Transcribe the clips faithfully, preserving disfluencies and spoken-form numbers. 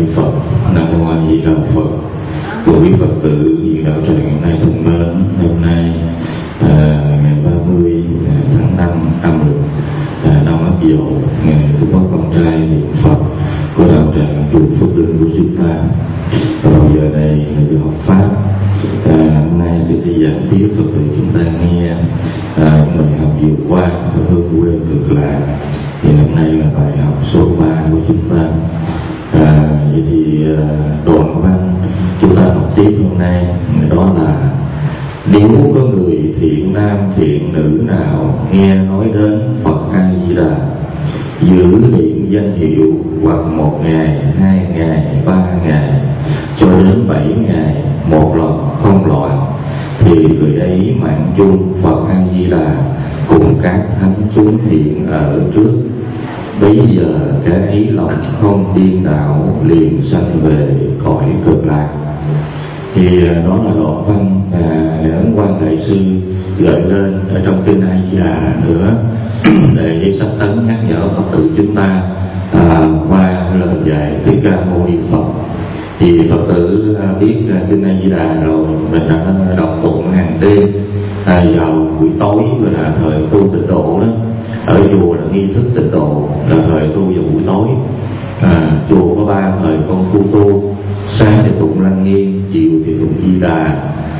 Phật. Nam mô A Di Đà Phật. Của quý Phật tử Viện Đạo Tràng ngày nay thân mến, hôm nay à, ngày ba mươi tháng năm âm lịch à, năm Ất Dậu, ngày Thứ Quốc con trai niệm Phật của Đạo Tràng chùa Phước Linh của chúng ta. Vào giờ này là học pháp. À, hôm nay tôi sẽ giảng tiếp Phật tử chúng ta nghe à, những bài học vừa qua và hương quên cực lạc. Thì hôm nay là bài học số ba của chúng ta. À, vậy thì đoạn văn chúng ta học tiếp hôm nay đó là: nếu có người thiện nam thiện nữ nào nghe nói đến Phật A Di Đà, giữ niệm danh hiệu hoặc một ngày, hai ngày, ba ngày cho đến bảy ngày một lần không loạn, thì người ấy mạng chung Phật A Di Đà cùng các thánh chúng thiện ở trước. Bây giờ cái ấy lòng không điên đạo liền sanh về cõi cực lạc. Thì đó là đoạn văn à, Ấn Quang Đại Sư gợi lên ở trong kinh A Di Đà nữa để sắp tấn nhắc nhở Phật tử chúng ta à, qua lời dạy Thích Ca Mâu Ni Phật. Thì Phật tử à, biết à, kinh A Di Đà rồi, mình đã đọc tụng hàng đêm à, vào buổi tối rồi là thời tu tịnh độ đó. Ở chùa là nghi thức tịnh độ là thời tu vào buổi tối. À, chùa có ba thời công phu tu: sáng thì tụng Lăng Nghiêm, chiều thì tụng Di Đà,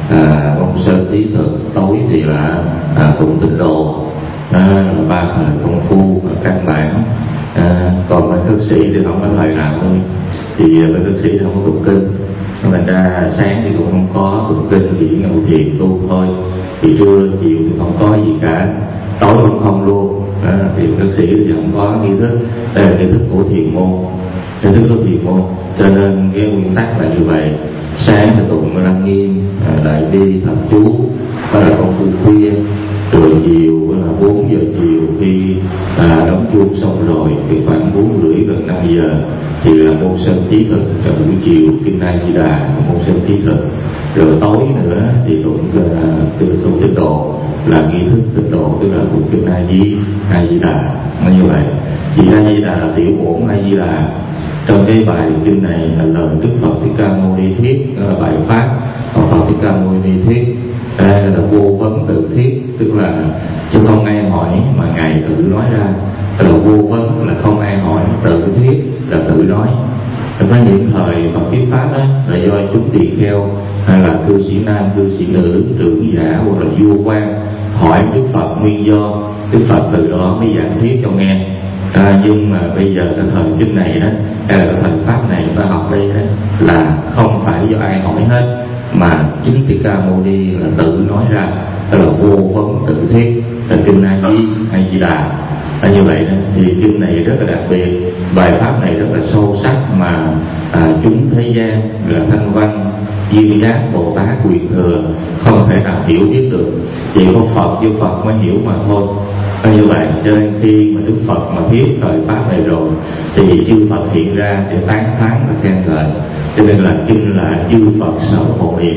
à, ông Sơn Thí Thực, tối thì là à, tụng tịnh độ. À, ba thời công phu căn bản. À, còn bên thức sĩ thì không có thời nào thôi. Thì bên thức sĩ không có tụng kinh. Mình ra sáng thì cũng không có tụng kinh, chỉ ngồi thiền tu thôi. Thì trưa chiều thì không có gì cả, tối cũng không luôn. À, thì thức sĩ thì không có nghi thức. Đây là nghi thức của thiền môn, nghi thức của thiền môn. Cho nên cái nguyên tắc là như vậy: sáng thì tụng Lăng Nghiêm, à, Đại Bi, Thập Chú, đó là công phu khuya. Rồi chiều là bốn giờ chiều khi à, đóng chuông xong rồi, thì khoảng bốn rưỡi gần năm giờ thì là môn Sơn Thí Thực, trong buổi chiều kinh A Di Đà môn Sơn Thí Thực. Rồi tối nữa thì tụng uh, tụng tịnh độ là nghi thức tịnh độ, tức là tụng kinh A Di A Di Đà. Nó như vậy. Thì A Di Đà là tiểu bổn A Di Đà. Trong cái bài kinh này là lời Đức Phật Thích Ca Mâu Ni thuyết uh, bài pháp của Phật Thích Ca Mâu Ni thuyết. Đây là vô vấn tự thuyết, tức là chứ không ai hỏi mà ngài tự nói ra. Tức là vô vấn là không ai hỏi, tự thuyết là tự nói. Có những thời Phật thuyết pháp đó là do chúng tỳ kheo hay là cư sĩ nam, cư sĩ nữ, trưởng giả hoặc là vua quan hỏi Đức Phật nguyên do, Đức Phật từ đó mới giảng thuyết cho nghe. À, nhưng mà bây giờ cái thời kinh này đó, hay là cái thời pháp này chúng ta học đây đó, là không phải do ai hỏi hết, mà chính Thích Ca Mâu Ni là tự nói ra, tức là vô vấn tự thuyết, là kinh A Di A Di Đà. À, như vậy đó, thì kinh này rất là đặc biệt, bài pháp này rất là sâu sắc mà à, chúng thế gian là thanh văn duyên giác Bồ Tát quyền thừa không thể nào hiểu biết được, chỉ có Phật với Phật mới hiểu mà thôi. À, như vậy cho nên khi mà Đức Phật mà thuyết thời pháp này rồi thì chư Phật hiện ra để tán thán và khen ngợi. Cho nên là kinh là chư Phật sở hộ niệm,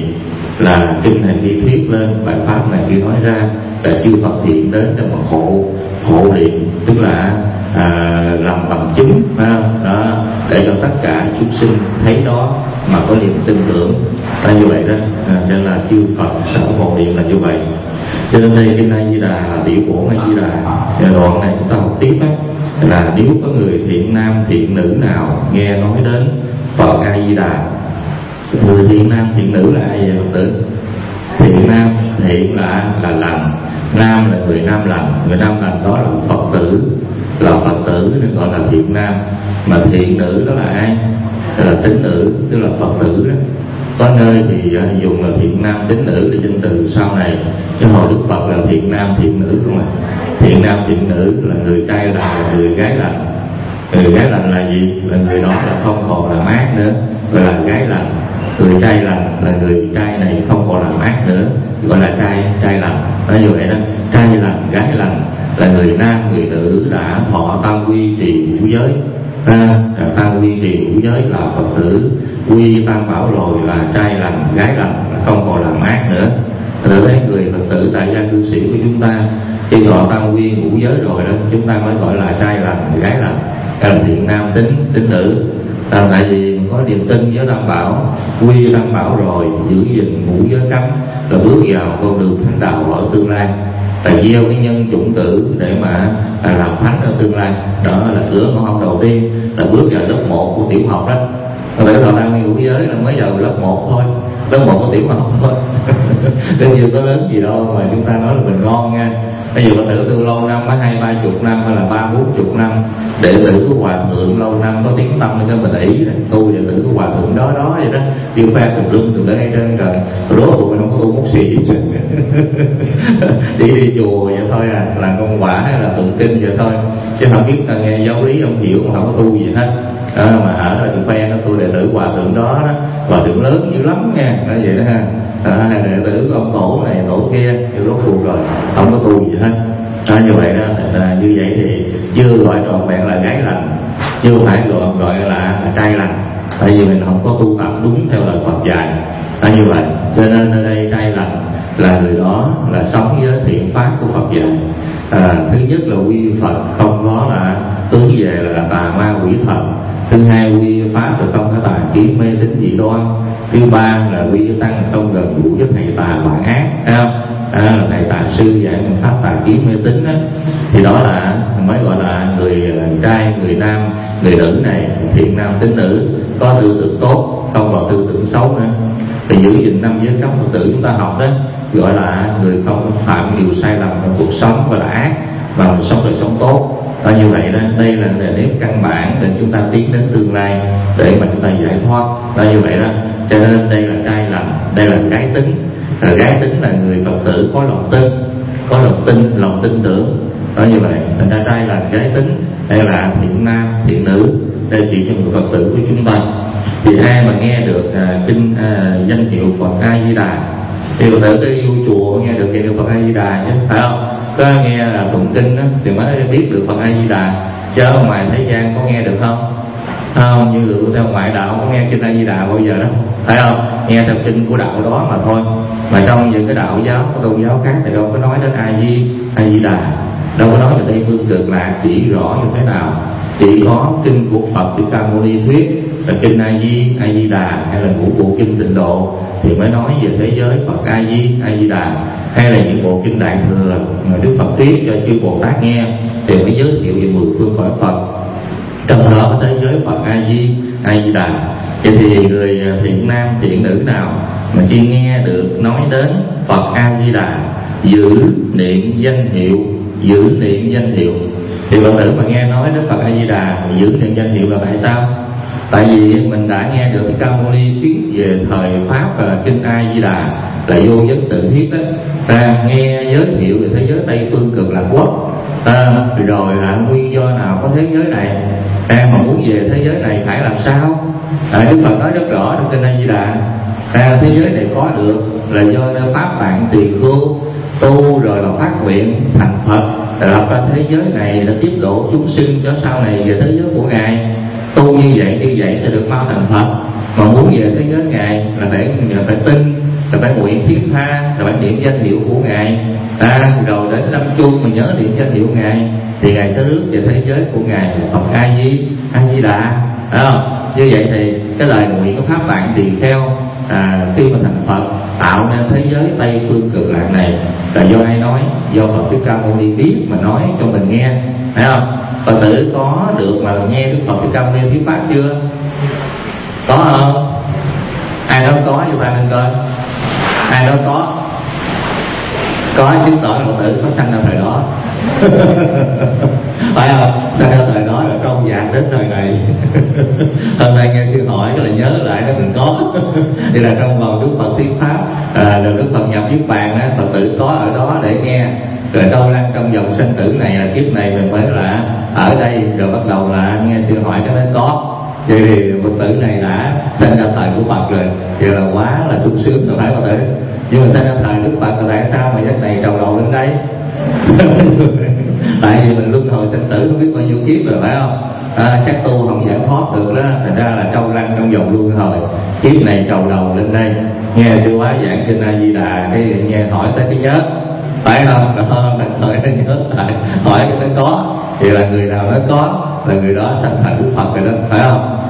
là kinh này khi thuyết lên, bài pháp này khi nói ra là chư Phật hiện đến để mà hộ hộ niệm, tức là à, làm bằng chứng à, đó, để cho tất cả chúng sinh thấy đó mà có niềm tin tưởng. Là như vậy đó. À, cho nên là chư Phật sở hộ niệm là như vậy. Cho nên đây kinh A Di Đà là tiểu bổn A Di Đà. Đoạn này chúng ta học tiếp á, là nếu có người thiện nam thiện nữ nào nghe nói đến Phật A Di Đà. Người thiện nam thiện nữ là ai vậy Phật tử? Thiện nam, thiện là là lành, nam là người nam lành, người nam lành đó là Phật tử, là Phật tử nên gọi là thiện nam. Mà thiện nữ đó là ai? Đó là tín nữ, tức là Phật tử đó. Có nơi thì uh, dùng là thiện nam tín nữ để danh từ sau này, chứ hồi Đức Phật là thiện nam thiện nữ không ạ? Thiện nam thiện nữ là người trai lành, người gái lành. Người gái lành là gì? Là người đó là không còn là mát nữa, gọi là gái lành. Người trai lành là người trai này không còn là mát nữa, gọi là trai trai lành. Nói như vậy đó, trai lành, gái lành là người nam, người nữ đã thọ tam quy trì ngũ giới. À, tam quy trì ngũ giới là Phật tử, quy tam bảo rồi là trai lành, gái lành, là không còn là mát nữa. Rồi thấy người Phật tử tại gia cư sĩ của chúng ta khi thọ tam quy ngũ giới rồi đó, chúng ta mới gọi là trai lành, gái lành, là thiện nam tính, tính nữ. À, tại vì niệm, có niềm tin với Tam Bảo, quy Tam Bảo rồi, giữ gìn ngũ giới cấm, rồi bước vào con đường thánh đạo ở tương lai, là gieo cái nhân chủng tử để mà à, làm thánh ở tương lai. Đó là cửa ngõ hông đầu tiên, là bước vào lớp một của tiểu học đó. Có thể họ đang ngũ giới là mới vào lớp một thôi, lớp một của tiểu học thôi. Nên chưa có lớn gì đâu mà chúng ta nói là mình ngon nha. Bây giờ có tử tu lâu năm có hai ba chục năm hay là ba bốn chục năm, đệ tử của hòa thượng lâu năm có tiếng tâm cho mình ý này, tu đệ tử của hòa thượng đó đó vậy đó, tiêu pha tùm lum từ đây trên trời, rốt cuộc mình không có tu mốc xì gì chứ. Đi đi chùa vậy thôi à, là công quả hay là tụng kinh vậy thôi, chứ không biết là nghe giáo lý không hiểu, không có tu gì hết. À, mà ở đây tiêu pha nó tu đệ tử hòa thượng đó đó, hòa thượng lớn dữ lắm nha, nói vậy đó ha. À, đệ tử của ông tổ này tổ kia thì rốt cuộc rồi không có tu gì hết. À, như vậy đó, à, như vậy thì chưa gọi trọn vẹn là gái lành, chưa phải gọi gọi là trai lành, tại vì mình không có tu tập đúng theo lời Phật dạy. À, như vậy cho nên ở đây trai lành là người đó là sống với thiện pháp của Phật dạy. À, thứ nhất là quy Phật không có là hướng về là tà ma quỷ thần. Thứ hai quy pháp rồi không có tà kiến mê tín dị đoan. Thứ ba là quy tăng không gần gũi với thầy tà bản ác, thấy không? À, thầy tà sư dạy mình pháp tà kiến mê tín đó, thì đó là mới gọi là người trai, người nam, người nữ này thiện nam tín nữ, có tư tưởng tốt, không còn tư tưởng xấu nữa. Thì giữ gìn năm giới cấm Phật tử chúng ta học đó, gọi là người không phạm điều sai lầm trong cuộc sống và là ác, và mình sống đời sống tốt. Và như vậy đó, đây là nếp căn bản để chúng ta tiến đến tương lai, để mà chúng ta giải thoát. Và như vậy đó, cho nên đây là trai lành, đây là gái tính. À, gái tính là người Phật tử có lòng tin, có lòng tin, lòng tin tưởng. Đó như vậy, thành ra trai lành, gái tính, đây là thiện nam, thiện nữ, đây chỉ cho người Phật tử của chúng ta. Thì ai mà nghe được à, kinh à, danh hiệu Phật A Di Đà, thì Phật tử đi vô chùa nghe được danh hiệu Phật A Di Đà chứ, phải không? Có nghe là tụng kinh đó, thì mới biết được Phật A Di Đà. Chứ ở ngoài thế gian có nghe được không? Không, như người theo ngoại đạo có nghe kinh A Di Đà bao giờ đó, phải không? Nghe theo kinh của đạo đó mà thôi. Mà trong những cái đạo giáo, cái tôn giáo khác thì đâu có nói đến A Di, A Di Đà, đâu có nói về Tây Phương Cực Lạc chỉ rõ như thế nào. Chỉ có kinh của Phật Thích Ca Mâu Ni thuyết là kinh A Di, A Di Đà, hay là ngũ bộ kinh Tịnh Độ thì mới nói về thế giới Phật A Di, A Di Đà, hay là những bộ kinh Đại Thừa mà Đức Phật thuyết cho chư Bồ Tát nghe thì mới giới thiệu về mười phương cõi Phật. Trong đó có thế giới Phật A Di, A Di Đà. Vậy thì người thiện nam, thiện nữ nào mà khi nghe được nói đến Phật A Di Đà, giữ niệm danh hiệu, giữ niệm danh hiệu, thì Phật tử mà nghe nói đến Phật A Di Đà, giữ niệm danh hiệu là tại sao? Tại vì mình đã nghe được cái Ca Mâu Ni thuyết về thời pháp và kinh A Di Đà là vô vấn tự thuyết đó, ta nghe giới thiệu về thế giới Tây Phương Cực Lạc Quốc. À, rồi là nguyên do nào có thế giới này, à, mà muốn về thế giới này phải làm sao? À, Đức Phật nói rất rõ trong kinh A Di Đà, à, thế giới này có được là do pháp tạng tỳ khưu tu rồi là phát nguyện thành Phật, lập ra thế giới này là tiếp độ chúng sinh cho sau này về thế giới của Ngài. Tu như vậy như vậy sẽ được mau thành Phật. Mà muốn về thế giới Ngài là phải phải tin, là phải nguyện thiết tha, là phải niệm danh hiệu của Ngài. À, rồi đến năm chuông mình nhớ niệm danh hiệu Ngài thì Ngài sẽ rước về thế giới của Ngài là Phật A Di, A Di Đà. Phải không? Như vậy thì cái lời nguyện của pháp bạn tỳ kheo à, khi mà thành Phật tạo nên thế giới Tây Phương Cực Lạc này là do ai nói? Do Phật Thích Ca Mâu Ni biết mà nói cho mình nghe, phải không? Phật tử có được mà nghe Đức Phật Thích Ca Mâu Ni thuyết pháp chưa? Có không? Ai đó có cho ta nên coi. Ai đó có, có chứng tỏ là Phật tử có sanh ra thời đó. Phải không? Sanh ra thời đó là trong dạng đến thời này. Hôm nay nghe sư hỏi là nhớ lại đó mình có. Thì là trong vòng Đức Phật thuyết pháp à, rồi Đức Phật nhập niết bàn á, Phật tử có ở đó để nghe. Rồi đâu lăn trong dòng sinh tử này là kiếp này mình phải là ở đây, rồi bắt đầu là nghe sư hỏi cái nó có. Vậy thì Phật tử này đã sinh ra thời của Phật rồi, vậy là quá là sung sướng rồi, phải Phật tử. Nhưng mà sinh ra thời Đức Phật là tại sao mà giấc này trầu đầu lên đây? Tại vì mình luân hồi sinh tử không biết bao nhiêu kiếp rồi, phải không? À, chắc tu không giải thoát được đó, thành ra là trâu lăn trong vòng luân hồi. Kiếp này trầu đầu lên đây, nghe sư hóa giảng kinh A Di Đà, cái nghe hỏi tới cái nhớ, phải không? Đó, hỏi cái nhớ lại, hỏi cái nó có, thì là người nào nó có là người đó sanh thành Đức Phật rồi đó, phải không?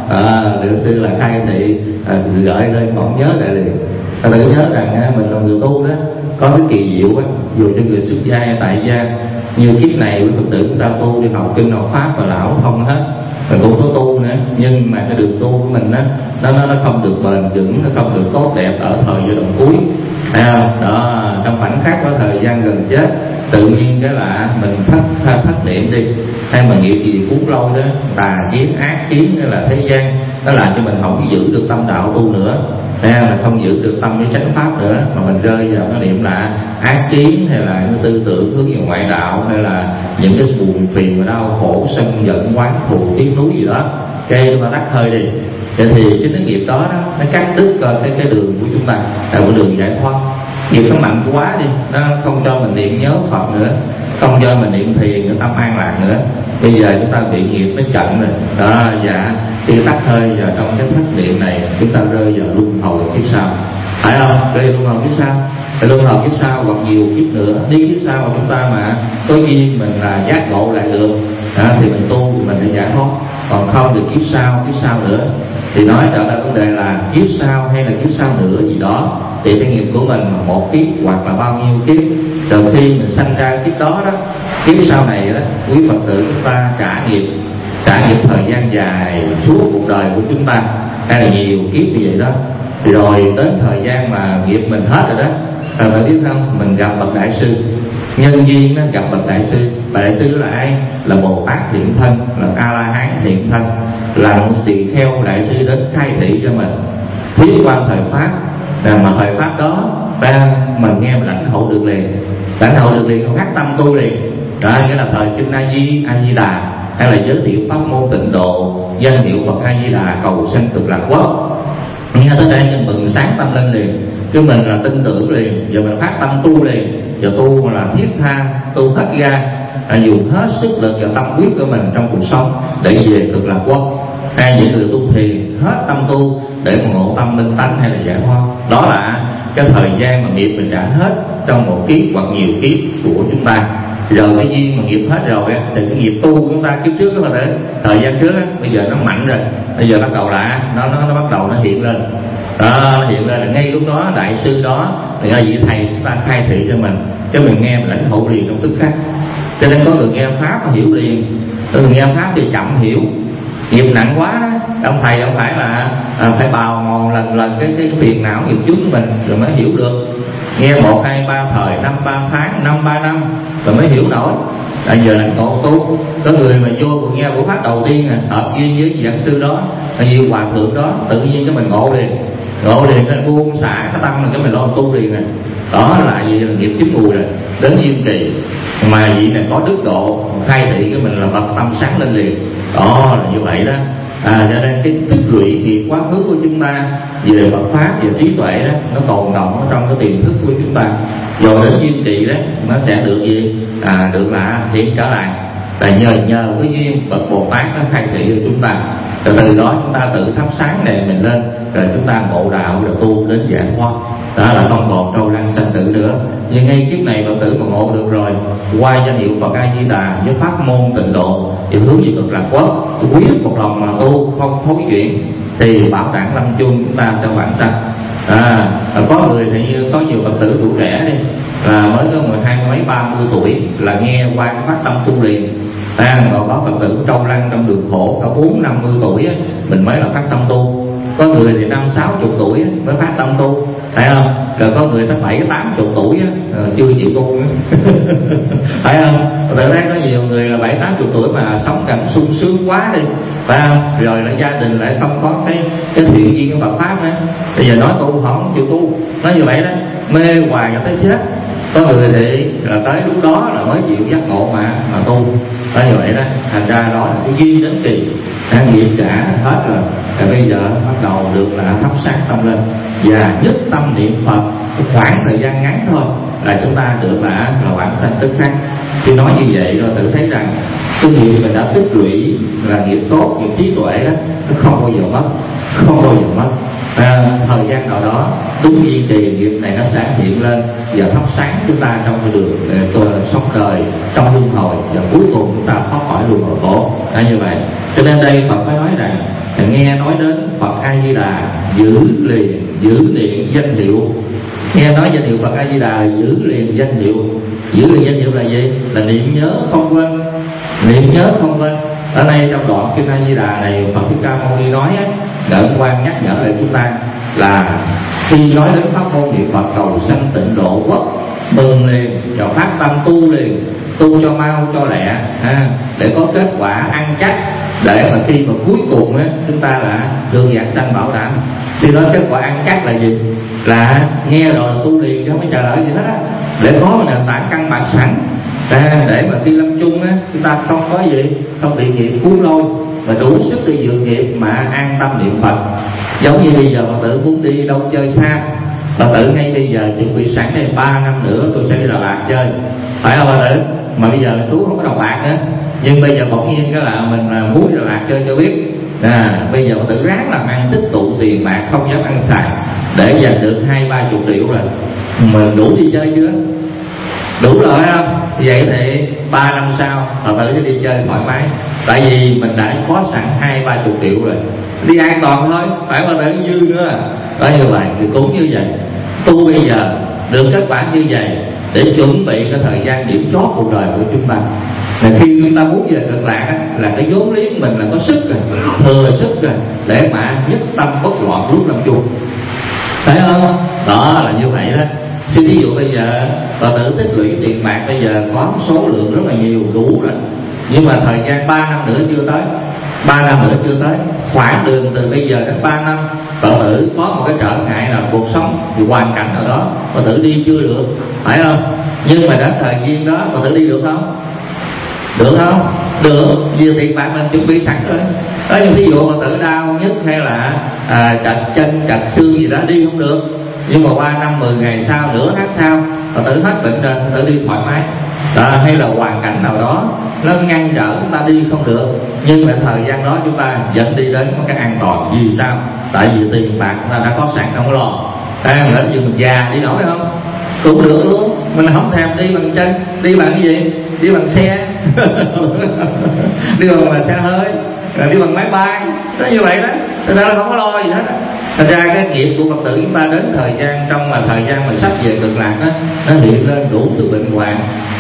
À, được sư là khai thị à, gợi lên còn nhớ lại liền. Ta tự nhớ rằng á, mình là người tu đó, có cái kỳ diệu á, dù cho người xuất gia hay tại gia, như kiếp này với Phật tử chúng ta tu đi học kinh học pháp và lão không hết, mình cũng có tu nữa, nhưng mà cái đường tu của mình á, nó nó nó không được bền vững, nó không được tốt đẹp ở thời giai đoạn cuối. Thấy không? Đó, trong khoảnh khắc có thời gian gần chết, tự nhiên cái là mình thất thất niệm đi, hay mình nghiệp gì cuốn lâu đó, tà kiến ác kiến hay là thế gian, nó làm cho mình không giữ được tâm đạo tu nữa. Thấy không? Là không giữ được tâm với chánh pháp nữa, mà mình rơi vào cái niệm là ác kiến, hay là cái tư tưởng hướng vào ngoại đạo, hay là những cái buồn phiền và đau khổ sân giận oán thù tiếc nuối gì đó, cái chúng ta tắt hơi đi. Vậy thì chính cái nghiệp đó, đó nó cắt đứt coi cái cái đường của chúng ta, là cái đường giải thoát. Nghiệp nó mạnh quá đi, nó không cho mình niệm nhớ Phật nữa, không cho mình niệm thiền cái tâm an lạc nữa. Bây giờ chúng ta bị nghiệp nó chặn rồi đó. Dạ, khi tắt hơi vào trong cái thất niệm này, chúng ta rơi vào luân hồi kiếp sau, phải không? Rơi luân hồi kiếp sau, thì luân hồi kiếp sau còn nhiều kiếp nữa. Đi kiếp sau mà chúng ta mà có duyên mình là giác ngộ lại được đó, thì mình tu mình sẽ giải thoát. Còn không thì kiếp sau kiếp sau nữa, thì nói trở lại vấn đề là kiếp sau hay là kiếp sau nữa gì đó, thì cái nghiệp của mình một kiếp hoặc là bao nhiêu kiếp, rồi khi mình sanh ra kiếp đó đó, kiếp sau này đó, quý Phật tử chúng ta trả nghiệp, trả nghiệp thời gian dài suốt cuộc đời của chúng ta, hay là nhiều kiếp như vậy đó. Thì rồi đến thời gian mà nghiệp mình hết rồi đó, rồi phải biết không, mình gặp bậc đại sư, nhân duyên nó gặp bậc đại sư. Đại sư là ai? Là Bồ Tát hiện thân, là A La Hán hiện thân, là một tỳ kheo đại sư đến khai thị cho mình thuyết quan thời pháp. Là mà thời pháp đó ta mình nghe mình lãnh hộ được liền, lãnh hộ được liền, không ngắt tâm tu liền. Đó nghĩa là thời kinh A Di A Di Đà, hay là giới thiệu pháp môn tịnh độ, danh hiệu Phật A Di Đà, cầu sanh cực lạc quốc. Nghe tới đây mình mừng sáng tâm lên liền, chứ mình là tin tưởng liền, giờ mình phát tâm tu liền, giờ tu là thiết tha, tu hết ga, là dùng hết sức lực và tâm huyết của mình trong cuộc sống để về cực lạc quốc. Hay những người tu thiền hết tâm tu để mà ngộ tâm minh tánh hay là giải thoát. Đó là cái thời gian mà nghiệp mình đã hết trong một kiếp hoặc nhiều kiếp của chúng ta. Rồi cái duyên mà nghiệp hết rồi thì cái nghiệp tu của chúng ta kiếp trước đó là thời gian trước á, bây giờ nó mạnh rồi, bây giờ bắt đầu là nó nó nó bắt đầu nó hiện lên. Đó, nó hiện lên là ngay lúc đó đại sư đó thì là vị thầy chúng ta khai thị cho mình, cho mình nghe mình lãnh hộ liền trong tức khắc. Cho nên có người nghe pháp mà hiểu liền, có người nghe pháp thì chậm hiểu. Nghiệp nặng quá đó, ông thầy ông phải là à, phải bào mòn lần lần cái cái phiền não nghiệp chướng của mình rồi mới hiểu được. Nghe một hai ba thời, năm ba tháng, năm ba năm rồi mới hiểu nổi. Bây giờ là ngộ tu, có người mà vô vừa nghe buổi pháp đầu tiên à, hợp duyên với giảng sư đó, nhiều hòa thượng đó, tự nhiên cho mình ngộ liền, ngộ liền cái buông xả cái tâm mình cho mình lo tu liền này. Đó là gì? Là nghiệp chín mùi rồi, đến duyên trì. Mà vị này có đức độ, khai thị cái mình là bậc tâm sáng lên liền. Đó là như vậy đó. À, cho nên cái tích lũy nghiệp quá khứ của chúng ta về Phật pháp, về trí tuệ đó, nó tồn động trong cái tiềm thức của chúng ta. Rồi đến duyên trì đó, nó sẽ được gì? À, được là hiện trở lại. Là nhờ nhờ cái duyên bậc Bồ Tát nó khai thị cho chúng ta. Rồi từ đó chúng ta tự thắp sáng đèn mình lên, rồi chúng ta ngộ đạo rồi tu đến giải thoát. Đó là không còn trâu lăn sanh tử nữa. Nhưng ngay kiếp này Phật tử mà ngộ được rồi, qua danh hiệu Phật A Di Đà với pháp môn tịnh độ thì hướng về cực lạc quốc, quý một lòng mà tu không thối chuyện thì bảo đảm lâm chung chúng ta sẽ vãng sanh. À, có người thì như có nhiều Phật tử tuổi trẻ đi, là mới có mười hai mấy ba mươi tuổi là nghe qua cái phát tâm tu liền. À, mà có Phật tử trâu lăn trong đường khổ cả bốn năm mươi tuổi á, mình mới là phát tâm tu. Có người thì năm sáu chục tuổi mới phát tâm tu, phải không? Rồi có người tới bảy tám chục tuổi á, chưa chịu tu nữa. Phải không? Tại đây có nhiều người là bảy tám chục tuổi mà sống càng sung sướng quá đi, phải không? Rồi là gia đình lại không có cái cái thiện duyên của Phật pháp nữa. Bây giờ nói tu họ không chịu tu, nói như vậy đó, mê hoài cho tới chết. Có người thì là tới lúc đó là mới chịu giác ngộ mà mà tu, nói như vậy đó. Thành ra đó là cái duyên đến kỳ, đã nghiệp trả hết rồi, rồi bây giờ bắt đầu được là thắp sáng tâm lên và nhất tâm niệm Phật. Khoảng thời gian ngắn thôi là chúng ta được là là vãng sanh tức khắc. Khi nói như vậy rồi tự thấy rằng cái nghiệp mình đã tích lũy là nghiệp tốt, nghiệp trí tuệ đó, nó không bao giờ mất, không bao giờ mất. À, thời gian nào đó đúng duy trì nghiệp này nó sẽ hiện lên và thắp sáng chúng ta trong cái đường uh, sống đời trong luân hồi, và cuối cùng chúng ta thoát khỏi luân hồi khổ. À, như vậy cho nên đây Phật phải nói rằng nghe nói đến Phật A Di Đà giữ liền giữ niệm danh hiệu. Nghe nói danh hiệu Phật A Di Đà giữ liền danh hiệu. Giữ liền danh hiệu là gì? Là niệm nhớ không quên. Niệm nhớ không quên. Ở đây trong đoạn kinh A Di Đà này, Phật Thích Ca Mâu Ni nói á, Ngạn Quan nhắc nhở lại chúng ta là khi nói đến pháp môn niệm Phật cầu sanh tịnh độ quốc, mừng liền và phát tâm tu liền, tu cho mau cho lẹ ha, để có kết quả ăn chắc, để mà khi mà cuối cùng á chúng ta là được giảng sanh bảo đảm. Khi đó kết quả ăn chắc là gì? Là nghe rồi là tu liền chứ không phải chờ đợi gì hết á, để có một nền tảng căn bản sẵn. À, để mà khi lâm chung á chúng ta không có gì, không bị nghiệp cuốn lôi, mà đủ sức đi dự nghiệp mà an tâm niệm Phật. Giống như bây giờ Phật tử muốn đi đâu chơi xa, Phật tử ngay bây giờ chuẩn bị sẵn đây ba năm nữa tôi sẽ đi Đà Lạt chơi, phải không Phật tử? Mà bây giờ chú không có đồng bạc nữa, nhưng bây giờ bỗng nhiên cái là mình muốn đi Đà Lạt chơi cho biết. À, bây giờ Phật tử ráng làm ăn tích tụ tiền bạc không dám ăn xài để dành được hai ba chục triệu rồi, mình đủ đi chơi chưa? Đủ rồi không? Vậy thì ba năm sau Phật tử sẽ đi chơi thoải mái, tại vì mình đã có sẵn hai ba chục triệu rồi, đi an toàn thôi, phải Phật tử dư nữa. Có như vậy thì cũng như vậy, tu bây giờ được kết quả như vậy để chuẩn bị cái thời gian điểm chót cuộc đời của chúng ta. Là khi chúng ta muốn về cực lạc á, là cái vốn liếng mình là có sức rồi, thừa sức rồi, để mà nhất tâm bất loạn lúc lâm chung, thấy không? Đó là như vậy đó. Xin ví dụ bây giờ Phật tử tích lũy tiền bạc bây giờ có số lượng rất là nhiều, đủ rồi, nhưng mà thời gian ba năm nữa chưa tới, ba năm nữa chưa tới, khoảng đường từ bây giờ đến ba năm Phật tử có một cái trở ngại là cuộc sống thì hoàn cảnh nào đó Phật tử đi chưa được, phải không? Nhưng mà đến thời gian đó Phật tử đi được không? Được không? Được, vì tiền bạc mình chuẩn bị sẵn rồi. Đó, như ví dụ Phật tử đau nhất hay là à, chật chân chật xương gì đó đi không được, nhưng mà qua năm mười ngày sau, nửa tháng sau Phật tử hết bệnh rồi, Phật tử đi thoải mái. Đó, hay là hoàn cảnh nào đó nó ngăn trở chúng ta đi không được, nhưng mà thời gian đó chúng ta dẫn đi đến một cái an toàn. Vì sao? Tại vì tiền bạc chúng ta đã có sẵn, không có lo. À, mình đến giờ mình già đi nổi không? Cũng được luôn. Mình không thèm đi bằng chân, đi bằng cái gì? Đi bằng xe đi bằng là xe hơi, rồi đi bằng máy bay, nó như vậy đó. Thật ra là không có lo gì hết. Thật ra cái nghiệp của Phật tử chúng ta đến thời gian, trong mà thời gian mình sắp về cực lạc đó, nó hiện lên đủ từ bệnh hoạn,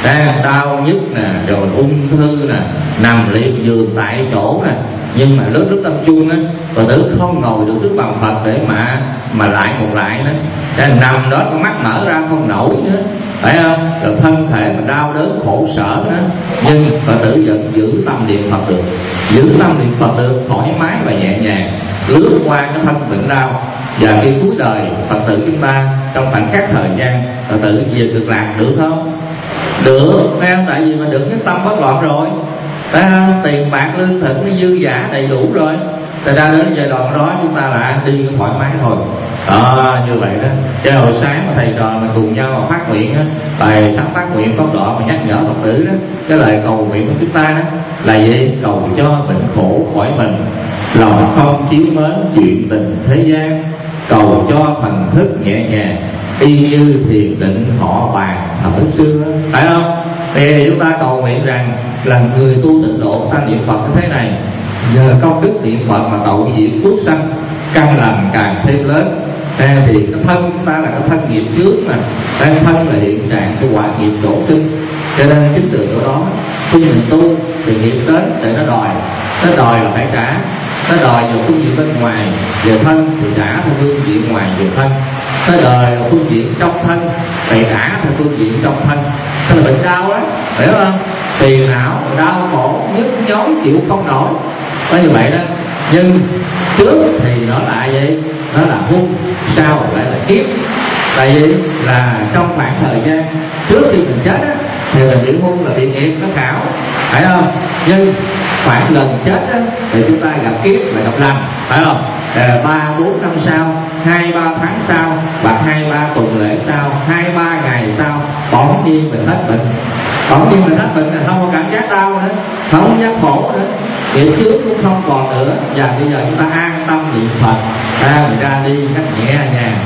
đau nhức nè, rồi ung thư nè, nằm liệt giường tại chỗ nè. Nhưng mà lớn lúc tâm chung á, Phật tử không ngồi được trước bàn Phật để mà mà lại một lại nữa, để nằm đó con mắt mở ra không nổi nữa, phải không? Rồi thân thể mình đau đớn khổ sở nữa, nhưng Phật tử vẫn giữ tâm niệm Phật được, giữ tâm niệm Phật được thoải mái và nhẹ nhàng, lướt qua cái thân bệnh đau. Và khi cuối đời Phật tử chúng ta trong khoảnh khắc thời gian Phật tử về cực lạc được không? Được, phải không? Tại vì mình được nhất tâm bất loạn rồi, phải không? Tiền bạc lương thực nó dư giả đầy đủ rồi, tại ra đến giai đoạn đó chúng ta lại đi thoải mái thôi. Đó, như vậy đó. Chứ hồi sáng mà thầy trò mình cùng nhau mà phát nguyện á, bài sáng phát nguyện có đoạn mà nhắc nhở Phật tử đó, cái lời cầu nguyện của chúng ta đó là gì? Cầu cho bệnh khổ khỏi mình, lòng không chiếu mến chuyện tình thế gian, cầu cho thần thức nhẹ nhàng, y như thiền định họ bàn thời xưa, phải không? Thì chúng ta cầu nguyện rằng là người tu tịnh độ ta niệm Phật như thế này, nhờ công đức niệm Phật mà tậu diệt phước sanh, căn lành càng thêm lớn. À, thì cái thân chúng ta là cái thân nghiệp trước mà, cái thân là hiện trạng của quả nghiệp đổ sinh. Cho nên chính từ chỗ đó khi mình tu thì nghiệp đến để nó đòi, nó đòi là phải trả, nó đòi vào phương diện bên ngoài về thân thì trả theo phương diện ngoài về thân, nó đòi vào phương diện trong thân thì trả theo phương diện trong thân. Thế là bệnh đau đó, hiểu không? Phiền não, đau khổ, nhức nhối chịu không nổi, có như vậy đó. Nhưng trước thì nó lại vậy, nó là hung, sau lại là kiếp. Tại vì là trong khoảng thời gian trước khi mình chết á, thì là bị hung, là bị nghiệp nó khảo, phải không? Nhưng khoảng lần chết á, thì chúng ta gặp kiếp là gặp lành, phải không? Ba bốn năm sau, hai ba tháng sau, hoặc hai ba tuần lễ sau, hai ba ngày sau, bỗng nhiên mình hết bệnh. Bỗng nhiên mình hết bệnh là không có cảm giác đau nữa, không có giác khổ nữa, nghiệp trước cũng không còn nữa. Và bây giờ chúng ta an tâm niệm Phật, ta mình ra đi cách nhẹ nhàng,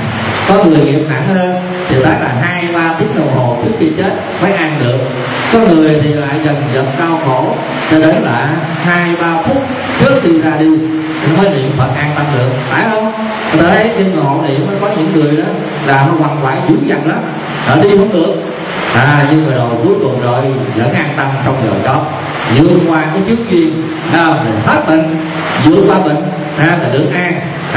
Có người nghiệp nặng hơn thì tới là hai ba tiếng đồng hồ trước khi chết mới ăn được. Có người thì lại dần dần đau khổ cho đến là hai ba phút trước khi ra đi mới niệm Phật an tâm được, phải không? Tôi thấy trên hộ niệm có những người đó là nó quằn quại dữ dằn lắm, ở đi không được. À nhưng mà rồi cuối cùng rồi vẫn an tâm trong giờ đó, vượt qua cái trước duyên, à, hết bệnh, vượt qua bệnh, à, là được an,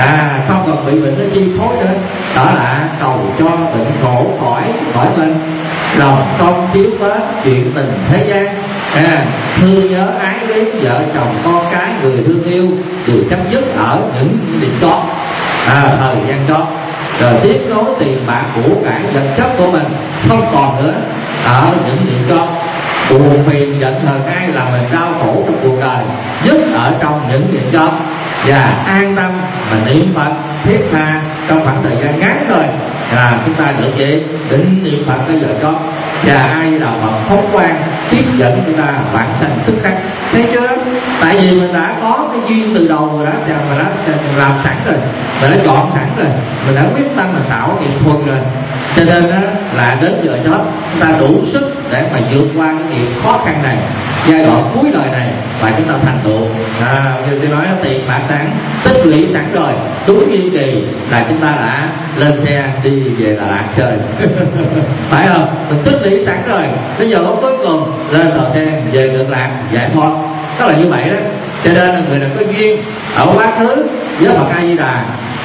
à không còn bị bệnh nó chi phối nữa. Đó là cầu cho bệnh khổ khỏi khỏi bệnh, lòng không thiếu vết chuyện tình thế gian, à, thương nhớ ái luyến vợ chồng con cái người thương yêu đều chấm dứt ở những điểm đó, à, thời gian đó. Rồi tiếp nối tiền bạc của cải vật chất của mình không còn nữa ở những điểm đó. Buồn phiền giận hờn ai làm mình đau khổ trong cuộc đời dứt ở trong những điểm đó, và an tâm mà niệm Phật thiết tha trong khoảng thời gian ngắn thôi là chúng ta được vậy định niệm Phật bây giờ đó, và ai đạo Phật phóng quang tiếp dẫn chúng ta vãng sanh tức khắc. Thấy chưa? Tại vì mình đã có cái duyên từ đầu rồi đó, mình đã làm sẵn rồi, mình đã chọn sẵn rồi, mình đã quyết tâm mình tạo nghiệp thuần rồi, cho nên đó là đến giờ chết chúng ta đủ sức để mà vượt qua cái nghiệp khó khăn này, giai đoạn cuối đời này và chúng ta thành tựu. À, như tôi nói tiền bạc sẵn, tích lũy sẵn rồi, đúng như kỳ là chúng ta đã lên xe đi về Đà Lạt chơi. Phải không? Mình tích lũy sẵn rồi, bây giờ lúc cuối cùng lên tàu xe về Cực Lạc giải thoát. Đó là như vậy đó. Cho nên là người nào có duyên ở quá khứ với Phật A Di Đà,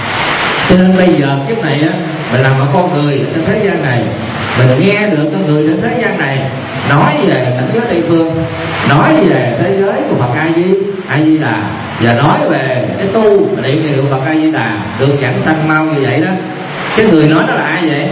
cho nên bây giờ kiếp này á, mình làm một con người trên thế gian này, mình nghe được con người trên thế gian này nói về cảnh giới Tây phương, nói về thế giới của Phật A Di A Di Đà, và nói về cái tu niệm niệm Phật A Di Đà được giảng sanh mau như vậy đó. Cái người nói đó là ai vậy?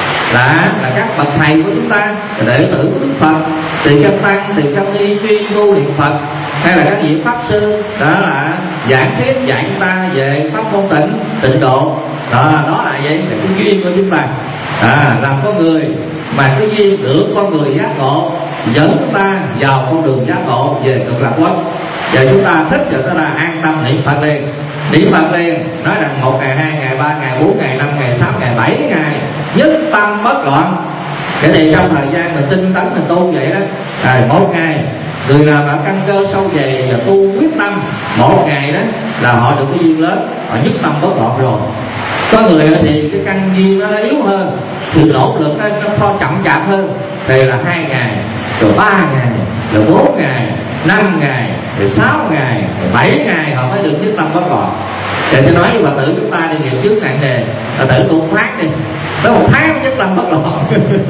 Là là các bậc thầy của chúng ta, đệ tử của Đức Phật, tỳ kheo tăng, tỳ kheo ni chuyên tu niệm Phật, hay là các vị pháp sư đó là giảng thuyết dạy chúng ta về pháp môn tịnh tịnh độ. Đó, đó là vậy, là cái duyên của chúng ta. À, làm con người mà cái duyên được con người giác ngộ dẫn chúng ta vào con đường giác ngộ về Cực Lạc Quốc. Và chúng ta thích cho chúng ta là an tâm niệm Phật liền, niệm Phật liền, nói rằng một ngày, hai ngày, ba ngày, bốn ngày, năm ngày, sáu ngày, bảy ngày, nhất tâm bất loạn. Cái này trong thời gian mình tinh tấn mình tu vậy đó, à, một ngày người nào mà căn cơ sâu dày và tu quyết tâm, một ngày đó là họ được cái duyên lớn, họ nhất tâm bất loạn rồi. Có người thì cái căn duyên nó yếu hơn, thì nỗ lực nó, nó kho chậm chạp hơn, thì là hai ngày, rồi ba ngày, rồi bốn ngày, năm ngày, rồi sáu ngày, rồi bảy ngày họ mới được nhất tâm bất loạn. Để tôi nói với bà tử chúng ta đi nghiệp trước nặng nề, bà tử tu một tháng đi, tới một tháng nhất tâm bất loạn.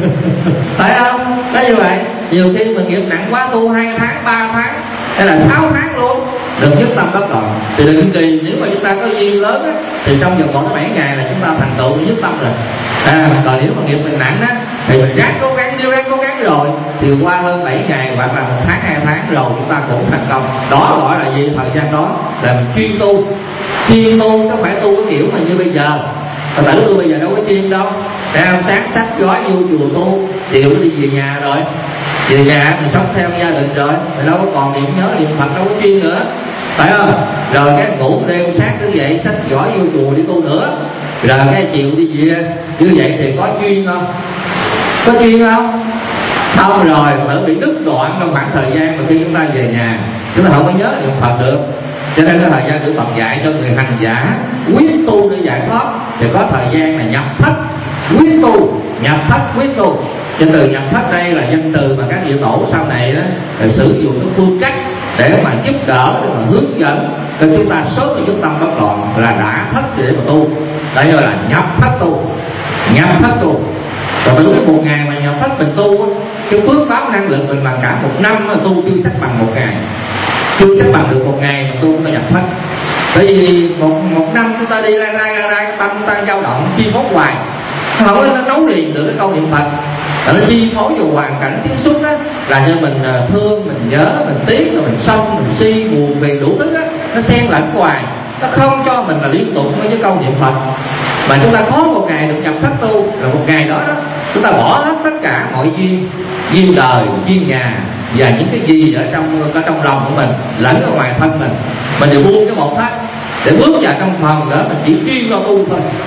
Phải không? Đó như vậy, nhiều khi mình nghiệp nặng quá tu hai tháng, ba tháng, hay là sáu tháng luôn được nhất tâm bất loạn. Thì đừng kỳ, nếu mà chúng ta có duyên lớn á, thì trong vòng một đến bảy ngày là chúng ta thành tựu nhất tâm rồi. À, còn nếu mà nghiệp mình nặng á, thì mình ráng cố gắng, nếu ráng cố gắng rồi thì qua hơn bảy ngày hoặc là một tháng, hai tháng rồi chúng ta cũng thành công. Đó gọi là gì? Thời gian đó là mình chuyên tu. Chuyên tu chứ không phải tu cái kiểu mà như bây giờ. Phật tử tôi bây giờ đâu có chuyên đâu. Ra sáng sách gói vô chùa tu, chiều đi về nhà rồi, về nhà mình sống theo gia đình rồi, mình đâu có còn niệm nhớ niệm Phật, đâu có chuyên nữa, phải không? Rồi cái ngủ đêm sáng thức dậy sách gói vô chùa đi tu nữa, rồi cái chiều đi về. Như vậy thì có chuyên không? Có chuyên không? Không rồi, Phật tử bị đứt đoạn trong khoảng thời gian mà khi chúng ta về nhà, chúng ta không có nhớ niệm Phật được. Cho nên cái thời gian Đức Phật dạy cho người hành giả quyết tu để giải thoát, thì có thời gian là nhập thất quyết tu, nhập thất quyết tu. Cho từ nhập thất đây là danh từ mà các vị tổ sau này đó để sử dụng cái phương cách để mà giúp đỡ, để mà hướng dẫn cho chúng ta sớm thì chúng tâm bất loạn, là đã thất để mà tu. Đây là nhập thất tu, nhập thất tu. Còn từ cái một ngày mà nhập thất mình tu, cái phước báo năng lượng mình bằng cả một năm mà tu chưa chắc bằng một ngày, chưa chắc bằng được một ngày mà tu phải nhập thất. Bởi vì một một năm chúng ta đi ra ra ra ra tâm ta dao động chi phối hoài, không có nó nấu liền được cái câu niệm Phật, nó chi phối vào hoàn cảnh tiếp xúc đó, là như mình thương, mình nhớ, mình tiếc, rồi mình sân, mình si, buồn phiền đủ thứ đó, nó xen lẫn hoài, nó không cho mình là liên tục với câu niệm Phật. Mà chúng ta có một ngày được nhập thất tu, là một ngày đó đó chúng ta bỏ hết tất cả mọi duyên, duyên đời, duyên nhà và những cái gì ở trong ở trong lòng của mình lẫn ở ngoài thân mình, mình đều buông cái một thất để bước vào trong phòng đó mình chỉ chuyên lo tu thôi.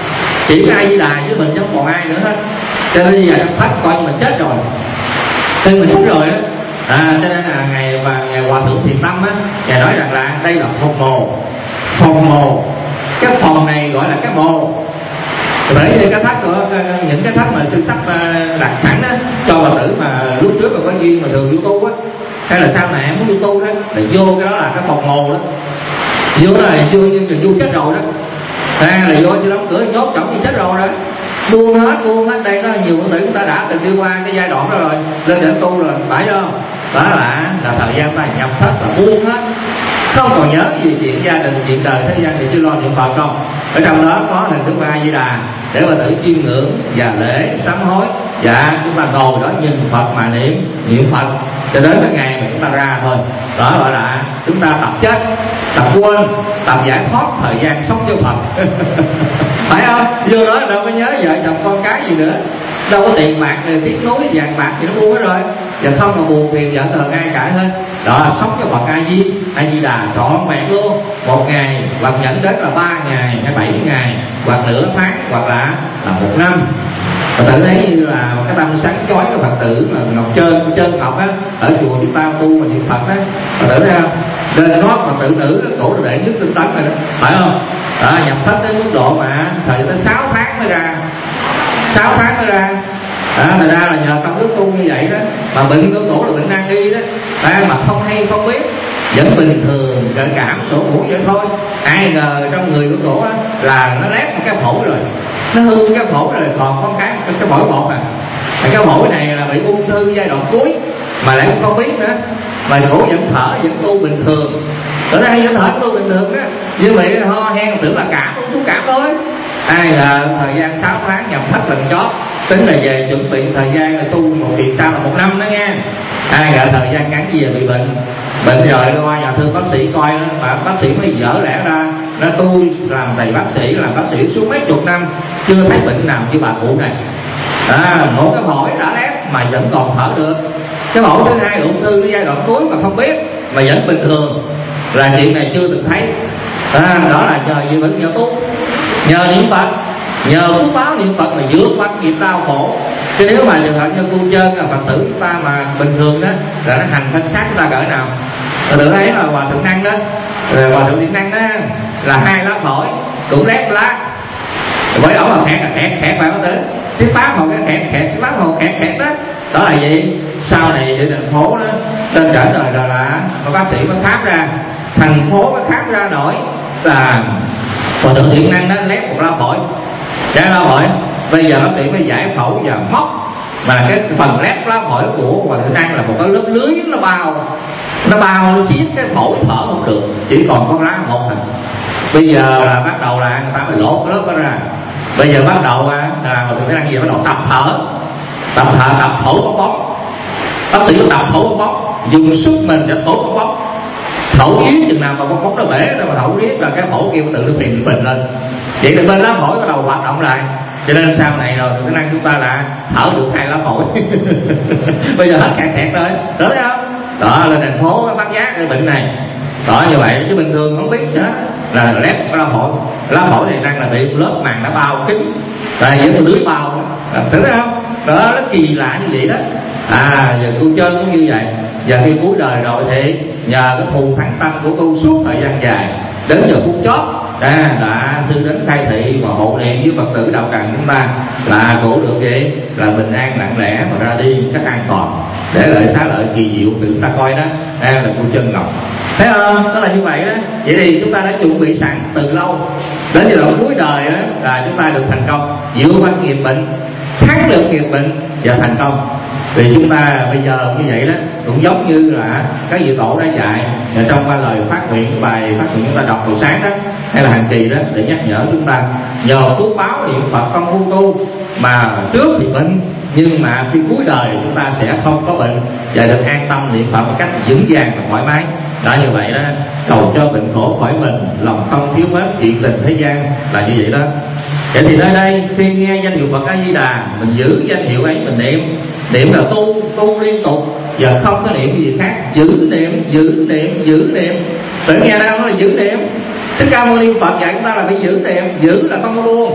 chỉ có A Di Đà với mình chứ không còn ai nữa hết. Cho nên giờ thất coi như mình chết rồi, khi mình chết rồi á. À, cho nên là ngày và ngày Hòa Thượng Thiền Tâm á, ngài nói rằng là đây là phòng mồ, phòng mồ, cái phòng này gọi là cái mồ. Bởi vì cái thất của những cái thất mà sư sắp đặt sẵn á cho Phật tử mà lúc trước mà có duyên mà thường vô tu á, hay là sau này em muốn vô tu đó, thì vô cái đó là cái phòng mồ đó, vô đó là vô như vô chết rồi đó, à, là vô chứ đóng cửa nhốt trọng như chết rồi đó, buông hết buông hết. Đây đó nhiều Phật tử chúng ta đã từng đi qua cái giai đoạn đó rồi, lên đỉnh tu rồi, phải không? Đó là là thời gian ta nhập thất là buông hết, không còn nhớ gì chuyện gia đình chuyện đời thế gian thì chưa lo niệm Phật không. Ở trong đó có hình thức A Di Đà để mà tự chiêm ngưỡng và lễ sám hối. Dạ, chúng ta ngồi đó nhìn Phật mà niệm niệm Phật cho đến cái ngày mà chúng ta ra thôi. Đó gọi là chúng ta tập chết, tập quên, tập giải thoát thời gian sống cho Phật. Phải không? Vô đó đâu có nhớ vợ chồng con cái gì nữa, đâu có tiền bạc tiếc nối vàng bạc gì nó buông hết rồi, và không mà buồn phiền vợ thờ ai cả hết. Đó, sống cho Phật A Di A Di Đà trọn vẹn luôn, một ngày hoặc nhận đến là ba ngày hay bảy ngày hoặc nửa tháng hoặc là là một năm. Phật tử thấy như là một cái tâm sáng chói của Phật tử mà ngọc trơn trơn ngọc á, ở chùa chúng ta tu mà niệm Phật á, Phật tử thấy không? Lên đó Phật tử nữ cổ đệ nhất tinh tấn rồi đó, phải không? Đó, nhập thất đến mức độ mà thời tới sáu tháng mới ra, sáu tháng mới ra. Đó, thật ra là nhờ công đức tu như vậy đó, mà bệnh của cổ là bệnh nan y đó, à, mà không hay không biết, vẫn bình thường gợi cảm sổ mũi vậy thôi. Ai ngờ trong người của cổ là nó lép một cái phổi rồi, nó hư cái phổi rồi, còn có cái cái phổi một à. Cái phổi này là bị ung thư giai đoạn cuối mà lại không biết nữa, mà cổ vẫn thở vẫn tu bình thường. Ở đây vẫn thở tu bình thường đó, như vậy ho hen tưởng là cảm, không chú cảm thôi. Ai ngờ thời gian sáu tháng nhập thất lần chót, tính là về chuẩn bị thời gian là tu một chuyện sau là một năm đó nghe. Ai ngờ thời gian ngắn gì bị bệnh, bệnh rồi qua nhà thương bác sĩ coi đó, mà bác sĩ mới dở lẽ ra nó tu làm thầy bác sĩ làm bác sĩ suốt mấy chục năm chưa thấy bệnh nào như bà cụ này. À, một cái phổi đã lép mà vẫn còn thở được, cái phổi thứ hai ung thư giai đoạn cuối mà không biết mà vẫn bình thường, là chuyện này chưa từng thấy. À, đó là nhờ gì vẫn nhờ tu, nhờ niệm Phật, nhờ phước báo niệm Phật mà vượt qua nghiệp đau khổ. Chứ nếu mà trường hợp như cu chân là Phật tử chúng ta mà bình thường đó là nó hành thân xác chúng ta cỡ nào. Phật tử thấy là Hòa Thượng Năng đó, Hòa Thượng Thiện Năng đó là hai lá phổi cũng lép lá, với ổng là khẹt khẹt khẹt phải không tử? Tiếp bác một cái khẹt khẹt, tiếp bác một khẹt khẹt đó. Đó là gì? Sau này đi thành phố đó, lên trở đời rồi là một bác sĩ mới khám ra, thành phố mới khám ra nổi là Hòa Thượng Thiện Năng đó lép một lá phổi. Cái lá phổi bây giờ bác sĩ mới giải phẫu và móc, mà cái phần lép lá phổi của Hòa Thượng Năng là một cái lớp lưới nó bao, nó bao nó xiết cái phổi thở không được, chỉ còn có lá một thôi. Bây giờ là bắt đầu là người ta phải lột cái lớp đó ra. Bây giờ bắt đầu là Hòa Thượng Thiện Năng gì bắt đầu tập thở, tập thở tập thổi bóng bóng. Bác sĩ tập thổi bóng bóng, dùng sức mình để thổi bóng bóng, thổi yếm chừng nào mà bóng bóng nó bể rồi mà thổi yếm là cái phổi kia tự nó phình phình lên. Vậy từ bên lá phổi bắt đầu hoạt động lại. Cho nên sau này rồi khả năng chúng ta là thở được hai lá phổi. Bây giờ hết cạn kẹt rồi, đúng không? Đó, lên thành phố nó bắt giác cái bệnh này. Đó như vậy chứ bình thường không biết nữa là lép lá phổi. Lá phổi thì năng là bị lớp màng đã bao kín, rồi với một lưới bao đó, thấy không? Đó, nó kỳ lạ như vậy đó. À, giờ tu chân cũng như vậy. Giờ khi cuối đời rồi thì nhờ cái thù thắng tâm của tu suốt thời gian dài, đến giờ phút chót à, đã thư đến khai thị và hộ niệm với Phật tử đạo tràng chúng ta là cổ được vậy là bình an lặng lẽ mà ra đi cách an toàn, để lại xá lợi kỳ diệu để chúng ta coi đó. Đây là tu chân ngọc, thấy không? Đó là như vậy đó. Vậy thì chúng ta đã chuẩn bị sẵn từ lâu, đến giai đoạn cuối đời đó là chúng ta được thành công, vượt qua nghiệp bệnh, thắng được nghiệp bệnh và thành công. Vì chúng ta bây giờ như vậy đó cũng giống như là cái vị tổ đã dạy trong ba lời phát nguyện, bài phát nguyện chúng ta đọc buổi sáng đó hay là hàng kỳ đó, để nhắc nhở chúng ta nhờ phước báo niệm Phật không phu tu mà trước thì bệnh, nhưng mà khi cuối đời chúng ta sẽ không có bệnh và được an tâm niệm Phật một cách vững vàng và thoải mái. Đã như vậy đó, cầu cho bệnh khổ khỏi mình, lòng không thiếu hết chuyện tình thế gian là như vậy đó. Vậy thì nơi đây khi nghe danh hiệu Phật A Di Đà, mình giữ danh hiệu ấy mình niệm, niệm là tu, tu liên tục, giờ không có niệm gì khác, giữ niệm, giữ niệm, giữ niệm. Tự nghe đâu nó là giữ niệm. Thích Ca Mâu Ni Phật dạy chúng ta là phải giữ niệm, giữ là không có buông.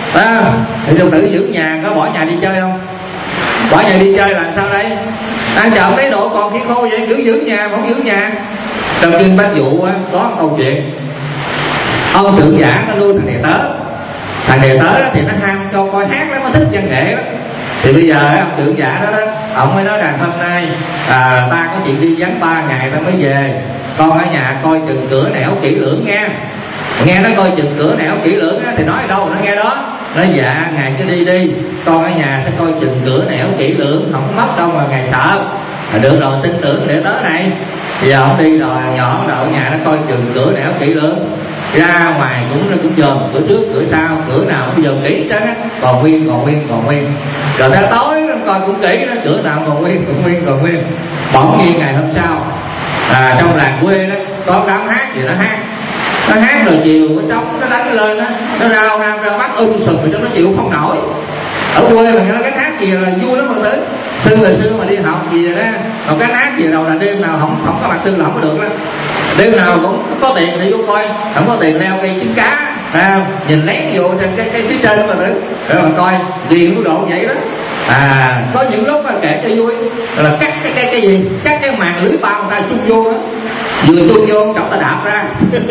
à, thì Phật tử giữ nhà có bỏ nhà đi chơi không? Bỏ nhà đi chơi làm sao đây? Ăn trộm lấy độ còn khi khô vậy, cứ giữ nhà không giữ nhà. Trong kinh Bách Dụ á, có một câu chuyện ông trưởng giả nó nuôi thằng đệ tớ. Thằng đệ tớ đó thì nó ham cho coi hát lắm, nó thích văn nghệ lắm. Thì bây giờ ông trưởng giả đó, đó ông mới nói rằng hôm nay à, ta có chuyện đi vắng ba ngày ta mới về, con ở nhà coi chừng cửa nẻo kỹ lưỡng nghe. Nghe nó coi chừng cửa nẻo kỹ lưỡng á, thì nói ở đâu nó nghe đó. Nói dạ ngài cứ đi đi, con ở nhà sẽ coi chừng cửa nẻo kỹ lưỡng, không mất đâu mà ngài sợ. À, được rồi, tin tưởng để tới này. Bây giờ ông đi rồi, nhỏ đậu nhà nó coi chừng cửa nẻo kỹ lưỡng. Ra ngoài cũng nó cũng dòm cửa trước cửa sau, cửa nào cũng dòm kỹ hết á, còn nguyên còn nguyên còn nguyên. Rồi tới tối nó coi cũng kỹ đó, cửa nào còn nguyên còn nguyên còn nguyên. Bỗng nhiên ngày hôm sau à, trong làng quê đó có đám hát gì nó hát. Nó hát rồi chiều cái trống nó đánh lên á, nó rao ra ra mắt um sùm rồi nó chịu không nổi. Ở quê mình nói cái hát gì là vui lắm mọi tử. Sư là xưa mà đi học gì rồi đó, còn cái hát gì đâu là đêm nào không không có mặt sư là không có được đó. Đêm nào cũng có tiền thì vô coi, không có tiền leo cây trứng cá, à, nhìn lén vô trên cái cái phía trên đó mà tử, để mà coi tiền của độ vậy đó. À, có những lúc mà kể cho vui là cắt cái cái cái gì, cắt cái màn lưới bao người ta chung vô đó, vừa chung vô chọc ta đạp ra.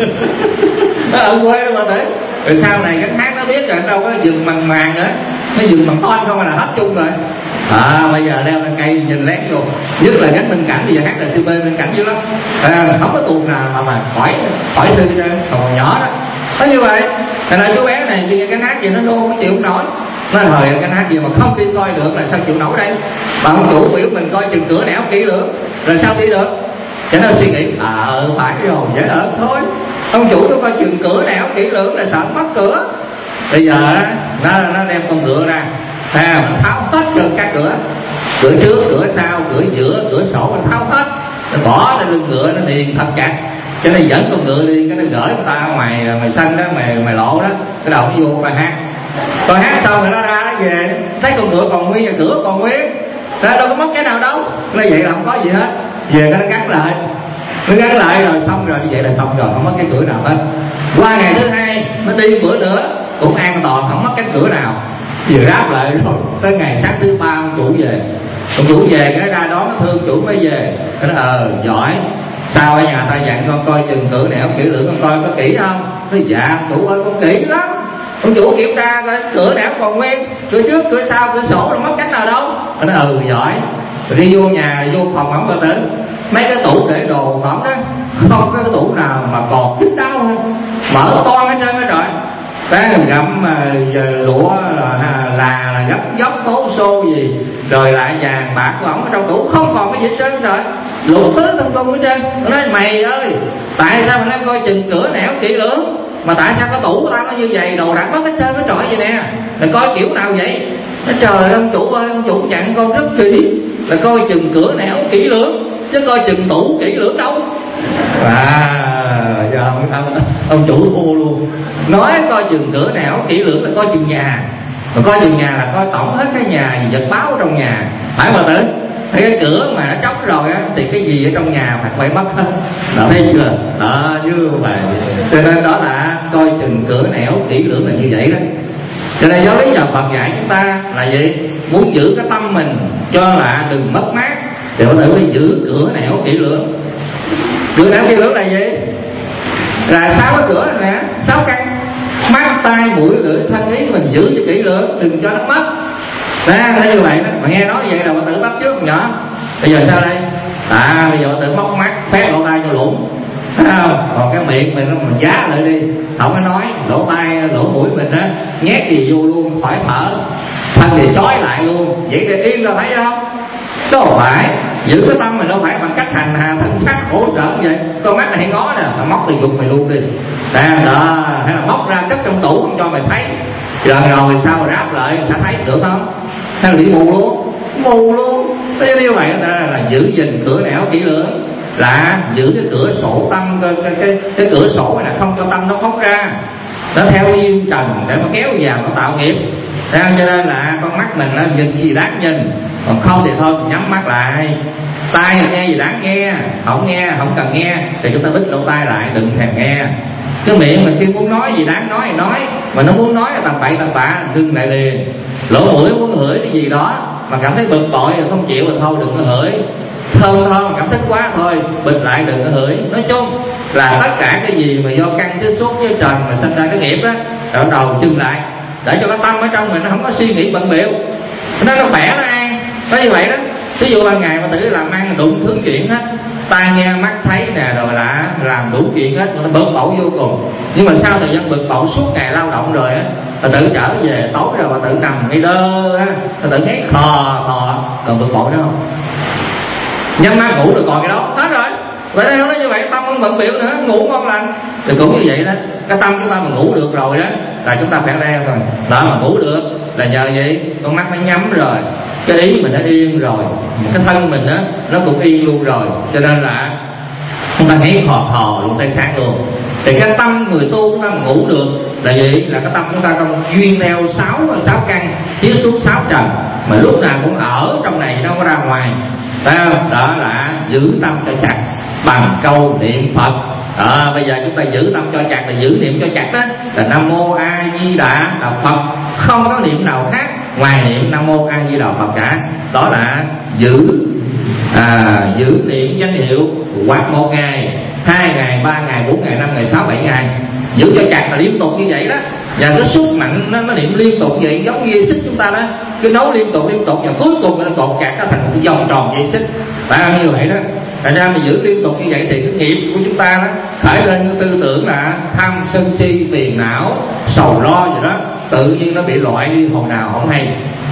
Nó ở quê đó mà tử. Rồi sau này cái hát nó biết rồi đâu có dừng bằng màn nữa, nó dừng bằng ton không là hết chung rồi. À, bây giờ leo lên cây nhìn lén vô, nhất là gánh Minh Cảnh, bây giờ hát là xê pê Minh Cảnh dữ lắm. À, không có tuồng nào mà mà khỏi khỏi sư còn nhỏ đó. Có như vậy, thành ra chú bé này khi cái hát gì nó nôn nó chịu không nổi. Nó thời cái hát gì mà không đi coi được là sao chịu nổi đây? Bà ông chủ biểu mình coi chừng cửa nẻo kỹ lưỡng, rồi sao đi được? Cho nên suy nghĩ, à phải rồi, dễ ợt thôi. Ông chủ nó coi chừng cửa nẻo kỹ lưỡng là sợ mất cửa. Bây giờ nó nó đem con ngựa ra, à, nó tháo hết được các cửa, cửa trước, cửa sau, cửa giữa, cửa sổ nó tháo hết, nó bỏ lên lưng ngựa nó liền thật chặt. Cho nên dẫn con ngựa đi, cái nó gửi người ta ngoài ngoài sân đó, ngoài ngoài lộ đó, cái đầu nó vô coi hát. Coi hát xong rồi nó ra nó về, thấy con ngựa còn nguyên và cửa còn nguyên, ra đâu có mất cái nào đâu. Nó vậy là không có gì hết. Về cái nó gắn lại, nó gắn lại rồi xong rồi, như vậy là xong rồi, không mất cái cửa nào hết. Qua ngày thứ hai nó đi bữa nữa cũng an toàn, không mất cánh cửa nào. Vừa ráp lại rồi tới ngày sáng thứ ba ông chủ về, ông chủ về cái ra đó nó thương chủ mới về. Nó nói ờ giỏi, sao ở nhà ta dặn con coi chừng cửa nẻo kỹ lưỡng, con coi có kỹ không? Nói dạ chủ ơi con kỹ lắm. Ông chủ kiểm tra coi cửa nẻo còn nguyên, cửa trước cửa sau cửa sổ đâu mất cánh nào đâu. Nó nói ừ giỏi. Rồi đi vô nhà, vô phòng ẩm bà tử, mấy cái tủ để đồ cỏng đó không có cái tủ nào mà còn đứt đâu, mở to hết trơn hết rồi. Cái gặm uh, lụa là, là, là gấp dốc tố xô gì rồi lại vàng bạc của ổng ở trong tủ không còn cái gì hết trơn rồi, lục tứ tung tung hết trơn. Nó nói mày ơi, tại sao mày coi chừng cửa nẻo kỹ lưỡng mà tại sao cái tủ của tao nó như vậy, đồ đạc mất hết trơn hết trọi vậy nè, mày coi kiểu nào vậy? Nó trời ông chủ ơi, ông chủ dặn con rất kỹ là coi chừng cửa nẻo kỹ lưỡng chứ coi chừng tủ kỹ lưỡng đâu. À giờ ông, ông, ông chủ hô luôn, nói coi chừng cửa nẻo kỹ lưỡng là coi chừng nhà, mà coi chừng nhà là coi tổng hết cái nhà gì vật báo trong nhà, phải mà tử. Cái cửa mà nó trống rồi á thì cái gì ở trong nhà phải phải mất hết, đó thấy chưa? Đó như vậy. Cho nên đó là coi chừng cửa nẻo kỹ lưỡng là như vậy đó. Cho nên giáo lý nhà Phật dạy chúng ta là gì? Muốn giữ cái tâm mình cho là đừng mất mát thì có thể phải giữ cửa nẻo kỹ lưỡng. Cửa nẻo kỹ lưỡng là gì? Là sáu cái cửa này nè, sáu căn: mắt, tai, mũi, lưỡi, thân, ý mình giữ cho kỹ lưỡng, đừng cho nó mất. Đó, thấy như vậy đó. Mà nghe nói vậy là bà tự bắt trước con nhỏ. Bây giờ sao đây? À bây giờ bà tự móc mắt, phét lỗ tai cho lũng, thấy không? Còn cái miệng mình nó mình giá lại đi, không có nói, lỗ tai, lỗ mũi mình á nhét gì vô luôn, khỏi thở, thân thì trói lại luôn, vậy thì yên rồi, thấy không? Đâu phải giữ cái tâm mình đâu phải bằng cách hành hà thân sắc hỗ trợ như vậy. Con mắt này hay ngó nè, mà móc từ dục mày luôn đi, à, đó, hay là móc ra cất trong tủ không cho mày thấy, rồi rồi sao ráp lại sẽ thấy được không? Hay là bị mù luôn, mù luôn. Thế như vậy là, là giữ gìn cửa nẻo kỹ lưỡng, là giữ cái cửa sổ tâm, cái cái cái, cái cửa sổ này là không cho tâm nó phóng ra, nó theo duyên trần để mà kéo vào nó tạo nghiệp. Cho nên là con mắt mình nó nhìn gì đáng nhìn, còn không thì thôi nhắm mắt lại. Tai là nghe gì đáng nghe, không nghe không cần nghe thì chúng ta bít lỗ tai lại, đừng thèm nghe. Cái miệng mà khi muốn nói gì đáng nói thì nói, mà nó muốn nói là tầm bậy tầm bạ ngưng lại liền. Lỗ mũi muốn hửi cái gì đó mà cảm thấy bực bội rồi không chịu thì thôi đừng có hửi. Thơm thơm cảm thích quá thôi bịt lại đừng có hửi. Nói chung là tất cả cái gì mà do căn tiếp xúc với trần mà sinh ra cái nghiệp đó, rồi bắt đầu chừng lại để cho cái tâm ở trong mình nó không có suy nghĩ bận bịu, nó nó khỏe nó an. Nói như vậy đó. Ví dụ ban ngày mà tự làm ăn đụng thứ chuyện hết, tai nghe mắt thấy nè, rồi là làm đủ chuyện hết, nó bực bội vô cùng. Nhưng mà sau thời gian bực bội suốt ngày lao động rồi á, bà tự trở về tối rồi bà tự nằm ngay đơ á, bà tự ngáy khò khò, còn bực bội đó không? Nhắm mắt ngủ được còn cái đó hết rồi. Vậy nên nói như vậy tâm không bận biểu nữa, ngủ ngon lành. Thì cũng như vậy đó, cái tâm chúng ta mà ngủ được rồi đó là chúng ta khỏe re rồi. Đó mà ngủ được là nhờ vậy, con mắt nó nhắm rồi, cái ý mình đã yên rồi, cái thân mình đó nó cũng yên luôn rồi. Cho nên là chúng ta ngáy khò khò luôn tay sáng luôn. Thì cái tâm người tu chúng ta mà ngủ được là gì? Là cái tâm chúng ta không duyên theo sáu sáu căn chiếu xuống sáu trần, mà lúc nào cũng ở trong này đâu có ra ngoài. Đó là giữ tâm cho chặt bằng câu niệm Phật. Đó, bây giờ chúng ta giữ tâm cho chặt là giữ niệm cho chặt đó là Nam Mô A Di Đà là Phật, không có niệm nào khác ngoài niệm Nam Mô A Di Đà Phật cả. Đó là giữ à, giữ niệm danh hiệu hoặc một ngày, hai ngày, ba ngày, bốn ngày, năm ngày, sáu bảy ngày, giữ cho chặt là liên tục như vậy đó. Và cái sức mạnh nó, nó niệm liên tục vậy, giống như dây xích chúng ta đó, cứ nấu liên tục liên tục và cuối cùng nó cột chặt nó thành một vòng tròn dây xích. Phải không? Như vậy đó. Thành ra mình giữ liên tục như vậy thì cái nghiệp của chúng ta đó khởi lên cái tư tưởng là tham sân si phiền não sầu lo gì đó, tự nhiên nó bị loại đi hồi nào không hay.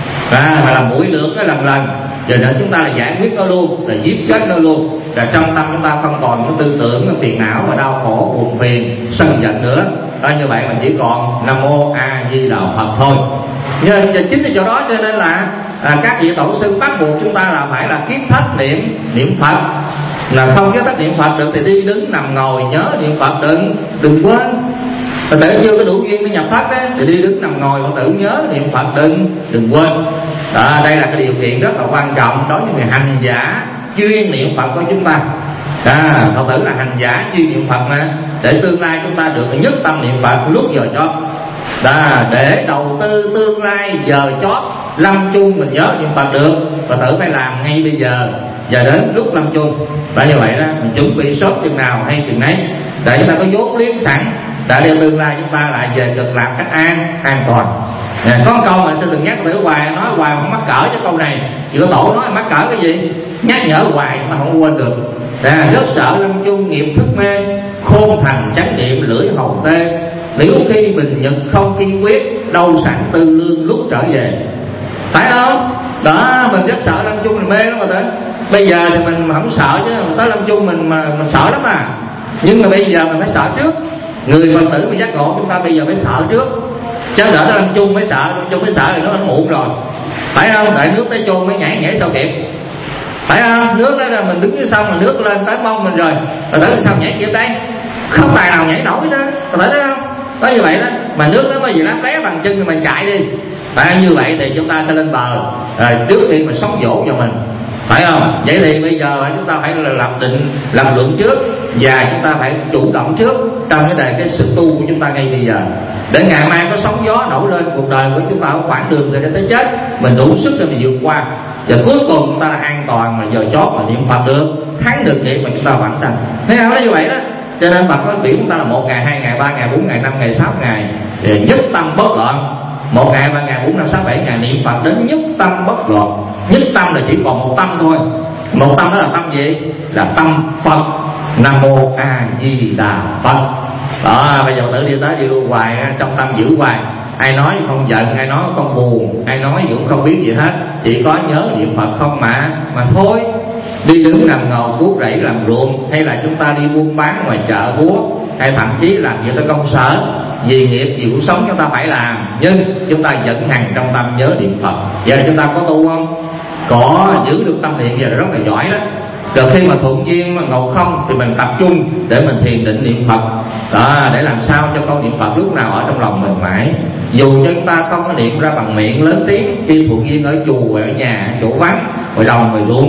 À, mà làm mũi lưỡi cái lần lần rồi nên chúng ta là giải quyết nó luôn, là giết chết nó luôn. Là trong tâm chúng ta không còn cái tư tưởng cái phiền não và đau khổ buồn phiền sân giận nữa. Đó, như vậy mà chỉ còn Nam Mô A Di Đà Phật thôi. Nhưng chính vì chỗ đó cho nên là à, các vị tổ sư bắt buộc chúng ta là phải là kiết thất niệm niệm Phật. Là không kiết thất niệm Phật được thì đi đứng nằm ngồi nhớ niệm Phật, đừng đừng quên. Và tự chưa có đủ duyên mới nhập thất á, thì đi đứng nằm ngồi và tự nhớ niệm Phật, đừng đừng quên. Đó, đây là cái điều kiện rất là quan trọng đối với người hành giả chuyên niệm Phật của chúng ta. À, Phật tử là hành giả chuyên niệm Phật mà, để tương lai chúng ta được nhất tâm niệm Phật lúc giờ chót. Đó, để đầu tư tương lai giờ chót lâm chung mình nhớ niệm Phật được, Phật tử phải làm ngay bây giờ và đến lúc lâm chung. Và như vậy đó, mình chuẩn bị sớm chừng nào hay chừng nấy, để chúng ta có vốn liếng sẵn, đã để tương lai chúng ta lại về cực lạc cách an an toàn. À, có một câu mà sư từng nhắc tử hoài, nói hoài không mắc cỡ cho câu này. Chỉ có tổ nói mắc cỡ cái gì, nhắc nhở hoài mà không quên được. À, rất sợ lâm chung nghiệp thức mê, khôn thành chánh niệm lưỡi hầu tê. Nếu khi mình nhật không kiên quyết, đâu sẵn tư lương lúc trở về. Phải không? Đó, mình rất sợ lâm chung mình mê lắm mà tới. Bây giờ thì mình không sợ chứ, tới lâm chung mình mà mình sợ lắm mà. Nhưng mà bây giờ mình phải sợ trước. Người Phật tử mà giác ngộ chúng ta bây giờ phải sợ trước, chứ đỡ tới lâm chung mới sợ, lâm chung mới sợ thì nó đã muộn rồi. Phải không? Tại nước tới chôn mới nhảy nhảy sao kịp. Phải không? Nước đó là mình đứng dưới sông mà nước lên tới mông mình rồi, rồi tới sao nhảy kịp đây? Không tài nào nhảy nổi đó, có thể thấy không? Đó như vậy đó, mà nước nó có gì lắm té bằng chân thì mình chạy đi. Phải không? Như vậy thì chúng ta sẽ lên bờ, rồi trước tiên mình sống dỗ cho mình. Phải không? Vậy thì bây giờ chúng ta phải là lập định, lập luận trước, và chúng ta phải chủ động trước trong cái đề cái sự tu của chúng ta ngay bây giờ, để ngày mai có sóng gió nổi lên cuộc đời của chúng ta ở khoảng đường từ đây tới chết, mình đủ sức để mình vượt qua, và cuối cùng chúng ta là an toàn mà giờ chót mà niệm Phật được, thắng được nghiệp mà chúng ta vãng sanh. Thấy không? Nó như vậy đó. Cho nên Phật nói biểu chúng ta là một ngày, hai ngày, ba ngày, bốn ngày, năm ngày, sáu ngày để nhất tâm bất loạn. Một ngày, ba ngày, bốn năm, sáu, bảy ngày niệm Phật đến nhất tâm bất loạn. Nhất tâm là chỉ còn một tâm thôi. Một tâm đó là tâm gì? Là tâm Phật. Nam Mô A Di Đà Phật. Đó, bây giờ tự đi tới đi luôn hoài, trong tâm giữ hoài. Ai nói không giận, ai nói không buồn, ai nói cũng không biết gì hết, chỉ có nhớ niệm Phật không mà mà thôi. Đi đứng nằm ngồi cuốc rẫy làm ruộng, hay là chúng ta đi buôn bán ngoài chợ búa, hay thậm chí làm việc ở công sở, vì nghiệp vì cuộc sống chúng ta phải làm, nhưng chúng ta vẫn hằng trong tâm nhớ niệm Phật. Vậy là chúng ta có tu không? Có, giữ được tâm niệm vậy là rất là giỏi đó. Rồi khi mà thuận duyên mà ngồi không thì mình tập trung để mình thiền định niệm Phật. Đó, để làm sao cho câu niệm Phật lúc nào ở trong lòng mình mãi. Dù cho chúng ta không có niệm ra bằng miệng lớn tiếng, khi thuận duyên ở chùa, ở nhà, ở chỗ vắng, ngoài đồng, ngoài ruộng,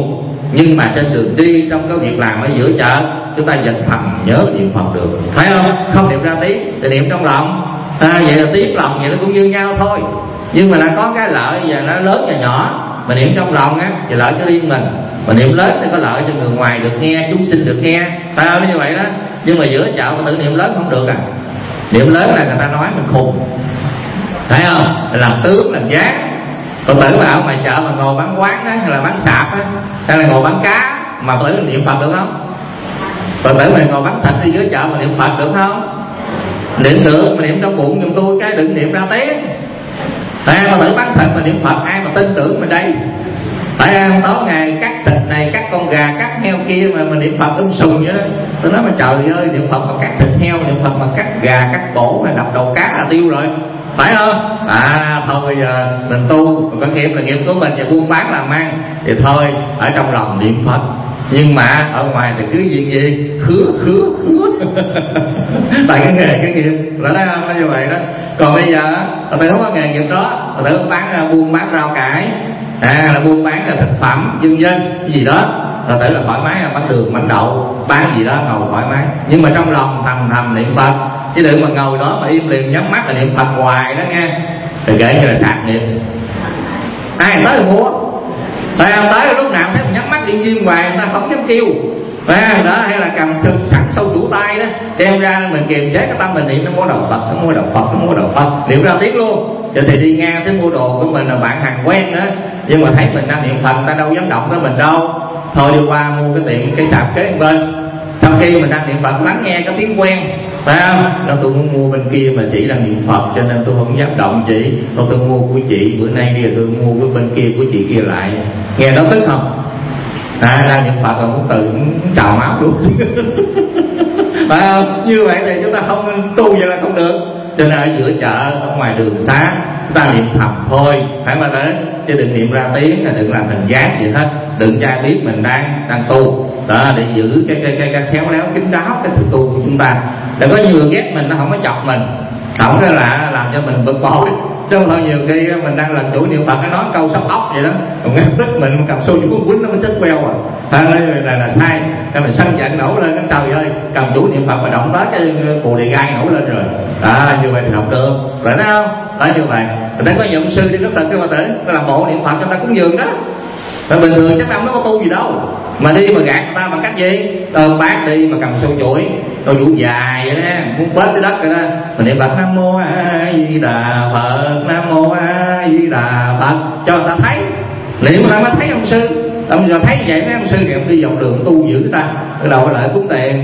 nhưng mà trên đường đi, trong cái việc làm ở giữa chợ, chúng ta vẫn thầm nhớ niệm Phật được, phải không? Không niệm ra tiếng thì niệm trong lòng. À, vậy là tiếng lòng vậy nó cũng như nhau thôi, nhưng mà là có cái lợi và nó lớn và nhỏ. Mà niệm trong lòng á thì lợi cho riêng mình, mà niệm lớn thì có lợi cho người ngoài được nghe, chúng sinh được nghe, phải không? Như vậy đó. Nhưng mà giữa chợ mà tự niệm lớn không được à. Niệm lớn là người ta nói mình khùng, phải không? Làm tướng làm dáng. Còn tử bảo ngoài chợ mà ngồi bán quán đó, hay là bán sạp á, hay là ngồi bán cá mà tử niệm Phật được không? Còn tử mày ngồi bán thịt đi dưới chợ mà niệm Phật được không? Niệm được, mà niệm trong bụng giùm tôi cái, đừng niệm ra tiếng. Tại mà tử bán thịt mà niệm Phật, ai mà tin tưởng mình đây? Tại ăn tối ngày cắt thịt này, cắt con gà, cắt heo kia mà mình niệm Phật um sùm vậy đó. Tôi nói mà trời ơi, niệm Phật mà cắt thịt heo, niệm Phật mà cắt gà, cắt cổ, mà đập đầu cá là tiêu rồi, phải không? À thôi bây giờ mình tu, mình có nghiệp là nghiệp của mình, và buôn bán làm ăn thì thôi ở trong lòng niệm Phật, nhưng mà ở ngoài thì cứ gì gì khứa khứa khứa tại cái nghề cái nghiệp là đó, nó như vậy đó. Còn bây giờ tôi không có nghề nghiệp đó, tôi bán buôn bán rau cải, à là buôn bán là thực phẩm vân vân gì đó, là tự là thoải mái, là bán đường bán đậu, bán gì đó ngồi thoải mái, nhưng mà trong lòng thầm thầm niệm Phật. Chứ đừng mà ngồi đó mà im liền nhắm mắt là niệm Phật hoài đó nghe, thì kể như là sạc niệm. Ai tới thì mua, phải không? Tới lúc nào thấy mình nhắm mắt điện viên hoài, người ta không dám kêu, phải không? Đó, hay là cầm thực sẵn sâu chủ tay đó, đem ra mình kiềm chế cái tâm mình niệm nó mua đầu Phật, nó mua đầu Phật, nó mua đầu Phật, niệm ra tiếng luôn. Cho thì đi ngang tới mua đồ của mình là bạn hàng quen nữa, nhưng mà thấy mình đang niệm Phật, ta đâu dám động tới mình đâu, thôi đi qua mua cái tiệm cái sạp kế bên. Trong khi mình đang niệm Phật lắng nghe cái tiếng quen, phải không? Nó tôi muốn mua bên kia mà chị đang niệm Phật cho nên tôi không dám động chị. Thôi tôi mua của chị, bữa nay đi tôi mua cái bên kia của chị kia lại. Nghe nó tức không? À, đang niệm Phật rồi muốn tự trào máu luôn phải không? Như vậy thì chúng ta không tu vậy là không được. Cho nên ở giữa chợ, ở ngoài đường xá, chúng ta niệm thầm thôi, phải mà đến, chứ đừng niệm ra tiếng, đừng làm hình dáng gì hết, đừng cho ai biết mình đang đang tu đó, để giữ cái cái cái, cái khéo léo kín đáo cái sự tu của chúng ta. Đừng có nhiều ghét mình, nó không có chọc mình, không đó là làm cho mình bực bội. Chứ không thôi nhiều khi mình đang làm chủ niệm Phật, nó nói câu sóc ốc vậy đó, còn ngay tức mình cầm xô chủ quýnh nó mới chết queo à. À, là, là, là sai, cái mình sân giận nổ lên, cái trời ơi, cầm chủ niệm Phật mà động tới cái cù đề gai nổ lên rồi. À, như vậy thì học được, phải không? Đó như vậy. Mình đang có nhậm sư đi rất thật cái mà tử, nó làm bộ niệm Phật cho ta cúng dường đó. Mà bình thường chắc ông nó có tu gì đâu, mà đi mà gạt người ta bằng cách gì? Ôm bát đi mà cầm sâu chuỗi, sâu chuỗi dài vậy đó, muốn bết tới đất rồi đó. Mình niệm Phật Nam Mô A Di Đà Phật, Nam Mô A Di Đà Phật, cho người ta thấy. Niệm người ta mới thấy ông sư. Ông giờ thấy vậy mấy ông sư thì ông đi dọc đường tu dữ ta, ở đầu lại cúng tiền.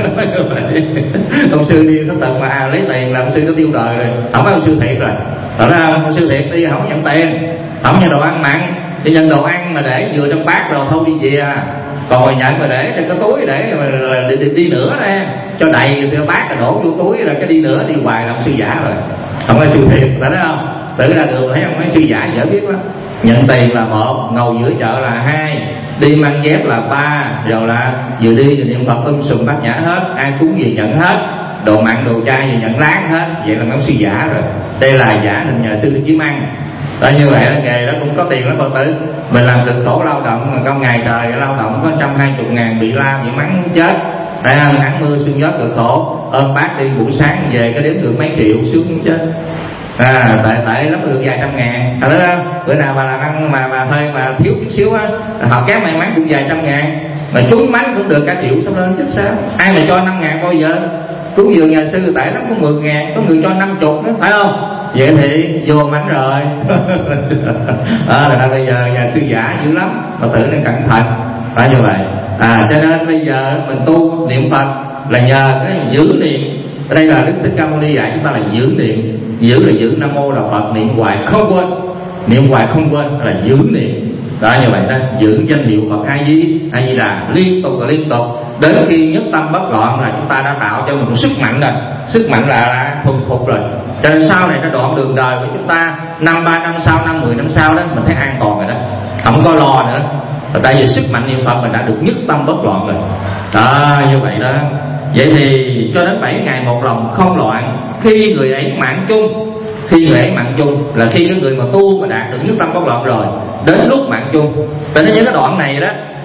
Ông sư đi có tận mà à, lấy tiền là ông sư nó tiêu đời rồi, không phải ông sư thiệt rồi. Thật ra ông sư thiệt đi không nhận tiền, không nhận đồ ăn mặn, đi nhận đồ ăn mà để vừa trong bát rồi thôi đi về à. Còn mà nhận mà để trong cái túi để mà đi, đi, đi nữa nè, cho đầy cái bát rồi đổ vô túi rồi cái đi nữa đi hoài là ông sư giả rồi, không phải sư thiệt, phải thấy không? Tự ra đường thấy ông mấy sư giả dễ biết lắm. Nhận tiền là một, ngồi giữa chợ là hai, đi mang dép là ba, rồi là vừa đi vừa niệm Phật um sùm bát nhã hết, ai cúng gì nhận hết, đồ mặn đồ chay gì nhận láng hết, vậy là ông sư giả rồi. Đây là giả nên nhờ sư đi kiếm ăn. Đó, như vậy là nghề đó cũng có tiền lắm Phật tử. Mình làm cực khổ lao động mà công ngày trời lao động có trăm hai chục ngàn, bị la bị mắng chết, tại nắng mưa sương gió cực khổ, ôm bác đi buổi sáng về cái đếm được mấy triệu sướng chết. À, tại tại lắm được vài trăm ngàn, à, đó, bữa nào mà làm ăn mà mà hơi mà thiếu chút xíu á, họ kém may mắn cũng vài trăm ngàn, mà trúng mánh cũng được cả triệu xong lên chết sao? Ai mà cho năm ngàn bao giờ? Cúng dường nhà sư tại nó có mười ngàn, có người cho năm chục nữa, phải không? Vậy thì vô mánh rồi. À, là bây giờ nhà sư giả dữ lắm, mà tự nên cẩn thận, phải như vậy. À, cho nên bây giờ mình tu niệm Phật là nhờ cái giữ niệm. Ở đây là Đức Thích Ca Mâu Ni dạy chúng ta là giữ niệm. Giữ là giữ Nam Mô là Phật, niệm hoài không quên, niệm hoài không quên là giữ niệm. Đó, như vậy đó, giữ danh hiệu Phật A Di A Di Đà liên tục và liên tục đến khi nhất tâm bất loạn là chúng ta đã tạo cho mình một sức mạnh rồi, sức mạnh là, là thuần phục rồi. Cho nên sau này cái đoạn đường đời của chúng ta năm ba năm sau, năm mười năm sau đó mình thấy an toàn rồi đó, không có lo nữa. Và tại vì sức mạnh niệm Phật mình đã được nhất tâm bất loạn rồi. Đó, như vậy đó. Vậy thì cho đến bảy ngày một lòng không loạn, khi người ấy mạng chung, khi người ấy mạng chung là khi cái người mà tu mà đạt được nhất tâm bất loạn rồi, đến lúc mạng chung. Cho nên những cái đoạn này đó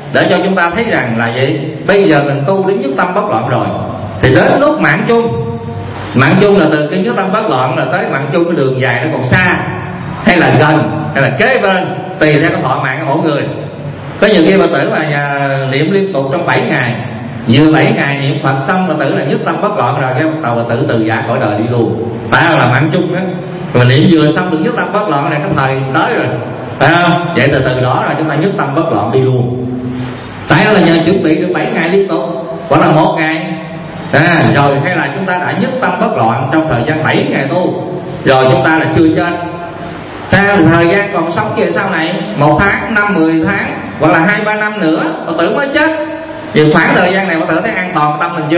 để cho chúng ta thấy rằng là gì? Bây giờ mình tu đến nhất tâm bất loạn rồi, thì đến lúc mạng chung, mạng chung là từ cái nhất tâm bất loạn là tới mạng chung, cái đường dài nó còn xa hay là gần hay là kế bên, tùy theo cái thọ mạng của mỗi người. Có nhiều khi Phật tử mà nhà niệm liên tục trong bảy ngày, vừa bảy ngày niệm Phật xong Phật tử là nhất tâm bất loạn rồi, cái bắt đầu Phật tử từ giả cõi đời đi luôn. Phải không? Là mạng chung đó. Mà niệm vừa xong được nhất tâm bất loạn này, cái thời tới rồi, phải không? Vậy từ từ đó là chúng ta nhất tâm bất loạn đi luôn. Tại là nhờ chuẩn bị được bảy ngày liên tục, hoặc là một ngày à, rồi hay là chúng ta đã nhất tâm bất loạn trong thời gian bảy ngày tu, rồi chúng ta là chưa chết. Theo thời gian còn sống về sau này, một tháng, năm, mười tháng, hoặc là hai ba năm nữa Phật tử mới chết. Vì khoảng thời gian này Phật tử thấy an toàn tâm mình chưa?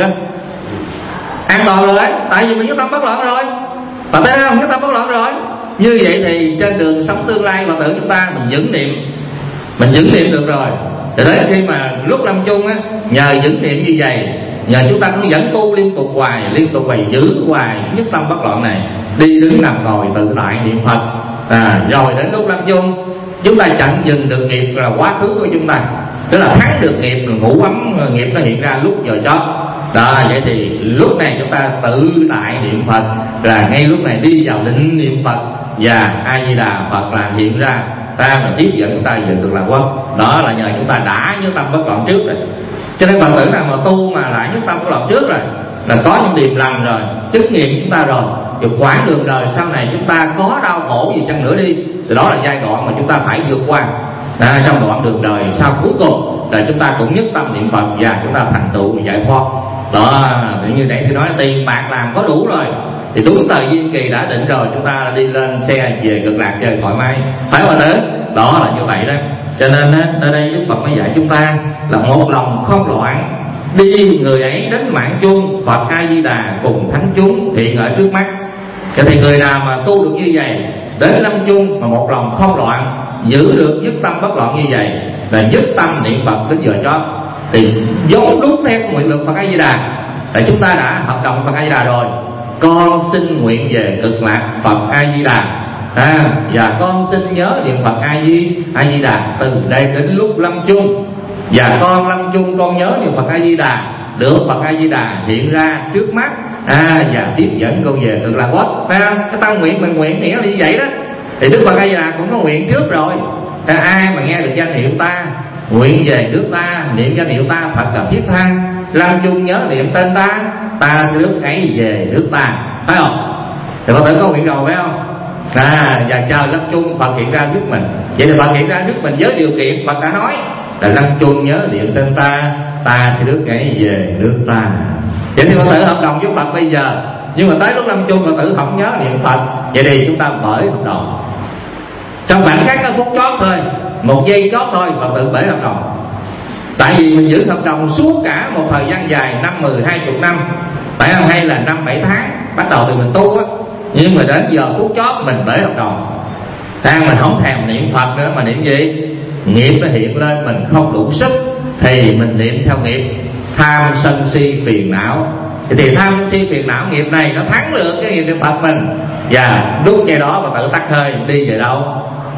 An toàn rồi đấy, tại vì mình nhất tâm bất loạn rồi. Phật tử thấy không? Nhất tâm bất loạn rồi. Như vậy thì trên đường sống tương lai Phật tử chúng ta mình vững niệm, mình vững niệm được rồi. Thì đến khi mà lúc lâm chung á, nhờ vững niệm như vậy, nhờ chúng ta cũng vẫn tu liên tục hoài, liên tục hoài, giữ hoài nhất tâm bất loạn này, đi đứng nằm ngồi tự tại niệm Phật. À, rồi đến lúc lâm chung chúng ta chặn dừng được nghiệp là quá khứ của chúng ta, tức là thắng được nghiệp, ngủ ấm nghiệp nó hiện ra lúc giờ chót đó. Vậy thì lúc này chúng ta tự tại niệm Phật, là ngay lúc này đi vào định niệm Phật và A Di Đà Phật là hiện ra, ta mà tiếp dẫn chúng ta về cực lạc quốc. Đó là nhờ chúng ta đã nhất tâm bất loạn trước rồi. Cho nên Phật tử nào mà tu mà lại nhất tâm bất loạn trước rồi là có những điềm lành rồi, chứng nghiệm chúng ta rồi. Rồi quãng đường đời sau này chúng ta có đau khổ gì chăng nữa đi, thì đó là giai đoạn mà chúng ta phải vượt qua. À, trong đoạn đường đời sau cuối cùng là chúng ta cũng nhất tâm niệm Phật và chúng ta thành tựu giải thoát. Đó, tự như nãy tôi nói tiền bạc làm có đủ rồi thì đúng thời duyên kỳ đã định rồi, chúng ta đi lên xe về cực lạc chơi thoải mái, phải không ạ? Đó là như vậy đó. Cho nên á, ở đây Đức Phật mới dạy chúng ta là một lòng không loạn, đi người ấy đến mạng chung, Phật A Di Đà cùng thánh chúng hiện ở trước mắt. Cho thì người nào mà tu được như vậy, đến lâm chung mà một lòng không loạn, giữ được nhất tâm bất loạn như vậy, là nhất tâm niệm Phật đến giờ chót, thì giống đúng theo nguyện lực Phật A Di Đà. Tại chúng ta đã hợp đồng Phật A Di Đà rồi, con xin nguyện về cực lạc Phật A Di Đà, à, và con xin nhớ niệm Phật A Di A Di Đà từ đây đến lúc lâm chung, và con lâm chung con nhớ niệm Phật A Di Đà, được Phật A Di Đà hiện ra trước mắt, à, và tiếp dẫn con về cực lạc quốc. Phải không? Cái tâm nguyện mình nguyện nghĩa là như vậy đó. Thì Đức Phật A Di Đà cũng có nguyện trước rồi. À, ai mà nghe được danh hiệu ta, nguyện về nước ta, niệm danh hiệu ta Phật là thiết tha, lâm chung nhớ niệm tên ta, ta nước ấy về nước ta, phải không? Thì Phật tử có nguyện rồi, phải không? À, và chờ lâm chung Phật hiện ra trước mình. Vậy thì Phật hiện ra trước mình với điều kiện Phật đã nói là lâm chung nhớ niệm tên ta, ta sẽ nước ấy về nước ta. Vậy thì Phật tử hợp đồng với Phật bây giờ, nhưng mà tới lúc lâm chung Phật tử không nhớ niệm Phật, vậy thì chúng ta bởi hợp đồng. Trong khoảng cách phút chót thôi, một giây chót thôi, Phật tử bể hợp đồng. Tại vì mình giữ hợp đồng suốt cả một thời gian dài, năm, mười, hai chục năm, phải không? Hay là năm, bảy tháng, bắt đầu từ mình tu á. Nhưng mà đến giờ phút chót mình bể hợp đồng. Đang mình không thèm niệm Phật nữa, mà niệm gì? Nghiệp nó hiện lên mình không đủ sức, thì mình niệm theo nghiệp tham sân si phiền não. Thì tham sân si phiền não nghiệp này nó thắng được cái nghiệp niệm Phật mình. Và lúc ngày đó mà tự tắt hơi, đi về đâu?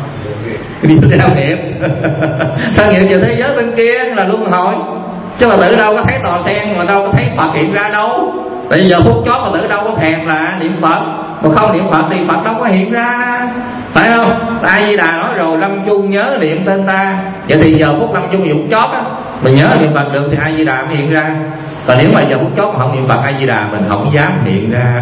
Đi theo nghiệp. Theo nghiệp về thế giới bên kia là luân hồi. Chứ mà tự đâu có thấy tòa sen, mà đâu có thấy Phật hiện ra đâu. Tại giờ phút chót mà tự đâu có thèm là niệm Phật, mà không niệm Phật thì Phật đâu có hiện ra, phải không? A Di Đà nói rồi, lâm chung nhớ niệm tên ta. Vậy thì giờ phút lâm chung phút chót á, mình nhớ niệm Phật được thì A Di Đà mới hiện ra. Còn nếu mà giờ phút chót mà không niệm Phật A Di Đà, mình không dám hiện ra.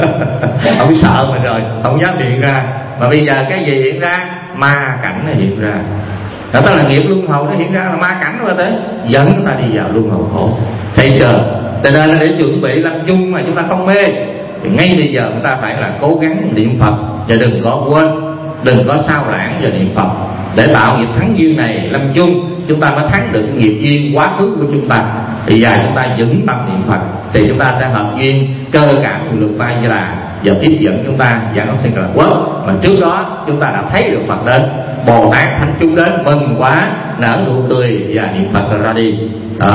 Không sợ mình rồi, không dám hiện ra. Mà bây giờ cái gì hiện ra? Ma cảnh nó hiện ra. Đó là nghiệp luân hồi nó hiện ra, là ma cảnh rồi tới dẫn chúng ta đi vào luân hồi khổ. Thấy chưa? Cho nên để chuẩn bị lâm chung mà chúng ta không mê, thì ngay bây giờ chúng ta phải là cố gắng niệm Phật, và đừng có quên, đừng có sao lãng về niệm Phật, để tạo nghiệp thắng duyên này lâm chung, chúng ta mới thắng được cái nghiệp duyên quá khứ của chúng ta. Thì giờ chúng ta vững tâm niệm Phật, thì chúng ta sẽ hợp duyên cơ cảm của lực Phật là giờ tiếp dẫn chúng ta và nó sẽ là quốc. Mà trước đó chúng ta đã thấy được Phật đến, Bồ Tát thánh chúng đến, mừng quá, nở nụ cười và niệm Phật ra đi. À,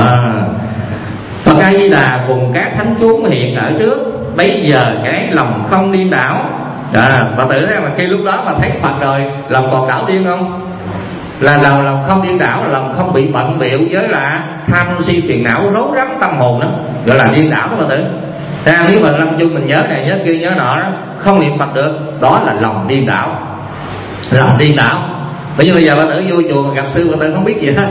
Phật A Di Đà cùng các thánh chúng hiện ở trước, bây giờ cái lòng không điên đảo. À, Phật tử mà khi lúc đó mà thấy Phật rồi, lòng còn đảo điên không? là lòng lòng không điên đảo, là lòng không bị bận bịu với là tham si phiền não rối rắm tâm hồn đó, gọi là điên đảo đó mà tử. À, nếu mà lâm chung mình nhớ này nhớ kia nhớ nọ đó, không niệm Phật được, đó là lòng điên đảo, lòng điên đảo. Bởi vì bây giờ bà tử vô chùa mà gặp sư bà tử không biết gì hết,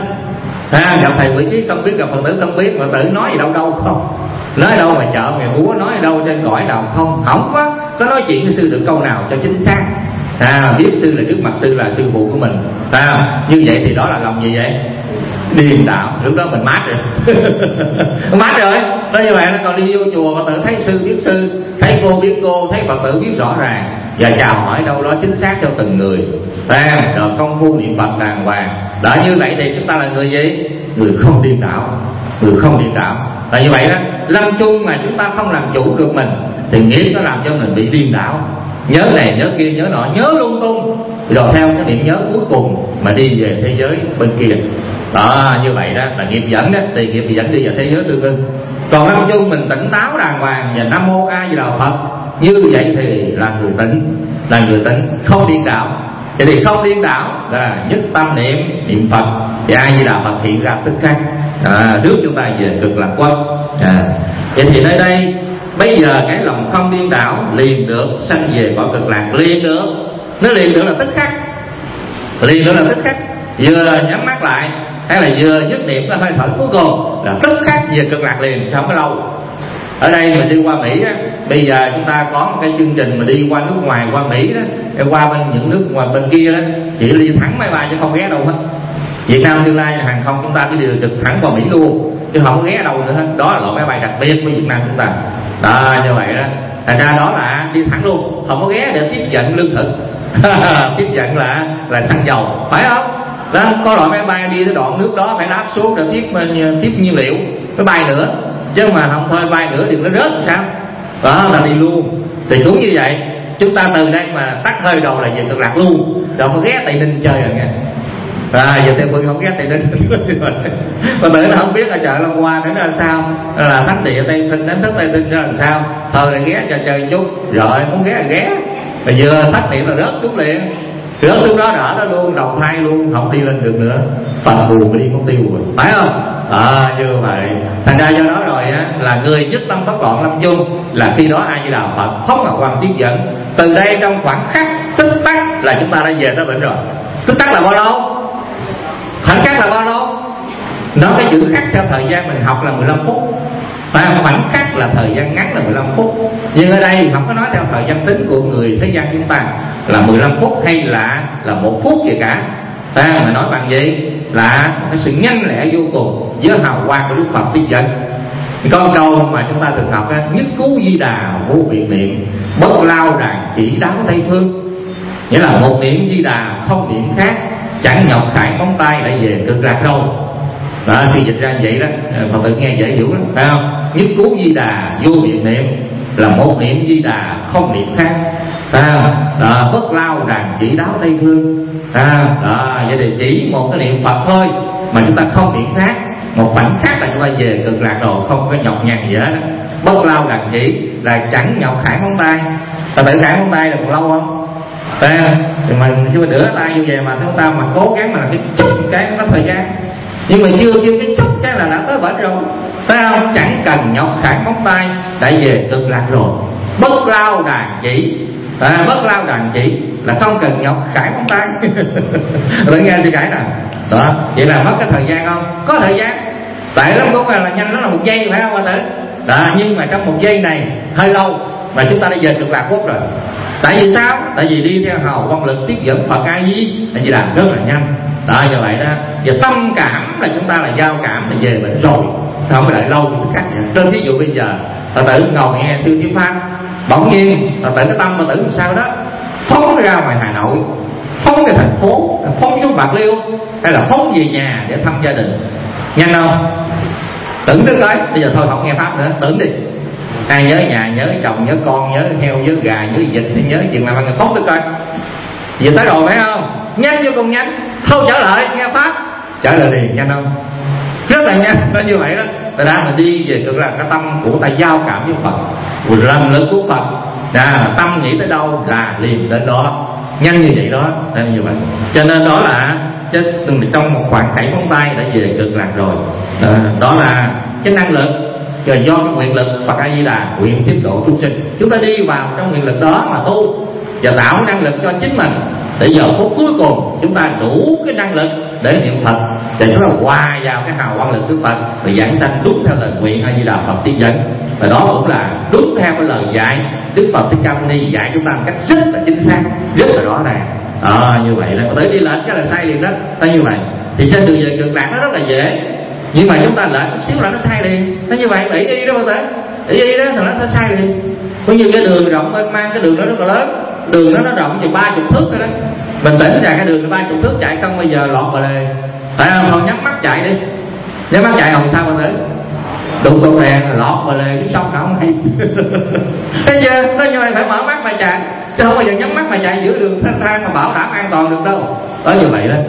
à, gặp thầy vị trí không biết, gặp Phật tử không biết, bà tử nói gì đâu đâu không, nói đâu mà chợ mày búa, nói đâu trên cõi đầu không, không có có nói chuyện với sư được câu nào cho chính xác. À, biết sư là trước mặt sư là sư phụ của mình, à, như vậy thì đó là lòng gì vậy? Điên đảo. Lúc đó mình mát rồi mát rồi đó. Như vậy nó còn đi vô chùa Phật tử thấy sư biết sư, thấy cô biết cô, thấy Phật tử biết rõ ràng và chào hỏi đâu đó chính xác cho từng người, à, rồi công phu niệm Phật đàng hoàng. Đó, như vậy thì chúng ta là người gì? Người không điên đảo, người không điên đảo. Là như vậy đó, lâm chung mà chúng ta không làm chủ được mình thì nghiệp nó làm cho mình bị điên đảo, nhớ này nhớ kia nhớ nọ, nhớ lung tung, rồi theo cái điểm nhớ cuối cùng mà đi về thế giới bên kia. Đó, như vậy đó là nghiệp dẫn đó, thì nghiệp dẫn đi vào thế giới tương ưng. Còn lâm chung mình tỉnh táo đàng hoàng và Nam Mô A Di Đà Phật, như vậy thì là người tỉnh, là người tỉnh không điên đảo. Vậy thì không điên đảo là nhất tâm niệm niệm Phật thì A Di Đà Phật hiện ra tức khắc, à, rước chúng ta về cực lạc quốc. À, vậy thì nơi đây bây giờ cái lòng không điên đảo liền được sanh về cõi cực lạc, liền được, nó liền được là tức khắc, liền được là tức khắc, vừa nhắm mắt lại hay là vừa dứt niệm cái hơi thở cuối cùng là tức khắc về cực lạc liền, không có lâu. Ở đây mình đi qua Mỹ á, bây giờ chúng ta có một cái chương trình mà đi qua nước ngoài, qua Mỹ đó, qua bên những nước ngoài bên kia đó, chỉ đi thẳng máy bay chứ không ghé đâu hết. Việt Nam tương lai hàng không chúng ta cứ đi trực thẳng qua Mỹ luôn, chứ không có ghé đâu nữa hết. Đó là loại máy bay đặc biệt của Việt Nam chúng ta. Đó, như vậy đó, thành ra đó là đi thẳng luôn, không có ghé để tiếp nhận lương thực tiếp nhận là là xăng dầu, phải không? Đó, có loại máy bay đi tới đoạn nước đó phải đáp xuống để tiếp tiếp nhiên liệu máy bay nữa, chứ mà không thôi bay nữa thì nó rớt thì sao? Đó là đi luôn. Thì cũng như vậy, chúng ta từ đây mà tắt hơi đầu là về cực lạc luôn, rồi mới ghé Tây Ninh chơi rồi nghe. À, giờ Tây Ninh không ghé Tây Ninh mà tưởng là không biết ở chợ Long Hoa nữa là sao, là thánh địa Tây Ninh đến thức Tây Ninh ra làm sao, thôi là ghé cho chơi chút, rồi muốn ghé là ghé, mà vừa thất niệm là rớt xuống liền, rớt xuống đó đỡ đó luôn, đầu thai luôn, không đi lên được nữa, phần buồn mới đi không tiêu rồi, phải không? À, như vậy thành ra do đó rồi á, là người dứt tâm bất loạn lâm chung là khi đó A Di Đà Phật không mà quan tiếp dẫn. Từ đây trong khoảng khắc tức tắc là chúng ta đã về tới bệnh rồi. Tức tắc là bao lâu? Khoảnh khắc là bao lâu? Nói cái chữ khắc theo thời gian mình học là mười lăm phút, và khoảnh khắc là thời gian ngắn là mười lăm phút. Nhưng ở đây không có nói theo thời gian tính của người thế gian chúng ta là mười lăm phút hay là là một phút gì cả. Ta mà nói bằng gì? Là cái sự nhanh lẹ vô cùng với hào quang của Đức Phật tiếp dẫn. Con câu mà chúng ta thường học á, nhất cứu di đà vô biện niệm, bất lao đàn chỉ đáo tây phương. Nghĩa là một niệm di đà không niệm khác, chẳng nhọc khải móng tay lại về cực lạc đâu. Đó, khi dịch ra vậy đó, Phật tử nghe dễ hiểu lắm, phải không? Nhất cứu di đà vô biện niệm là một niệm di đà không niệm khác. À, đó, bất lao đàn chỉ đáo tây phương. À, đó, vậy thì chỉ một cái niệm Phật thôi mà chúng ta không niệm khác, một khoảnh khắc là chúng ta về cực lạc rồi, không có nhọc nhằn gì hết. Bất lao đàn chỉ là chẳng nhọc khải móng tay. Và tự khải móng tay là còn lâu không? À, thì mình khi mà đỡ tay như vậy mà chúng ta mà cố gắng mà làm cái chút cái nó có thời gian, nhưng mà chưa kêu cái chút cái là đã tới bển rồi, phải không? Chẳng cần nhọc khải móng tay đã về cực lạc rồi. Bất lao đàn chỉ, à, bất lao đàn chỉ là không cần nhọc khải móng tay rồi nghe thì khải nè. Đó, vậy là mất cái thời gian không? Có thời gian, tại lắm cũng là nhanh, nó là một giây, phải không anh tử? Đó, nhưng mà trong một giây này hơi lâu mà chúng ta đã về cực lạc quốc rồi. Tại vì sao? Tại vì đi theo hào quang lực tiếp dẫn Phật A Di, tại vì làm rất là nhanh. Đó, như vậy đó. Và tâm cảm là chúng ta là giao cảm là về bệnh rồi, không có đợi lâu như cách vậy. Trên ví dụ bây giờ Phật tử ngồi nghe sư thuyết pháp, bỗng nhiên Phật tử cái tâm Phật tử làm sao đó phóng ra ngoài Hà Nội, phóng về thành phố, phóng xuống Bạc Liêu, hay là phóng về nhà để thăm gia đình, nhanh không? Tưởng tới tới bây giờ thôi không nghe pháp nữa, tưởng đi. Ai nhớ nhà, nhớ chồng, nhớ con, nhớ heo, nhớ gà, nhớ vịt, nhớ chuyện làm ăn phóng tới coi. Về tới rồi phải không? Nhanh vô cùng nhanh, không trở lại nghe pháp, trở lại liền, nhanh không? Rất là nhanh, nó như vậy đó. Tại ra mình đi về cực là cái tâm của ta giao cảm với Phật, rồi lần lực của Phật, à, tâm nghĩ tới đâu là liền đến đó, nhanh như vậy đó, nên như vậy. Cho nên đó là chứ trong một khoảng khảy ngón tay đã về cực lạc rồi. À, đó là cái năng lực rồi do cái nguyện lực Phật A Di Đà nguyện tiếp độ chúng sinh. Chúng ta đi vào trong nguyện lực đó mà tu và tạo năng lực cho chính mình, để giờ phút cuối cùng chúng ta đủ cái năng lực để niệm Phật, để chúng ta hòa vào cái hào quang lực Đức Phật và giảng sanh đúng theo lời nguyện A Di Đà Phật tiến dẫn. Và đó cũng là đúng theo cái lời dạy Đức Phật Thích Ca Mâu Ni dạy chúng ta một cách rất là chính xác, rất là rõ ràng. À, như vậy là tới đi lệch cái là sai liền đó. Tới như vậy thì trên đường về cực lạc nó rất là dễ, nhưng mà chúng ta lệch một xíu là nó sai liền. Thế như vậy ỷ y đó bao tử, ỷ y đó thì nó sẽ sai liền. Cũng như cái đường rộng bên mang cái đường nó rất là lớn, đường nó nó rộng chừng ba chục thước rồi đó, mình tỉnh ra cái đường ba chục thước chạy không bây giờ lọt vào lề, tại không thôi nhắm mắt chạy đi, nhắm mắt chạy không sao mà tử đụng con đèn lọt vào lề xuống sông không hay. Bây giờ nói như vậy phải mở mắt mà chạy, chứ không bao giờ nhắm mắt mà chạy giữa đường thanh thang mà bảo đảm an toàn được đâu. Đó như vậy đó.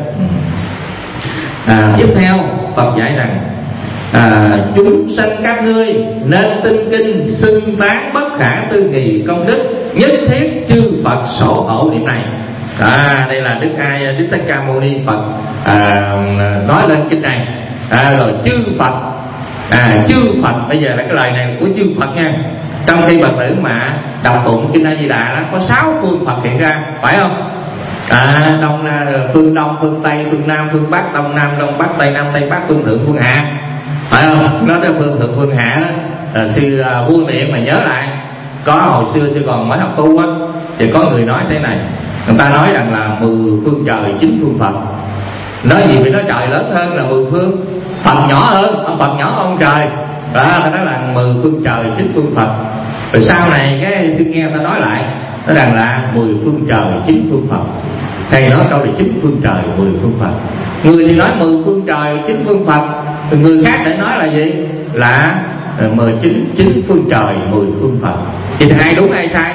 À, tiếp theo Phật dạy rằng à, chúng sanh các ngươi nên tin kinh xưng tán bất khả tư nghì công đức, nhất thiết chư Phật sổ hộ điểm này. À, đây là Đức Ai Đức Thích Ca Mâu Ni Phật à, nói lên kinh này. À, rồi chư Phật, à, chư Phật bây giờ là cái lời này của chư Phật nha. Trong khi Phật tử mà đọc tụng kinh A Di Đà đó có sáu phương Phật hiện ra, phải không? À, đông phương đông, phương tây, phương nam, phương bắc, đông nam, đông bắc, tây nam, tây bắc, phương thượng, phương hạ, phải không? Nói tới phương thượng, phương hạ đó, à, sư à, vui miệng mà nhớ lại. Có hồi xưa sư còn mới học tu á, thì có người nói thế này, người ta nói rằng là mười phương trời chín phương Phật. Nói gì vì nói trời lớn hơn là mười phương, Phật nhỏ hơn, ông Phật nhỏ hơn trời. Đó, ta nói là mười phương trời chín phương Phật. Rồi sau này cái sư nghe ta nói lại, nói rằng là mười phương trời chín phương Phật. Thầy nói câu là chín phương trời mười phương Phật. Người thì nói mười phương trời chín phương Phật, rồi người khác để nói là gì? Là mười chín chín phương trời mười phương Phật. Thì ai đúng hay sai?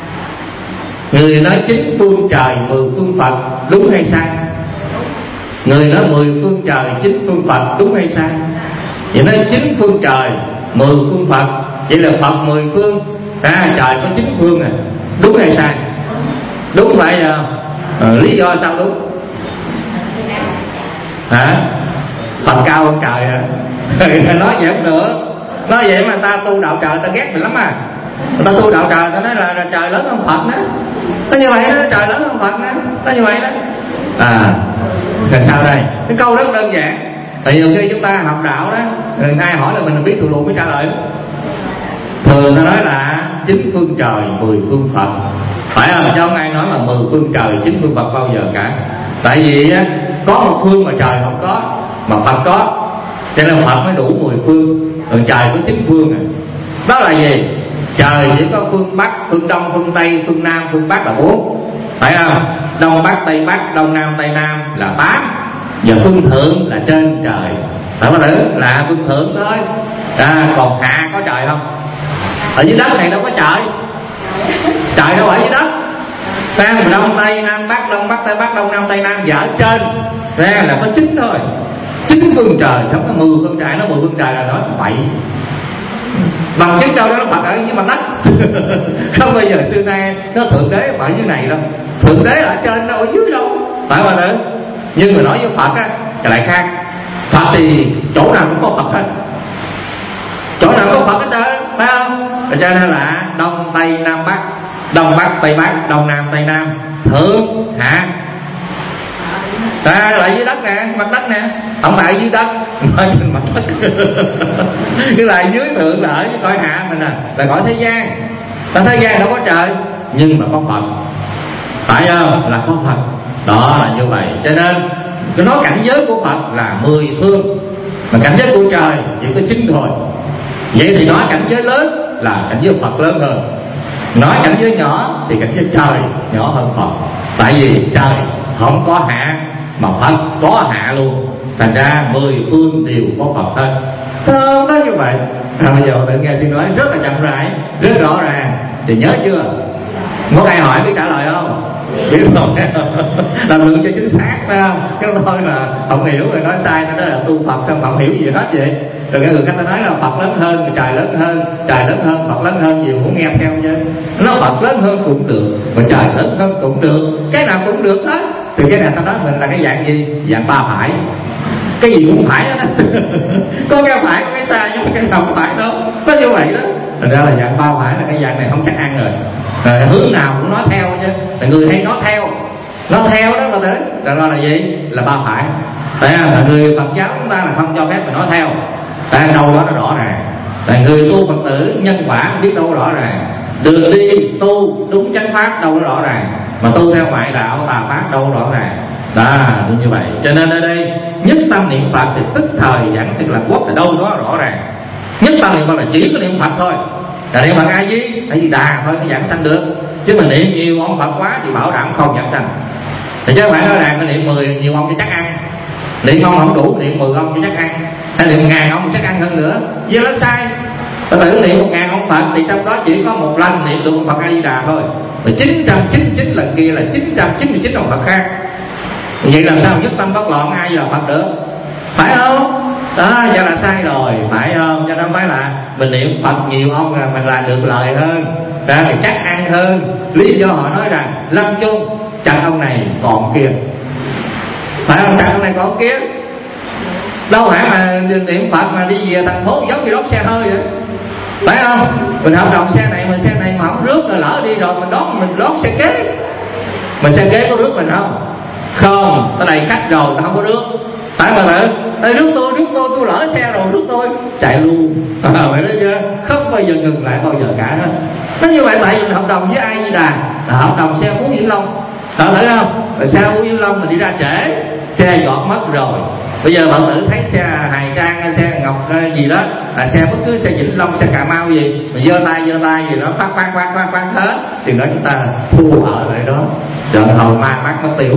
Người nói chín phương trời mười phương Phật đúng hay sai? Người nói mười phương trời chín phương Phật đúng hay sai? Vậy nói chín phương trời mười phương Phật, vậy là Phật mười phương, à, trời có chín phương à, đúng hay sai? Đúng vậy à? À, lý do sao đúng? Hả? Phật cao hơn trời à? Nói vậy không được. Nói vậy mà ta tu đạo trời ta ghét mình lắm à. Người ta tu đạo trời ta nói là, là trời lớn hơn Phật đó. Nó như vậy đó, trời lớn hơn Phật đó. Nó như vậy đó. À, làm sao đây? Cái câu rất đơn giản. Tại vì khi chúng ta học đạo đó, ai hỏi là mình biết thường luận mới trả lời. Thường ta nói là chín phương trời mười phương Phật, phải không? Chứ không ai nói là mười phương trời chín phương Phật bao giờ cả. Tại vì á, có một phương mà trời không có, mà Phật có, cho nên Phật mới đủ mười phương, còn trời có chín phương à. Đó là gì? Trời chỉ có phương Bắc, phương Đông, phương Tây, phương Nam, phương Bắc là bốn, phải không? Đông Bắc, Tây Bắc, Đông Nam, Tây Nam là tám. Giờ phương thượng là trên trời, phải không? Là phương thượng thôi. À, còn hạ có trời không? Ở dưới đất này đâu có trời. Trời đâu ở dưới đất. Nam, Đông, Tây, Nam, Bắc, Đông, Bắc, Tây, Bắc, Đông, Nam, Tây, Nam. Và ở trên ra là có chín thôi. Chín phương trời, không có mười phương trời. Nó mười phương trời là nói vậy. Bằng chứng đâu đó nó Phật ở dưới mặt đất. Không bao giờ xưa nay nó thượng đế ở dưới này đâu. Thượng đế ở trên đâu, ở dưới đâu, phải không ạ? Nhưng mà nói với Phật á lại khác. Phật thì chỗ nào cũng có Phật hết, chỗ nào có Phật hết trơn, phải không? Cho nên là Đông Tây Nam Bắc, Đông Bắc Tây Bắc, Đông Nam Tây Nam, thượng hạ. Ta lại dưới đất nè, mặt đất nè, không phải dưới đất, ở trên mặt đất. Cái là dưới thượng là ở cõi hạ mình nè, là cõi thế gian. Tại thế gian đâu có trời, nhưng mà có Phật, phải không? Là có Phật. Đó là như vậy. Cho nên cái nói cảnh giới của Phật là mười phương, mà cảnh giới của trời chỉ có chín thôi. Vậy thì nói cảnh giới lớn là cảnh giới Phật lớn hơn, nói cảnh giới nhỏ thì cảnh giới trời nhỏ hơn Phật. Tại vì trời không có hạ mà Phật có hạ luôn, thành ra mười phương đều có Phật hết. Không đó như vậy. À, bây giờ tự nghe xin nói rất là chậm rãi, rất rõ ràng, thì nhớ chưa? Có ai hỏi biết trả lời không? Biết rồi. Làm lượng cho chính xác, phải không? Chứ thôi là không hiểu rồi nói sai, nó nói là tu Phật xong không hiểu gì hết vậy. Rồi cái người khác ta nói là Phật lớn hơn, trời lớn hơn, trời lớn hơn, Phật lớn hơn, nhiều cũng nghe theo chứ. Nó Phật lớn hơn cũng được, mà trời lớn hơn cũng được, cái nào cũng được hết. thì cái này ta nói mình là cái dạng gì? Dạng ba phải. Cái gì cũng phải đó. Có cái phải có cái sai nhưng mà cái nào cũng phải đâu, có như vậy đó. Thành ra là dạng ba phải là cái dạng này không chắc ăn rồi. Rồi hướng nào cũng nói theo chứ, là người hay nói theo, nói theo đó mà tới, rồi đó là gì? Là ba phải. Tại là người Phật giáo chúng ta là không cho phép mình nói theo. Tại đâu đó nó rõ ràng. Tại người tu Phật tử nhân quả biết đâu rõ ràng. Đường đi tu đúng chánh pháp đâu có rõ ràng, mà tu theo ngoại đạo tà pháp đâu rõ ràng. Đó đúng như vậy. Cho nên ở đây nhất tâm niệm Phật thì tức thời giảng sinh lạc quốc, thì đâu đó rõ ràng. Nhất tâm niệm Phật là chỉ có niệm Phật thôi, là niệm Phật A Di tại vì đà thôi mới giảng sanh được. Chứ mình niệm nhiều ông Phật quá thì bảo đảm không giảng sanh. Thì chứ phải nói rằng cái niệm mười nhiều ông cho chắc ăn, niệm ông không đủ niệm mười ông cho chắc ăn, hay niệm ngàn ông chắc ăn hơn nữa, vậy nó sai. Ta tưởng niệm một ngàn ông Phật thì trong đó chỉ có một lần niệm được Phật A Di Đà thôi, rồi chín trăm chín mươi chín lần kia là chín trăm chín mươi chín ông Phật khác. Vậy làm sao nhất tâm bất loạn ai giờ Phật được? Phải không? Đó, vậy là sai rồi, phải không? Cho nên phải là mình niệm Phật nhiều ông là mình là được lời hơn, ra thì chắc ăn hơn. Lý do họ nói rằng lâm chung chặt ông này còn kia, phải không? Chặt ông này còn kia. Đâu phải mà niệm Phật mà đi về thành phố giống như đốt xe hơi vậy, phải không? Mình hợp đồng xe này mà xe này mà không rước rồi lỡ đi rồi mình đón mình đón xe kế, mà xe kế có rước mình không? Không, tới đây khách rồi ta không có rước. Tại mà tự tại rước tôi rước tôi tôi lỡ xe rồi rước tôi chạy luôn. À, vậy đó chưa? Không bao giờ ngừng lại bao giờ cả hết. Nó như vậy tại vì mình hợp đồng với ai như đà là hợp đồng xe Phú Vĩnh Long, bạn thấy không? Rồi xe Phú Vĩnh Long mình đi ra trễ, xe dọn mất rồi. Bây giờ bạn tử thấy xe Hài Trang, xe Ngọc gì đó, là xe bất cứ xe Vĩnh Long, xe Cà Mau gì, mà giơ tay giơ tay gì đó phát phát phát phát phát hết, thì đó chúng ta thu ở lại đó, chợ hồi ma mắt mất tiêu.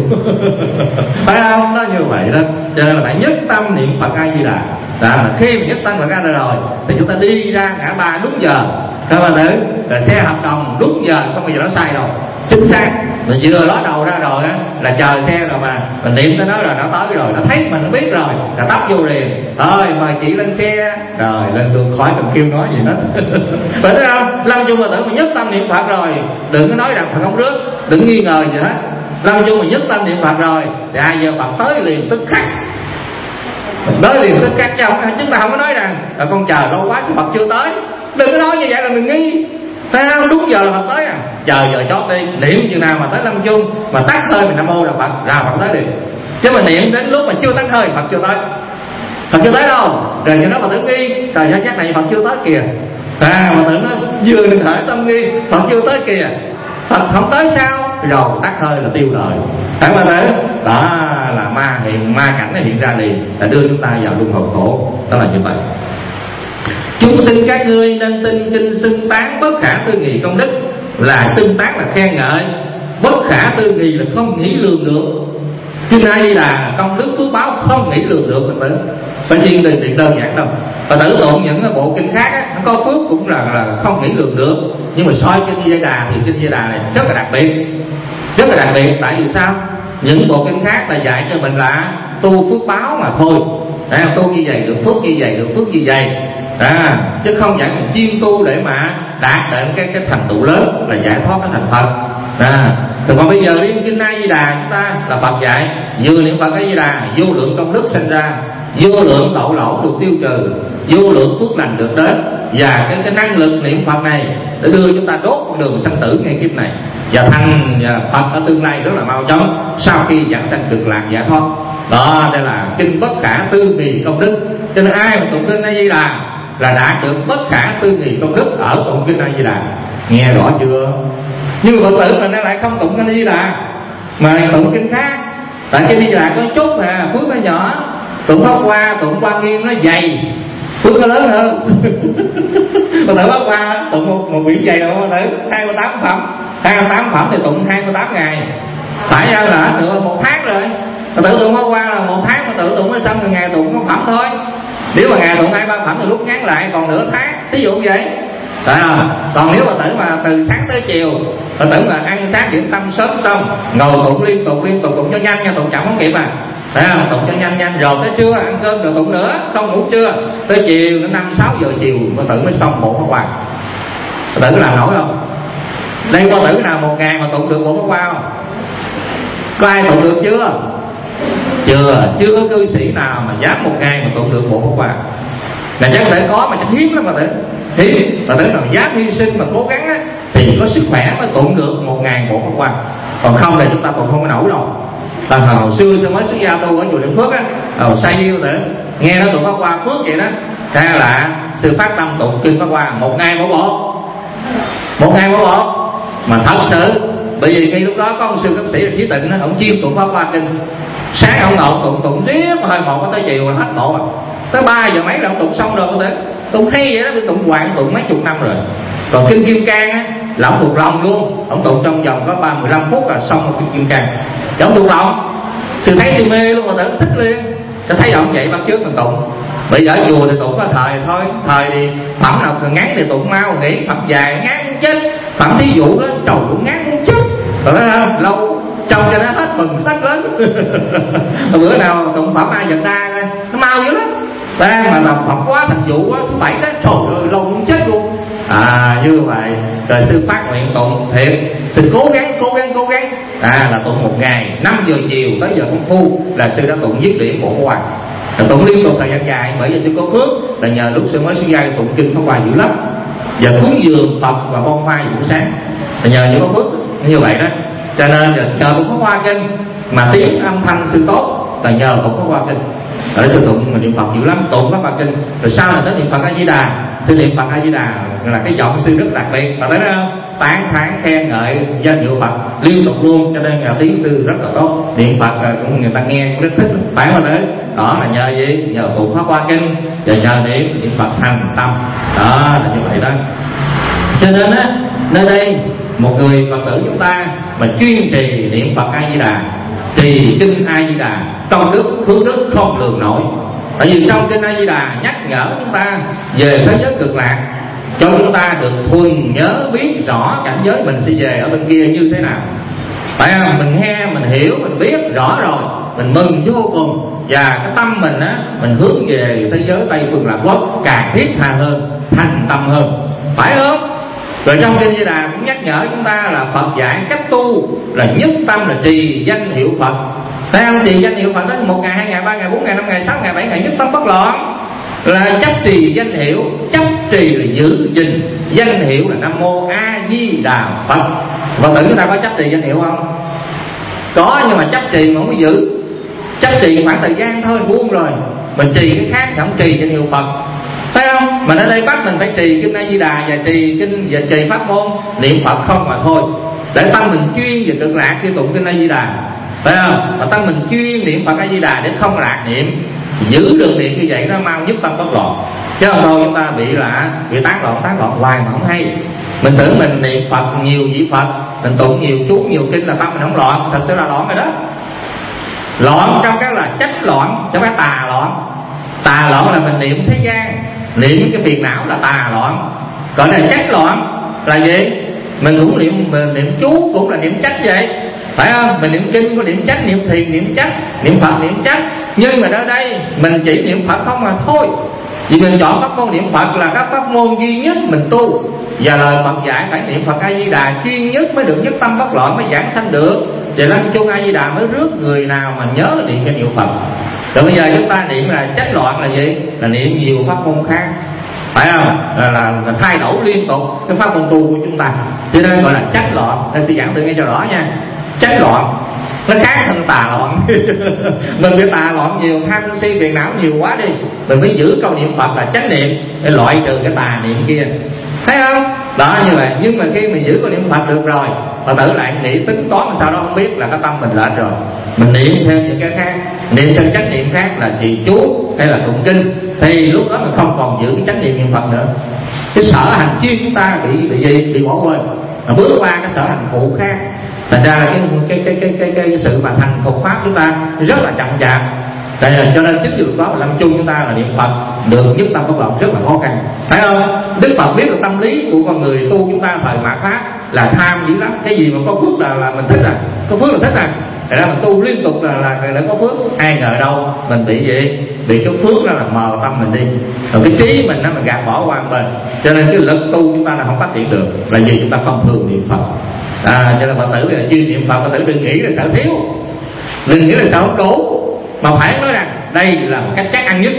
Phải không? Nó như vậy đó. Cho nên là phải nhất tâm niệm Phật A Di Đà. Đó, khi mà nhất tâm Phật A Di Đà rồi thì chúng ta đi ra ngã ba đúng giờ, các bạn tử là xe hợp đồng đúng giờ, không bao giờ nó sai đâu, chính xác. Mình vừa ló đầu ra rồi á là chờ xe rồi mà mình niệm tới nó rồi nó tới rồi, nó thấy mình nó biết rồi là tấp vô liền, rồi mời chị lên xe, rồi lên đường khỏi cần kêu nói gì hết. Phải thấy không? Lâm chung mà tưởng mình nhất tâm niệm Phật rồi, đừng có nói rằng Phật không rước, đừng nghi ngờ gì hết. Lâm chung mình nhất tâm niệm Phật rồi thì ai giờ Phật tới liền tức khắc, tới liền tức khắc. Chứ không, chúng ta không có nói rằng là con chờ lâu quá thì Phật chưa tới, đừng có nói như vậy là mình nghi. Thấy không? Đúng giờ là Phật tới à. Chờ giờ chót đi, niệm chừng nào mà tới lâm chung mà tắt hơi mình nam mô là Phật, ra Phật tới đi. Chứ mà niệm đến lúc mà chưa tắt hơi Phật chưa tới, Phật chưa tới đâu. Rồi cho nó mà tưởng nghi, trời ơi chắc này Phật chưa tới kìa. À mà tưởng nó vừa đừng thể tâm nghi, Phật chưa tới kìa, Phật không tới sao, rồi tắt hơi là tiêu đời. Phải mà thế đó là ma hiện ma cảnh nó hiện ra liền, là đưa chúng ta vào luân hồi khổ. Đó là như vậy. Chúng sinh các ngươi nên tin kinh xưng tán bất khả tư nghị công đức, là xưng tán là khen ngợi, bất khả tư nghị là không nghĩ lường được. Kinh A Di Đà công đức phước báo không nghĩ lường được. Phật tử phải riêng từ chuyện đơn giản đâu. Phật tử tụng những bộ kinh khác á, nó có phước cũng là, là không nghĩ lường được. Nhưng mà soi kinh A Di Đà thì kinh A Di Đà này rất là đặc biệt, rất là đặc biệt. Tại vì sao? Những bộ kinh khác là dạy cho mình là tu phước báo mà thôi. Đấy, tu như vậy được phước như vậy được phước như vậy. À, chứ không phải mình chuyên tu để mà đạt đến cái cái thành tựu lớn là giải thoát cái thành Phật. À, thì còn bây giờ đi kinh A Di Đà chúng ta là Phật dạy vừa niệm Phật A Di Đà vô lượng công đức sinh ra, vô lượng tội lỗi được tiêu trừ, vô lượng phước lành được đến, và cái cái năng lực niệm Phật này để đưa chúng ta đốt con đường sanh tử ngay kiếp này và thành Phật ở tương lai rất là mau chóng sau khi giảng sanh cực lạc giải thoát. Đó, đây là kinh bất khả tư nghị công đức. Cho nên ai mà tụng kinh A Di Đà là đạt được bất khả tư nghị công đức ở tụng kinh A Di Đà. Nghe rõ chưa? Nhưng mà Phật tử mình lại không tụng kinh A Di Đà mà tụng kinh khác. Tại kinh A Di Đà có chút nè, phước nó nhỏ, tụng Pháp Hoa, tụng Hoa Nghiêm nó dày, phước nó lớn hơn. Phật tử Pháp Hoa tụng một, một quyển dày rồi, Phật tử hai mươi tám phẩm, hai mươi tám phẩm thì tụng hai mươi tám ngày, phải ra là được một tháng rồi. Phật tử tụng Pháp Hoa là một tháng, Phật tử tụng nó xong rồi ngày tụng một phẩm thôi. Nếu mà ngày tụng hai ba phẩm thì lúc ngắn lại còn nửa tháng, ví dụ vậy. À, còn nếu Phật tử mà từ sáng tới chiều, Phật tử mà ăn sáng điểm tâm sớm xong, ngồi tụng liên tục liên tục tụng cho nhanh nha, tụng chậm không kịp à. Phải không? Tụng cho nhanh nhanh rồi tới trưa ăn cơm rồi tụng nữa, không ngủ trưa, tới chiều đến năm sáu giờ chiều Phật tử mới xong bộ Pháp Hoa. Phật tử làm nổi không? Đây Phật tử nào một ngày mà tụng được bộ Pháp Hoa không? Có ai tụng được chưa? Chưa, chưa có cư sĩ nào mà dám một ngày mà tụng được một Pháp Hoa. Là chắc để có mà chắc hiếm lắm mà tử, hiếm. Mà tử nào dám hy sinh mà cố gắng á, thì có sức khỏe mới tụng được một ngàn bộ Pháp Hoa. Còn không thì chúng ta tụng không có nổi đâu. Là hồi xưa tôi mới xuất gia tu ở chùa Niệm Phước á, hồi say yêu tử, nghe nó tụng Pháp Hoa Phước vậy đó, thế là sư phát tâm tụng kinh Pháp Hoa một ngày một bộ, một ngày một bộ. Mà thật sự bởi vì ngay lúc đó có ông sư cấp sĩ là Chí Tịnh á, ông chuyên tụng Pháp Hoa kinh, sáng ông ngồi tụng tụng riết hơi một có tới chiều là hết bộ rồi, tới ba giờ mấy là ông tụng xong rồi. Có thể tụng hay vậy đó, tôi tụng hoài tụng mấy chục năm rồi. Còn kinh Kim Cang á là ông thuộc lòng luôn, ông tụng trong vòng có ba mười lăm phút là xong rồi kinh Kim Cang. Thì ông thuộc lòng, sư thấy tôi mê luôn, mà thích liền. Tôi thấy ông vậy bắt trước mình tụng. Bây giờ ở chùa thì tụng có thời thôi, thời thì phẩm nào cần ngắn thì tụng mau, nghĩ phẩm dài ngắn chết. Phẩm thí dụ đó trời cũng ngắn cũng chết, rồi đó lâu trông cho nó hết mừng hết lớn. Bữa nào tụng phẩm ai Dật Đa coi nó mau dữ lắm. Ta mà làm phẩm quá thành vụ á, thứ bảy đó trời ơi lâu cũng chết luôn. À như vậy, rồi sư phát nguyện tụng thiệt, sư cố gắng cố gắng cố gắng, à là tụng một ngày năm giờ chiều tới giờ công phu là sư đã tụng dứt điểm bộ Hoa. Rồi tụng liên tục thời gian dài, bởi vì sư có phước là nhờ lúc sư mới xuất gia tụng kinh Pháp Hoa dữ lắm. Giờ cúng dường Phật và bông hoa buổi sáng là nhờ những có phước như vậy đó. Cho nên giờ chờ tụng Pháp Hoa kinh mà tiếng âm thanh sư tốt là nhờ tụng Pháp Hoa kinh. Ở sư tụng mà niệm Phật dữ lắm, tụng Pháp Hoa kinh. Rồi sau là tới niệm Phật A Di Đà. Sư niệm Phật A Di Đà là cái giọng sư rất đặc biệt, và thấy đó không? Tán thán khen ngợi danh hiệu Phật liên tục luôn, cho nên là tiếng sư rất là tốt. Niệm Phật cũng người ta nghe cũng rất thích, phải không đấy? Đó là nhờ gì? Nhờ tụng Pháp Hoa kinh, và nhờ niệm niệm Phật thành tâm. Đó là như vậy đó. Cho nên á, nơi đây một người Phật tử chúng ta mà chuyên trì niệm Phật A Di Đà, trì kinh A Di Đà, công đức phước đức không lường nổi. Tại vì trong kinh A Di Đà nhắc nhở chúng ta về thế giới cực lạc, cho chúng ta được thuần nhớ biết rõ cảnh giới mình sẽ về ở bên kia như thế nào. Phải không? Mình nghe, mình hiểu, mình biết rõ rồi, mình mừng vô cùng, và cái tâm mình á, mình hướng về thế giới Tây Phương Lạc Quốc càng thiết tha hơn, thành tâm hơn, phải không? Rồi trong kinh Di Đà cũng nhắc nhở chúng ta là Phật dạy cách tu là nhất tâm là trì danh hiệu Phật. Phải không? Trì danh hiệu Phật đó một ngày, hai ngày, ba ngày, bốn ngày, năm ngày, sáu ngày, bảy ngày, nhất tâm bất loạn. Là chấp trì danh hiệu, chấp trì là giữ gìn danh hiệu là Nam Mô A Di Đà Phật. Phật tử chúng ta có chấp trì danh hiệu không? Có, nhưng mà chấp trì mà không có giữ. Chấp trì khoảng thời gian thôi buông rồi, mình trì cái khác, không trì danh hiệu Phật. Phải không? Mà ở đây bắt mình phải trì kinh A Di Đà và trì kinh và trì pháp môn niệm Phật không mà thôi, để tâm mình chuyên về cực lạc khi tụng kinh A Di Đà. Phải không? Mà tâm mình chuyên niệm Phật A Di Đà để không lạc niệm, giữ được niệm như vậy nó mau nhất tâm bất loạn. Chứ không thôi chúng ta bị là bị tán loạn tán loạn hoài mà không hay. Mình tưởng mình niệm Phật nhiều vị Phật, mình tụng nhiều chú nhiều kinh là tâm mình không loạn, thật sự là loạn rồi đó. Loạn trong cái là trách loạn, chứ phải tà loạn. Tà loạn là mình niệm thế gian, niệm cái phiền não là tà loạn. Còn này trách loạn là gì? Mình cũng niệm mình niệm chú cũng là niệm trách vậy, phải không? Mình niệm kinh có niệm trách, niệm thiền niệm trách, niệm Phật niệm trách. Nhưng mà ở đây mình chỉ niệm Phật không mà thôi. Vì mình chọn pháp môn niệm Phật là các pháp môn duy nhất mình tu, và lời Phật dạy phải niệm Phật A Di Đà chuyên nhất mới được nhất tâm bất loạn, mới giảng sanh được. Và Lăng Chung A Di Đà mới rước người nào mà nhớ niệm danh hiệu Phật. Rồi bây giờ chúng ta niệm là trách loạn là gì? Là niệm nhiều pháp môn khác, phải không? Là, là, là thay đổi liên tục cái pháp môn tu của chúng ta, cho nên gọi là trách loạn. Tôi sẽ giảng tự nghe cho rõ nha. Trách loạn nó khác hơn tà loạn. Mình bị tà loạn nhiều, tham si phiền não nhiều quá đi, mình mới giữ câu niệm Phật là chánh niệm để loại trừ cái tà niệm kia, thấy không? Đó như vậy. Nhưng mà khi mình giữ câu niệm Phật được rồi, mà tự lại nghĩ tính toán sau đó không biết là cái tâm mình lệch rồi, mình niệm thêm những cái khác, niệm thêm chánh niệm khác là trì chú hay là tụng kinh, thì lúc đó mình không còn giữ cái chánh niệm niệm Phật nữa. Cái sở hành chuyên chúng ta bị bị gì? Bị bỏ quên, mà bước qua cái sở hành phụ khác. Thành ra là cái cái cái cái cái, cái sự mà thành Phật pháp chúng ta rất là chậm chạp. Tại cho nên chính điều đó là Lâm Chung chúng ta là niệm Phật được nhất tâm bất loạn rất là khó khăn, phải không? Đức Phật biết được tâm lý của con người tu chúng ta thời mạt Pháp là tham dữ lắm. Cái gì mà có phước là là mình thích à, có phước là thích à. Thật ra mình tu liên tục là là là có phước. Ai ngờ đâu mình bị gì? Bị cái phước đó là mờ tâm mình đi, rồi cái trí mình nó mình gạt bỏ qua một bên. Cho nên cái lực tu chúng ta là không phát triển được, là vì chúng ta không thường niệm Phật. À, cho nên Phật tử là chuyên niệm Phật, Phật tử đừng nghĩ là sợ thiếu. Đừng nghĩ là sao không đủ, mà phải nói rằng đây là một cách chắc ăn nhất.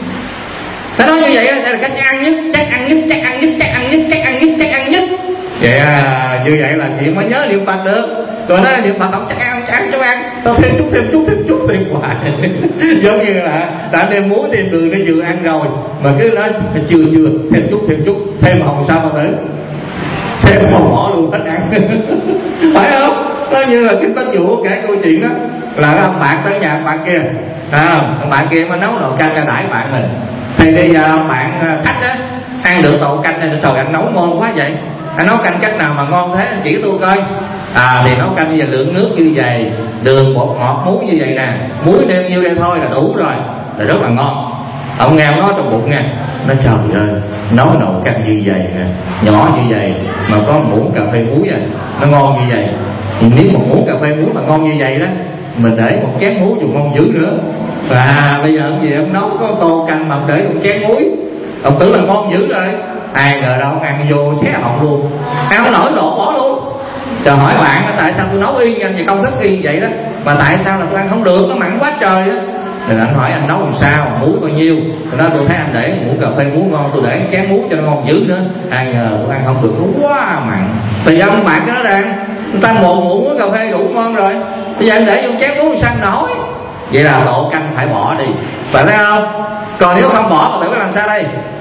Phải nói như vậy, đây là cách chắc ăn nhất, chắc ăn nhất, chắc ăn nhất, chắc ăn nhất, chắc ăn nhất, chắc ăn nhất. Vậy à, như vậy là chị mới nhớ niệm Phật được. Rồi nói niệm Phật không chắc ăn, chắc ăn, chắc ăn, tao thêm chút, thêm chút, thêm chút, thêm hoài. Giống như là đã đem muối thêm đường để vừa ăn rồi, mà cứ nói chưa chưa, thêm chút, thêm chút, thêm hồng sao mà tử, thêm hồng bỏ luôn hết ăn. Phải không? Đó như là cái bác chủ kể câu chuyện đó, là cái ông bạn tới nhà ông bạn kia, à, ông bạn kia mới nấu nồi canh ra đãi bạn mình. Thì bây giờ ông bạn khách á ăn được nồi canh này, trời anh nấu ngon quá vậy, anh nấu canh cách nào mà ngon thế, anh chỉ tôi coi. À thì nấu canh bây giờ lượng nước như vậy, đường bột ngọt muối như vậy nè, muối nêm nhiêu đây thôi là đủ rồi, là rất là ngon. Ông nghe ông nói trong bụng nha, nói trời ơi, nấu nồi canh như vậy nè, nhỏ như vậy mà có một muỗng cà phê muối à, nó ngon như vậy. Thì nếu một muỗng cà phê muối mà ngon như vậy đó, mình để một chén muối dùng ngon dữ nữa. Và bây giờ ông gì ông nấu có tô canh mà ông để một chén muối, ông tưởng là ngon dữ rồi, ai ngờ đâu ông ăn vô xé họng luôn, ăn không nổi đổ bỏ luôn. Trời, hỏi bạn tại sao tôi nấu y như vậy, công thức y vậy đó, mà tại sao là tôi ăn không được, nó mặn quá trời đó. Rồi anh hỏi anh nấu làm sao, muối bao nhiêu, rồi đó tôi thấy anh để muỗng cà phê muối ngon, tôi để chén muối cho nó ngon dữ nữa, ai ngờ tôi ăn không được, nó quá mặn. Thì ông bạn cái đó rằng người ta một muỗng muối cà phê đủ ngon rồi, bây giờ anh để trong chén muối sao nổi. Vậy là độ canh phải bỏ đi, phải thấy không? Còn nếu không bỏ thì phải làm sao đây?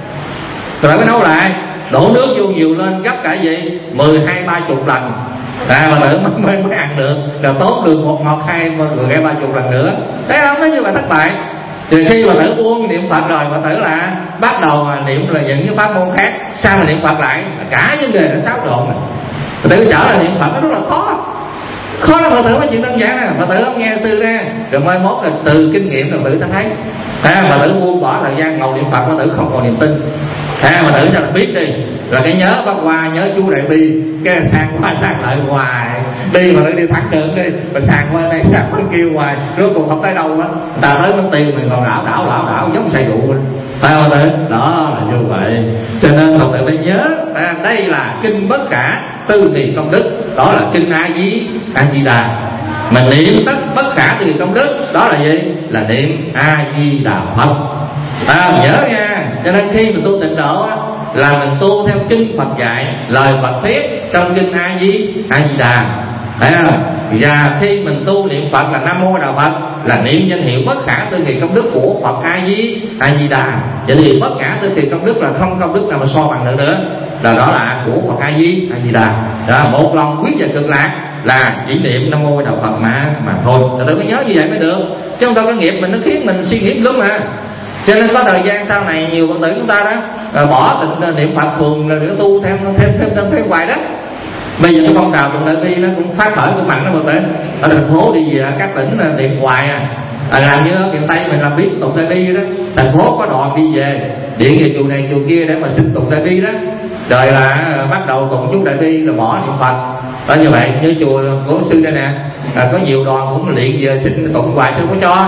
Rồi phải nấu lại, đổ nước vô nhiều lên gấp cả gì mười hai ba chục lần, à mà tự mới mới ăn được, rồi tốt đường một ngọt hai rồi hai ba chục lần nữa. Thấy không? Nói như là thất bại. Thì khi mà tự buông niệm Phật rồi, mà tự là bắt đầu mà niệm là những cái pháp môn khác, sao mà niệm Phật lại cả những nghề nó xáo trộn này. Tự trở là niệm Phật nó rất là khó. Khó lắm, mà tự mấy chuyện đơn giản nè, mà tự không nghe sư ra, rồi mai mốt là từ kinh nghiệm là tự sẽ thấy. À, mà tự buông bỏ thời gian ngồi niệm Phật, mà tự không còn niềm tin. À, mà tự cho là biết đi, rồi cái nhớ bắt qua, nhớ chú Đại Bi, cái sang qua sang lại hoài, đi mà tự đi thẳng đường đi, mà sang qua đây sang qua kêu hoài, rốt cuộc không tới đâu á, ta tới mất tiêu mình còn đảo đảo đảo đảo giống say rượu mình. Phải không tự? Đó là như vậy. Cho nên Phật tử phải nhớ, à, đây là kinh Bất Khả Tư Nghì Công Đức, đó là kinh A Di A Di Đà. Mà niệm tất Bất Khả Tư Nghì Công Đức, đó là gì? Là niệm A Di Đà Phật. À, nhớ nha. Cho nên khi mình tu tịnh độ á, là mình tu theo kinh Phật dạy, lời Phật thuyết trong kinh A Di A Di Đà. Thấy không? Và khi mình tu niệm Phật là Nam Mô Đà Phật, là niệm danh hiệu Bất Khả Tư Nghì Công Đức của Phật A Di A Di Đà. Vậy thì Bất Khả Tư Nghì Công Đức là không công đức nào mà so bằng nữa nữa, là đó là của Phật A Di A Di Đà. Đó, một lòng quyết và cực lạc là chỉ niệm Nam Mô Đà Phật mà mà thôi. Rồi tôi mới nhớ như vậy mới được, chứ không thôi cái nghiệp mình nó khiến mình suy nghĩ lắm mà. Cho nên có thời gian sau này nhiều Phật tử chúng ta đó à, bỏ tịnh niệm Phật thường là để tu thêm thêm thêm thêm thêm hoài đó. Bây giờ cái phong trào tụng Đại Bi nó cũng phát khởi cũng mạnh đó Phật tử. Ở thành phố đi về các tỉnh niệm hoài à, à làm như ở miền Tây mình làm biết tụng Đại Bi đó, thành phố có đoàn đi về điện về chùa này chùa kia để mà xin tụng Đại Bi đó, rồi là à, bắt đầu tụng chú Đại Bi rồi bỏ niệm Phật. Đó như vậy như chùa của sư đây nè, à, có nhiều đoàn cũng điện về xin tụng hoài sư có cho.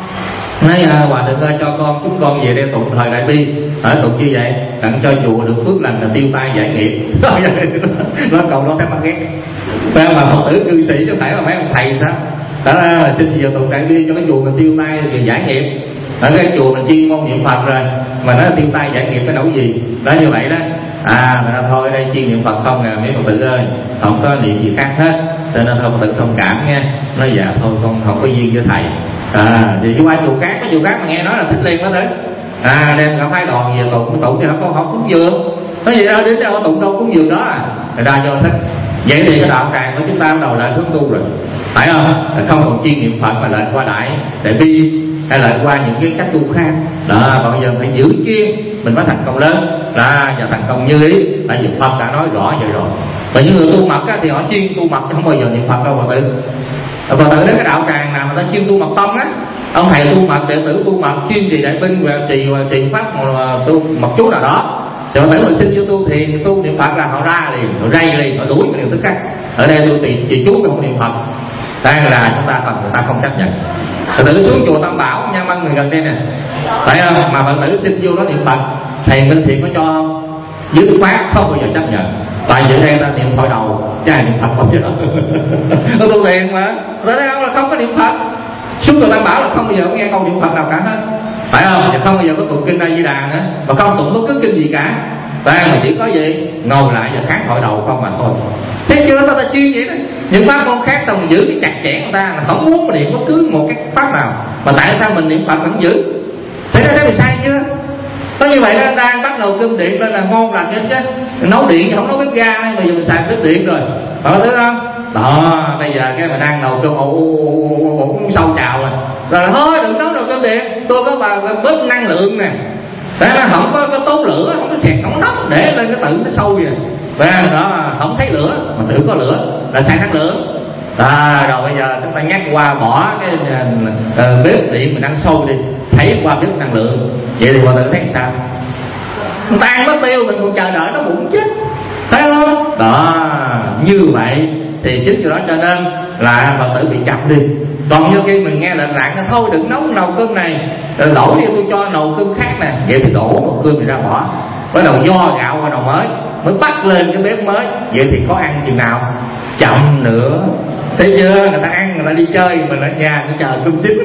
Nói à, hòa thượng ơi cho con chúng con về đây tụng thời Đại Bi, ở tụng như vậy tặng cho chùa được phước lành là tiêu tai giải nghiệp. Nó cầu đó thấy mặt ghét. Mà Phật tử cư sĩ chứ phải là mấy ông thầy sao? Đó là xin giờ tụng Đại Bi cho cái chùa mình tiêu tai thì giải nghiệp. Ở cái chùa mình chuyên môn niệm Phật rồi, mà nó tiêu tai giải nghiệp cái nỗi gì? Đó như vậy đó. À mà thôi đây chuyên niệm Phật không nè mấy Phật tử ơi, không có niệm gì khác hết. Cho nên thôi Phật tử thông cảm nha. Nói dạ thôi con không có duyên với thầy. À thì qua chùa khác, có chùa khác mà nghe nói là thích liền đó đấy. À đem cả phái đoàn về tụng, tụng thì không không cúng dường. Nói gì đó đến đâu tụng đâu cúng dường đó à. Rồi ra cho thích. Vậy thì cái đạo tràng của chúng ta bắt đầu lại hướng tu rồi. Phải không? Không còn chuyên niệm Phật mà lại qua đại Đại Bi hay là qua những cái cách tu khác. Đó, còn bây giờ phải giữ chuyên mình mới thành công lớn. Đó, và thành công như ý. Tại vì Phật đã nói rõ vậy rồi. Và những người tu mật á, thì họ chuyên tu mật chứ không bao giờ niệm Phật đâu mà tự. Và tự đến cái đạo tràng nào mà ta chuyên tu mật tông á, ông thầy tu mật, đệ tử tu mật chuyên trì đại binh và trì trì pháp một tu mật chú nào đó, rồi phải mà xin cho tu thiền tu niệm Phật là họ ra liền, họ ray liền, họ đuổi cái điều tức khác. Ở đây tôi trì trì chú không niệm Phật, đang là chúng ta người ta không chấp nhận. Phật tử xuống chùa Tam Bảo Nha Mân người gần đây nè, phải không? Mà Phật tử xin vô đó niệm Phật, thầy Minh Thiện có cho không? Dứt khoát không bao giờ chấp nhận. Tại vì đây ta niệm thôi đầu, chứ ai niệm Phật không chứ. Nó tu thiền mà, rồi thấy không là không có niệm Phật. Suốt đời Tam Bảo là không bao giờ nghe câu niệm Phật nào cả hết, phải không? Và không bao giờ có tụng kinh A Di Đà nữa, và không tụng bất cứ kinh gì cả. Ta mà chỉ có gì ngồi lại và kháng hội đầu không mà thôi. Thế chưa ta ta chuyên vậy đó. Những pháp môn khác tao giữ cái chặt chẽ người ta là không muốn mà niệm bất cứ một cái pháp nào, mà tại sao mình niệm Phật không giữ? Thế đó, thế bị sai chưa? Có như vậy đó, đang bắt đầu cơm điện lên là ngon lành hết chứ. Nấu điện không nấu bếp ga này, bây giờ mình xài bếp điện rồi, phải thấy không? Đó, bây giờ cái mà đang nấu cơm cũng sâu trào rồi, rồi là thôi đừng nấu nồi cơm điện, tôi có bà bếp năng lượng nè, để nó không có, có tốn lửa, không có xẹt, không có nóng, để lên cái tự nó sâu vậy. Và đó không thấy lửa mà tự có lửa là xài năng lượng. À, rồi bây giờ chúng ta nhắc qua bỏ cái uh, bếp điện mình đang sâu đi, thấy qua bếp năng lượng, vậy thì mọi người thấy sao? Mình tan mất tiêu, mình còn chờ đợi nó bụng chết, thấy không? Đó, như vậy thì chính vì đó cho nên là Phật tử bị chậm đi. Còn như khi mình nghe lệnh lạc nó thôi đừng nấu nồi cơm này, rồi đổ đi tôi cho nồi cơm khác nè, vậy thì đổ nồi cơm này ra bỏ, bắt đầu do gạo qua nồi mới, mới bắt lên cái bếp mới, vậy thì có ăn chừng nào? Chậm nữa. Thấy chưa? Người ta ăn, người ta đi chơi, mình ở nhà cứ chờ cơm chín.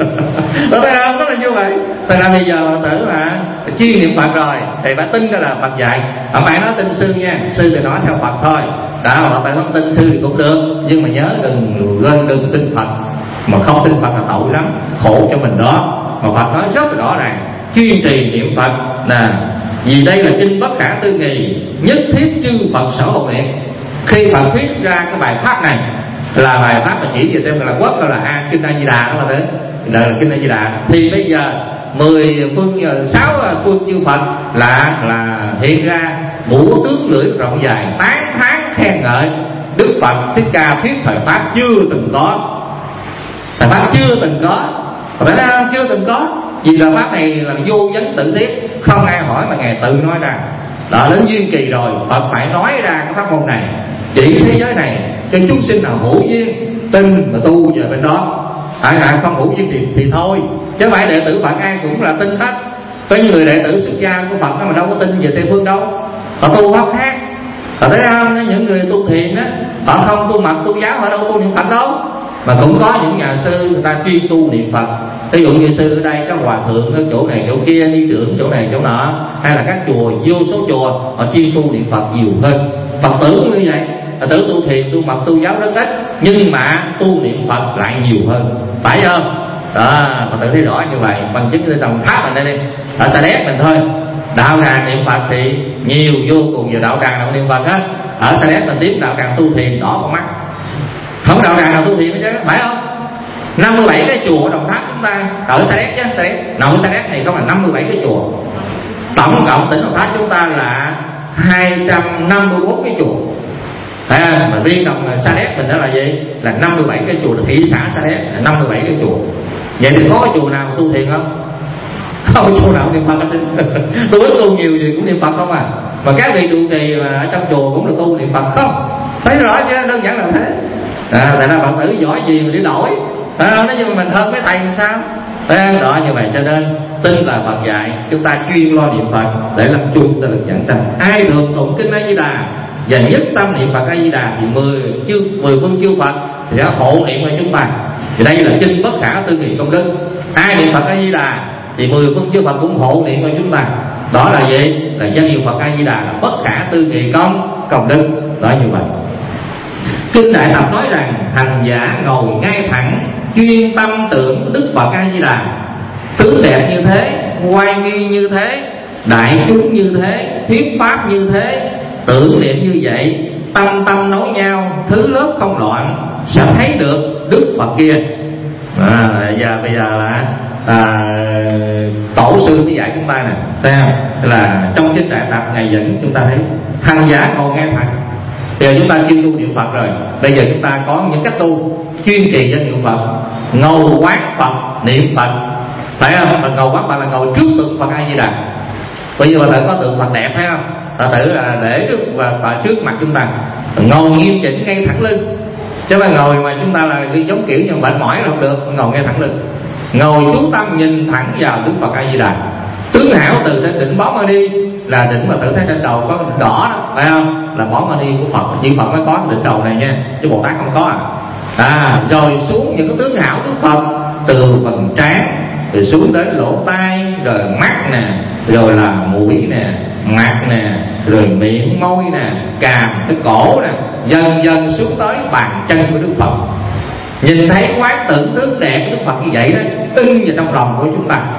Đó thấy không? Đó là như vậy. Thật ra bây giờ Phật tử là chuyên niệm Phật rồi thì phải tin đó là Phật dạy. Không phải nói tin sư nha, sư thì nói theo Phật thôi. Đó, Phật tử không tin sư thì cũng được, nhưng mà nhớ đừng lên đừng tin Phật, mà không tin Phật là tội lắm, khổ cho mình đó. Mà Phật nói rất là rõ ràng, kiên trì niệm Phật nè, vì đây là kinh bất khả tư nghị, nhất thiết chư Phật sở hộ niệm. Khi Phật thuyết ra cái bài pháp này là bài pháp mà chỉ về tên là quốc, đó là a kinh A Di Đà, đó là thế, là kinh A Di Đà. Thì bây giờ mười phương sáu phương chư Phật là là hiện ra mũ tướng lưỡi rộng dài, tán thán khen ngợi Đức Phật Thích Ca thuyết thời pháp chưa từng có, thời pháp chưa từng có, phải không? Chưa từng có, vì là pháp này là vô vấn tự thiết, không ai hỏi mà ngài tự nói ra. Đó, đến duyên kỳ rồi Phật phải nói ra cái pháp môn này, chỉ thế giới này cho chúng sinh nào hữu duyên tin mà tu về bên đó, ai à, không hữu duyên thì, thì thôi. Chứ phải đệ tử Phật ai cũng là tin hết. Có những người đệ tử xuất gia của Phật mà đâu có tin về Tây phương đâu, họ tu pháp khác. Họ thấy không? Những người tu thiền á, họ không tu mật tu giáo, họ đâu tu niệm Phật đâu. Mà cũng có những nhà sư người ta chuyên tu niệm Phật. Ví dụ như sư ở đây, các hòa thượng ở chỗ này chỗ kia, ni trưởng chỗ này chỗ nọ, hay là các chùa, vô số chùa họ chuyên tu niệm Phật nhiều hơn. Phật tử cũng như vậy, Phật tử tu thiền, tu mật, tu giáo rất ít, nhưng mà tu niệm Phật lại nhiều hơn, phải không? Đó, Phật tử thấy rõ như vậy. Bằng chứng cái Đồng Tháp mình đây đi, ở Sa Đéc mình thôi, đạo tràng niệm Phật thì nhiều vô cùng, nhiều đạo tràng nào niệm Phật hết. Ở Sa Đéc mình tiếp đạo tràng tu thiền đỏ con mắt, không đạo tràng nào tu thiền hết chứ, phải không? năm mươi bảy cái chùa ở Đồng Tháp chúng ta, ở Sa Đéc chứ, Sa Đéc, nội Sa Đéc này không là năm mươi bảy cái chùa. Tổng cộng tỉnh Đồng Tháp chúng ta là hai trăm năm mươi bốn cái chùa. À, mà riêng đồng Sa Đéc mình đó là gì? Là năm mươi bảy cái chùa, thị xã Sa Đéc là năm mươi bảy cái chùa. Vậy thì có cái chùa nào mà tu thiền không? Không có chùa nào niệm Phật. Tôi biết tu nhiều gì cũng niệm Phật không à. Mà các vị trụ trì ở trong chùa cũng được tu niệm Phật không? Thấy rõ chứ, đơn giản là thế. À, tại là Phật tử giỏi gì mà đi đổi. À, nếu như mình hơn mấy thầy làm sao? À, đó như vậy cho nên tin là Phật dạy, chúng ta chuyên lo niệm Phật để làm chung cho lực giảng sanh. Ai thường tụng kinh A Di Đà và nhất tâm niệm Phật A Di Đà thì mười chư mười phương chư Phật thì sẽ hộ niệm cho chúng ta. Thì đây là kinh bất khả tư nghị công đức. Ai niệm Phật A Di Đà thì mười phương chư Phật cũng hộ niệm cho chúng ta. Đó là gì? Là danh hiệu Phật A Di Đà là bất khả tư nghị công công đức. Đó như vậy. Kinh Đại Tập nói rằng hành giả ngồi ngay thẳng, chuyên tâm tưởng Đức Phật A Di Đà, tướng đẹp như thế, oai nghi như thế, đại chúng như thế, thuyết pháp như thế, tưởng niệm như vậy, tâm tâm nối nhau, thứ lớp không loạn, sẽ thấy được Đức Phật kia. À, giờ bây giờ là à, tổ sư mới dạy chúng ta nè, là trong kinh Đại Tập ngày dẫn chúng ta thấy hành giả ngồi ngay thẳng. Bây giờ chúng ta chuyên tu niệm Phật rồi, bây giờ chúng ta có những cách tu chuyên trì danh hiệu Phật, ngồi quán Phật niệm Phật, phải không? Mà ngồi quán Phật là ngồi trước tượng Phật A Di Đà. Bây giờ là có tượng Phật đẹp, phải không? Phật tử là để trước và Phật trước mặt chúng ta, ngồi nghiêm chỉnh ngay thẳng lưng, chứ mà ngồi mà chúng ta là đi giống kiểu như bệnh mỏi là không được, ngồi ngay thẳng lưng, ngồi chú tâm nhìn thẳng vào Đức Phật A Di Đà. Tướng hảo từ trên đỉnh Bó Ma Ni là đỉnh mà tự thấy trên đầu có đỉnh đỏ đó, phải không? Là Bó Ma Ni của Phật, chỉ Phật mới có đỉnh đầu này nha, chứ Bồ Tát không có à. À, rồi xuống những cái tướng hảo Đức Phật từ phần trán rồi xuống đến lỗ tai, rồi mắt nè, rồi là mũi nè, mặt nè, rồi miệng, môi nè, cằm, cái cổ nè, dần dần xuống tới bàn chân của Đức Phật. Nhìn thấy quán tưởng tướng đẹp của Đức Phật như vậy đó, in vào trong lòng của chúng ta.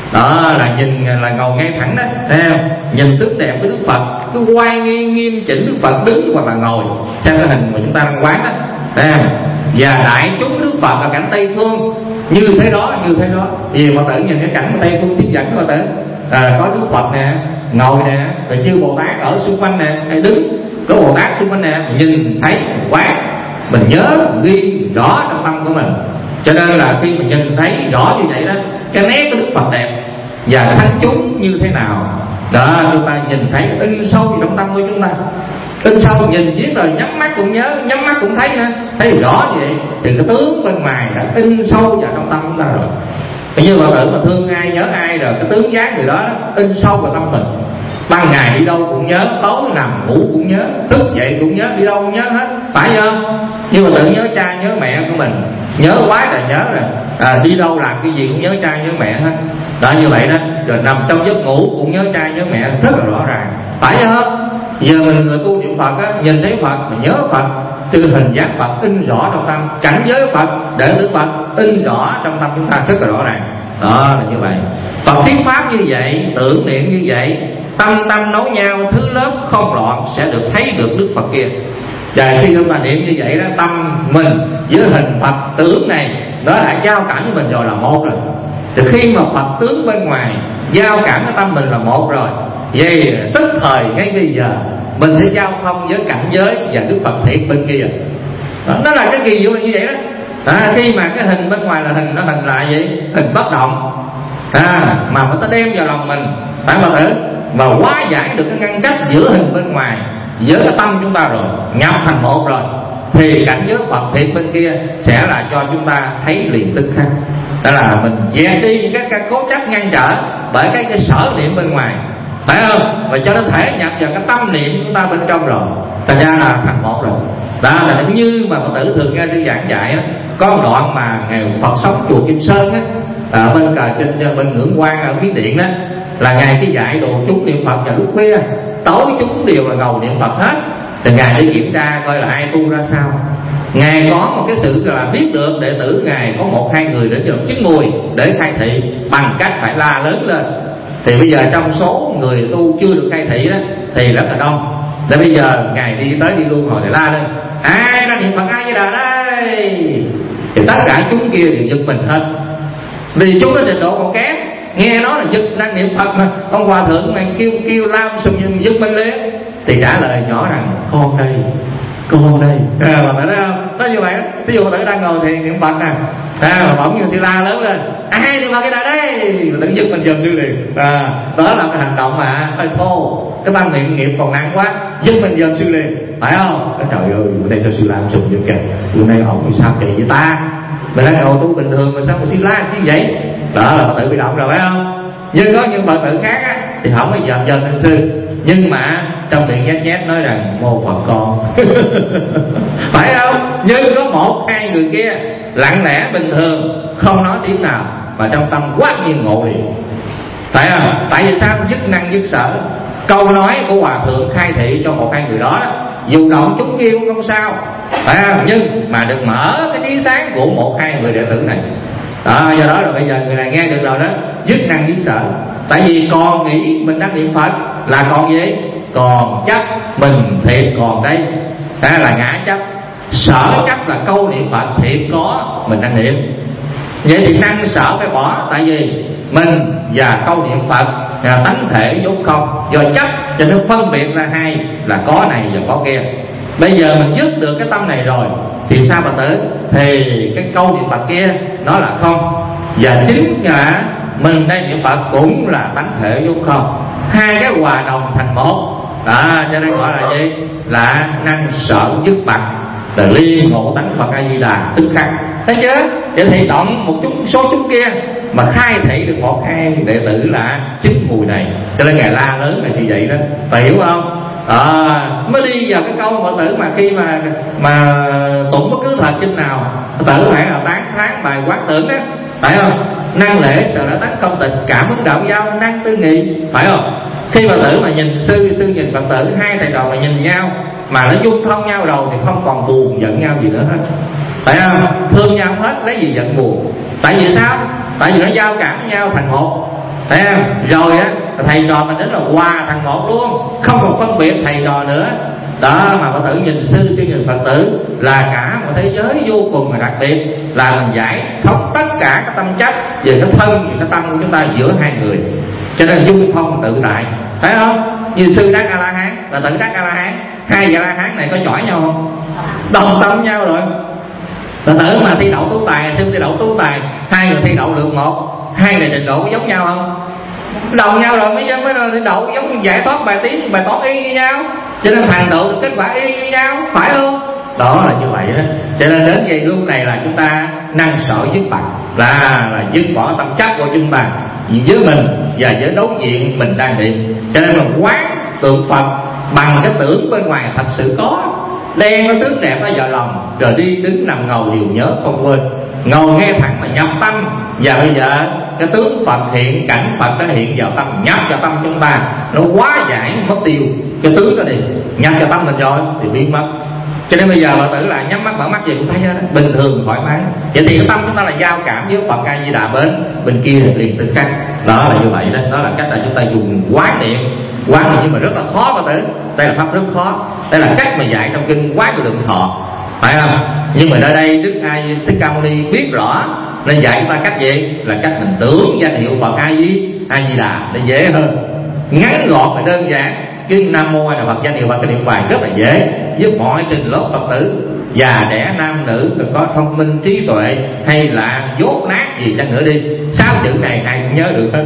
Đó là nhìn là ngồi ngay thẳng đó, thấy không? Nhìn tướng đẹp của Đức Phật, cứ quay nghiêm nghiêm chỉnh Đức Phật đứng hoặc là ngồi theo cái hình mà chúng ta đang quán đó, thấy không? Và đại chúng Đức Phật là cảnh Tây Phương như thế đó, như thế đó. Vì Phật tử nhìn cái cảnh Tây Phương tiếp dẫn Phật tử, à, có Đức Phật nè, ngồi nè, rồi chư Bồ Tát ở xung quanh nè, hay đứng, có Bồ Tát xung quanh nè, nhìn thấy quán, mình nhớ ghi rõ trong tâm của mình. Cho nên là khi mình nhìn thấy rõ như vậy đó, cái nét của Đức Phật đẹp và thánh chúng như thế nào đó, chúng ta nhìn thấy in sâu vào trong tâm của chúng ta. In sâu, nhìn viết rồi nhắm mắt cũng nhớ, nhắm mắt cũng thấy nữa, thấy rõ vậy thì cái tướng bên ngoài đã in sâu vào trong tâm chúng ta rồi. Như Phật tử mà thương ai nhớ ai rồi, cái tướng dáng người đó in sâu vào tâm mình. Ban ngày đi đâu cũng nhớ, tối nằm ngủ cũng nhớ, thức dậy cũng nhớ, đi đâu cũng nhớ hết, phải không? Nhưng mà tự nhớ cha nhớ mẹ của mình, nhớ quá là nhớ rồi, à, đi đâu làm cái gì cũng nhớ cha nhớ mẹ hết. Đó, như vậy đó. Rồi nằm trong giấc ngủ cũng nhớ cha nhớ mẹ, rất là rõ ràng, phải không? Giờ mình người tu niệm Phật á, nhìn thấy Phật mình nhớ Phật, từ hình dáng Phật in rõ trong tâm, cảnh giới Phật, đệ tử Phật in rõ trong tâm chúng ta rất là rõ ràng. Đó là như vậy. Phật thuyết pháp như vậy, tưởng niệm như vậy, tâm tâm nối nhau, thứ lớp không loạn, sẽ được thấy được Đức Phật kia. Và khi chúng ta niệm như vậy đó, tâm mình với hình Phật tướng này nó đã giao cảm với mình rồi là một rồi. Thì khi mà Phật tướng bên ngoài giao cảm với tâm mình là một rồi, vậy tức thời ngay bây giờ mình sẽ giao thông với cảnh giới và Đức Phật thiệt bên kia. Đó, nó là cái kỳ diệu là như vậy đó. À, khi mà cái hình bên ngoài là hình, nó hình lại vậy, hình bất động, à, mà người ta đem vào lòng mình, phải mà tử và hóa giải được cái ngăn cách giữa hình bên ngoài với cái tâm chúng ta rồi, nhập thành một rồi, thì cảnh giới Phật thiệt bên kia sẽ là cho chúng ta thấy liền tức khắc. Đó là mình dẹp đi những cái, cái cố chấp ngăn trở bởi cái, cái sở niệm bên ngoài, phải không? Và cho nó thể nhập vào cái tâm niệm của chúng ta bên trong rồi, thành ra là thành một rồi. Đó là như mà Phật tử thường nghe sư giảng dạy á, có một đoạn mà ngày Phật sống chùa Kim Sơn á, ở bên cờ trên bên Ngưỡng Quan ở Miến Điện đó, là ngài cái dạy đồ chúng niệm Phật vào lúc khuya, tối chúng đều là ngầu niệm Phật hết. Thì ngài đi kiểm tra coi là ai tu ra sao. Ngài có một cái sự là biết được đệ tử ngài có một hai người để cho chín mùi để khai thị bằng cách phải la lớn lên. Thì bây giờ trong số người tu chưa được khai thị đó thì rất là đông. Để bây giờ ngài đi tới đi luôn rồi thì la lên: ai đang niệm Phật ai với Đà đây? Thì tất cả chúng kia đều giật mình hết, vì chúng nó trình độ còn kém. Nghe nói là giật đang niệm Phật mà ông hòa thượng mày kêu kêu lam sùng giật mình liền. Thì trả lời nhỏ rằng: con đây, con đây. À, mà phải thấy không? Nó như vậy đó. Ví dụ tự đang ngồi thiền niệm Phật nè, à, mà bỗng nhiên thì la lớn lên: ai niệm Phật cái Đà đây? Mà tự giật mình dần sư liền. À, đó là cái hành động mà hơi thô, cái ban niệm nghiệp còn nặng quá, giật mình dần sư liền, phải không? Trời ơi, bữa nay sao sư lam sùng giật kìa, bữa nay ông sao kỳ với ta? Mình đang ngồi tu bình thường mà sao mà sư la chứ vậy? Đó là Phật tử bị động rồi, phải không? Nhưng có những Phật tử khác á, thì không có dần dần lên sư, nhưng mà trong miệng nhét nhét nói rằng mô Phật con. Phải không? Nhưng có một hai người kia lặng lẽ bình thường, không nói tiếng nào, mà trong tâm quá nhiên ngộ liền. Phải không? Tại vì sao? Dứt năng dứt sở. Câu nói của hòa thượng khai thị cho một hai người đó, đó dù động chúng kêu không sao, phải không? Nhưng mà được mở cái trí sáng của một hai người đệ tử này. Đó, do đó là bây giờ người này nghe được rồi đó, dứt năng dứt sở. Tại vì còn nghĩ mình đang niệm Phật là còn gì? Còn chấp mình thiệt còn đây, đó là ngã chấp. Sở chấp là câu niệm Phật thiệt có mình đang niệm. Vậy thì năng sở phải bỏ. Tại vì mình và câu niệm Phật là tánh thể vốn không, do chấp cho nên phân biệt ra hai là có này và có kia. Bây giờ mình dứt được cái tâm này rồi thì sao Phật tử? Thì cái câu niệm Phật kia nó là không, và chính là mình đây niệm Phật cũng là tánh thể vốn không. Hai cái hòa đồng thành một. Đó, cho nên gọi là gì? Là năng sở dứt bạc, là ly ngộ tánh Phật A Di Đà tức khắc. Thấy chưa? Vậy thì động một chút số chúng kia mà khai thị được một hai đệ tử là chính mùi này, cho nên ngài la lớn là như vậy đó, phải hiểu không? À, mới đi vào cái câu Phật tử mà khi mà mà tụng bất cứ thời kinh nào, Phật tử hãy là tán thán bài quán tưởng đó, phải không? Năng lễ sợ đã tắc công tịch, cảm ứng đạo giao năng tư nghị, phải không? Khi Phật tử mà nhìn sư, sư nhìn Phật tử, hai thầy trò mà nhìn nhau mà nó dung thông nhau rồi thì không còn buồn giận nhau gì nữa hết, phải không? Thương nhau hết, lấy gì giận buồn. Tại vì sao? Tại vì nó giao cảm với nhau thành một, thấy không? Rồi á, thầy trò mình đến là hòa thành một luôn, không còn phân biệt thầy trò nữa. Đó mà Phật tử nhìn sư, sư nhìn Phật tử là cả một thế giới vô cùng là đặc biệt, là mình giải thoát tất cả các tâm chấp về cái thân, về cái tâm của chúng ta giữa hai người, cho nên dung thông tự tại, phải không? Như sư đắc A La Hán và tự đắc A La Hán, hai vị A La Hán này có chọi nhau không? Đồng tâm nhau rồi. Phật tử mà thi đậu tú tài, sư thi đậu tú tài, hai người thi đậu được một, hai người trình độ có giống nhau không? Đồng nhau rồi mới mới thi đậu, giống như giải thoát bài tiếng, bài toán y như nhau, cho nên thành tựu được kết quả y như nhau, phải không? Đó là như vậy đó. Cho nên đến giây lúc này là chúng ta năng sở dứt bạc, là là dứt bỏ tâm chấp của chúng ta với mình và với đối diện mình đang niệm. Cho nên là quán tượng Phật bằng cái tưởng bên ngoài thật sự có, đen có tướng đẹp ở vào lòng, rồi đi đứng nằm ngồi đều nhớ không quên, ngồi nghe thẳng mà nhập tâm. Và bây giờ cái tướng Phật hiện, cảnh Phật nó hiện vào tâm, nhập vào tâm chúng ta, nó quá giải mất tiêu cái tướng đó đi, nhập vào tâm mình rồi thì biến mất. Cho nên bây giờ Phật tử là nhắm mắt mở mắt gì cũng thấy đó, bình thường thoải mái. Vậy thì cái tâm chúng ta là giao cảm với Phật A Di Đà bên bên kia liền tự khắc. Đó là như vậy đó. Đó là cách là chúng ta dùng quán niệm. Quán niệm nhưng mà rất là khó Phật tử. Đây là pháp rất khó. Đây là cách mà dạy trong kinh Quán Vô Lượng Thọ, phải không? Nhưng mà ở đây Đức A Thích Ca Mâu Ni biết rõ nên dạy chúng ta cách gì? Là cách mình tưởng danh hiệu Phật A Di A Di Đà để dễ hơn, ngắn gọn và đơn giản. Cái Nam Mô A Di Đà Phật danh hiệu Phật cái niệm bài rất là dễ, giúp mọi trình lớp Phật tử già trẻ nam nữ có thông minh trí tuệ hay là dốt nát gì chăng nữa đi, sáu chữ này ai cũng nhớ được hết.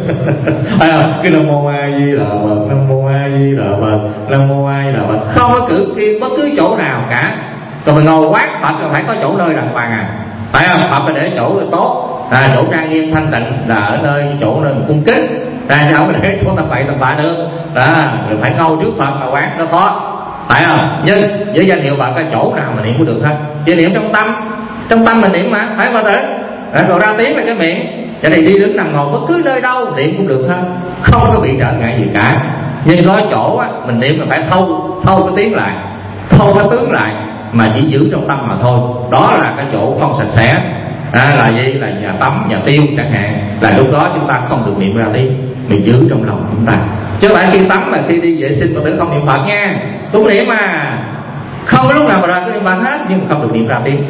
Cái Nam Mô A Di Đà Phật, Nam Mô A Di Đà Phật, Nam Mô A Di Đà Phật, không có cử khi bất cứ chỗ nào cả. Còn mình ngồi quán Phật thì phải có chỗ nơi đàng hoàng à, phải không? Phật phải để chỗ tốt, à, chỗ trang nghiêm thanh tịnh là ở nơi chỗ nơi mình cung kính, à, chứ không để chỗ tầm bậy tầm bạ được. Đó, mình phải ngồi trước Phật mà quán nó khó, phải không? Nhưng với danh hiệu Phật cái chỗ nào mà niệm cũng được hết, chỉ niệm trong tâm, trong tâm mình niệm mà, phải không Phật tử? Rồi ra tiếng là cái miệng, cho nên đi đứng nằm ngồi bất cứ nơi đâu niệm cũng được hết, không có bị trở ngại gì cả. Nhưng có chỗ á, mình niệm là phải thâu thâu cái tiếng lại, thâu cái tướng lại, mà chỉ giữ trong tâm mà thôi. Đó là cái chỗ không sạch sẽ, à, là gì? Là nhà tắm, nhà tiêu chẳng hạn. Là lúc đó chúng ta không được niệm ra tiếng, mình giữ trong lòng chúng ta. Chứ không phải khi tắm mà khi đi vệ sinh Phật tử không niệm Phật nha, đúng niệm mà, không có lúc nào mà ra cái niệm Phật hết, nhưng không được niệm ra tiếng.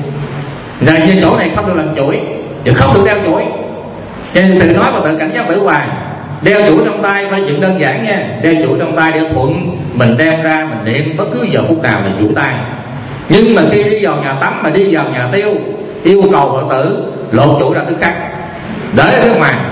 Là như chỗ này không được làm chuỗi, và không được đeo chuỗi. Cho nên từ nói Phật tử cảnh giác tử hoài, đeo chuỗi trong tay phải chuyện đơn giản nha, đeo chuỗi trong tay đeo thuận, mình đem ra mình niệm bất cứ giờ phút nào mình chuỗi tay. Nhưng mà khi đi vào nhà tắm mà đi vào nhà tiêu, yêu cầu Phật tử lột chuỗi ra tức khắc, để ở phía ngoài,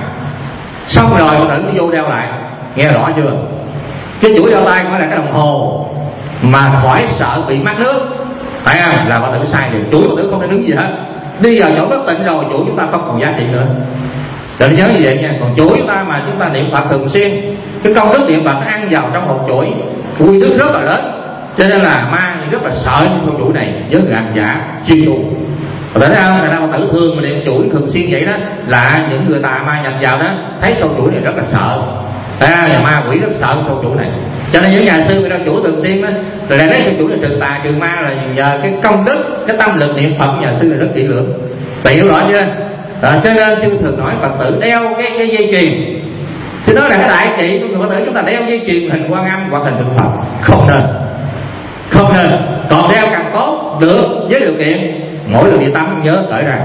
xong rồi Phật tử mới vô đeo lại. Nghe rõ chưa? Cái chuỗi đeo tay không phải là cái đồng hồ mà khỏi sợ bị mắc nước, phải không? Là Phật tử sai rồi, chuỗi Phật tử không thể đứng gì hết. Đi vào chỗ bất tịnh rồi chuỗi chúng ta không còn giá trị nữa. Đừng nhớ như vậy nha. Còn chuỗi chúng ta mà chúng ta niệm Phật thường xuyên, cái công đức niệm Phật nó ăn vào trong một chuỗi, quy đức rất là lớn. Cho nên là ma rất là sợ những con chuỗi này với người hành giả chuyên tu. Và thấy không? Người ta Phật tử thường mà niệm chuỗi thường xuyên vậy đó, là những người tà ma nhập vào đó thấy sâu chuỗi này rất là sợ. À, nhà ma quỷ rất sợ sâu chuỗi này. Cho nên những nhà sư người ta chuỗi thường xuyên đó, rồi lại lấy sâu chuỗi là trừ tà trừ ma, là nhờ cái công đức, cái tâm lực niệm Phật nhà sư là rất kỹ lưỡng. Bạn hiểu rõ chưa? À, cho nên sư thường nói Phật tử đeo cái, cái dây chuyền, thì đó là cái đại trị của người Phật tử. Chúng ta đeo dây chuyền hình Quan Âm hoặc hình tượng Phật không nên, không nên. Còn đeo càng tốt được, với điều kiện mỗi lần đi tắm nhớ cởi ra,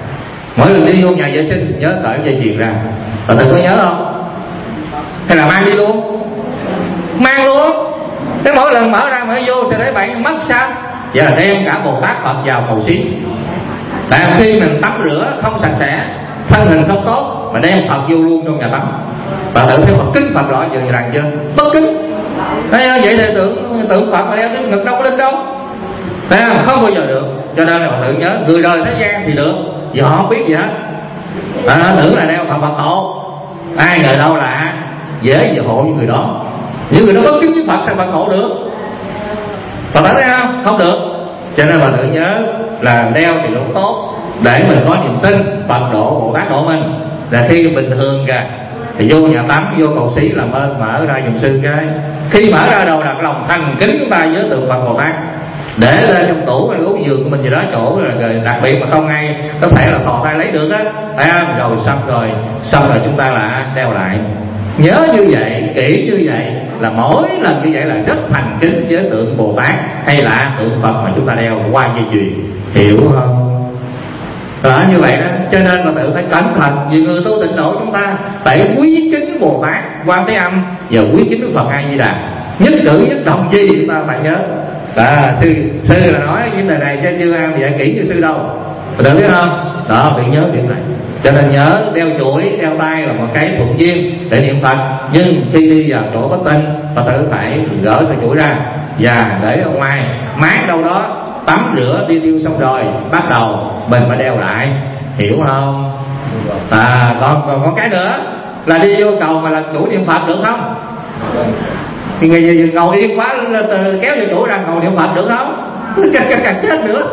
mỗi lần đi vô nhà vệ sinh nhớ cởi dây chuyền ra. Phật tử có nhớ không? Hay là mang đi luôn? Mang luôn. Cái mỗi lần mở ra mở vô sẽ để bạn mất sao? Giờ là đem cả Bồ Tát Phật vào cầu xin. Tại khi mình tắm rửa không sạch sẽ, thân hình không tốt, mà đem Phật vô luôn trong nhà tắm, Phật tử thấy Phật kính Phật rõ giờ rằng chưa? Bất kính. Thấy vậy thì tưởng tưởng Phật mà đeo cái ngực đâu có lên đâu, thấy không? Không bao giờ được. Cho nên là Phật tử nhớ, người đời thế gian thì được, giờ họ không biết gì hết, à, tưởng là đeo Phật Phật hộ. Ai ngờ đâu là dễ giờ hộ những người đó. Những người đó bất kính với Phật thì Phật hộ được, Phật tử thấy không? Không được. Cho nên Phật tử nhớ là đeo thì cũng tốt, để mình có niềm tin Phật độ Bồ Tát độ mình. Là khi bình thường kìa thì vô nhà tắm, vô cầu xí làm ơn mở ra giùm sư cái. Khi mở ra đâu là lòng thành kính chúng ta với tượng Phật Bồ Tát, để lên trong tủ hay gối giường của mình gì đó chỗ rồi đặc biệt mà không ai có thể là thò tay lấy được á, à, rồi xong rồi xong rồi chúng ta là đeo lại. Nhớ như vậy, kỹ như vậy, là mỗi lần như vậy là rất thành kính với tượng Bồ Tát hay là tượng Phật mà chúng ta đeo qua dây chuyền, hiểu không? Đó, như vậy đó, cho nên là tự phải cẩn thận. Vì người tu tịnh độ chúng ta phải quý kính Bồ Tát Quan Thế Âm và quý kính Đức Phật A Di Đà. Nhất cử nhất động gì chúng ta phải nhớ. À, sư sư là nói vấn đề này cho chưa ai dạy kỹ như sư đâu, được biết không? Đó, phải nhớ điểm này. Cho nên nhớ đeo chuỗi, đeo tay là một cái thuận duyên để niệm Phật. Nhưng khi đi vào chỗ bất tinh, Phật tử phải gỡ sợi chuỗi ra và để ở ngoài mát đâu đó, tắm rửa đi tiêu xong rồi bắt đầu mình phải đeo lại, hiểu không? À, còn còn có cái nữa là đi vô cầu mà là chủ niệm Phật được không? Thì người gì ngồi yên quá kéo vô chủ ra ngồi niệm Phật được không? Càng, càng, càng chết nữa.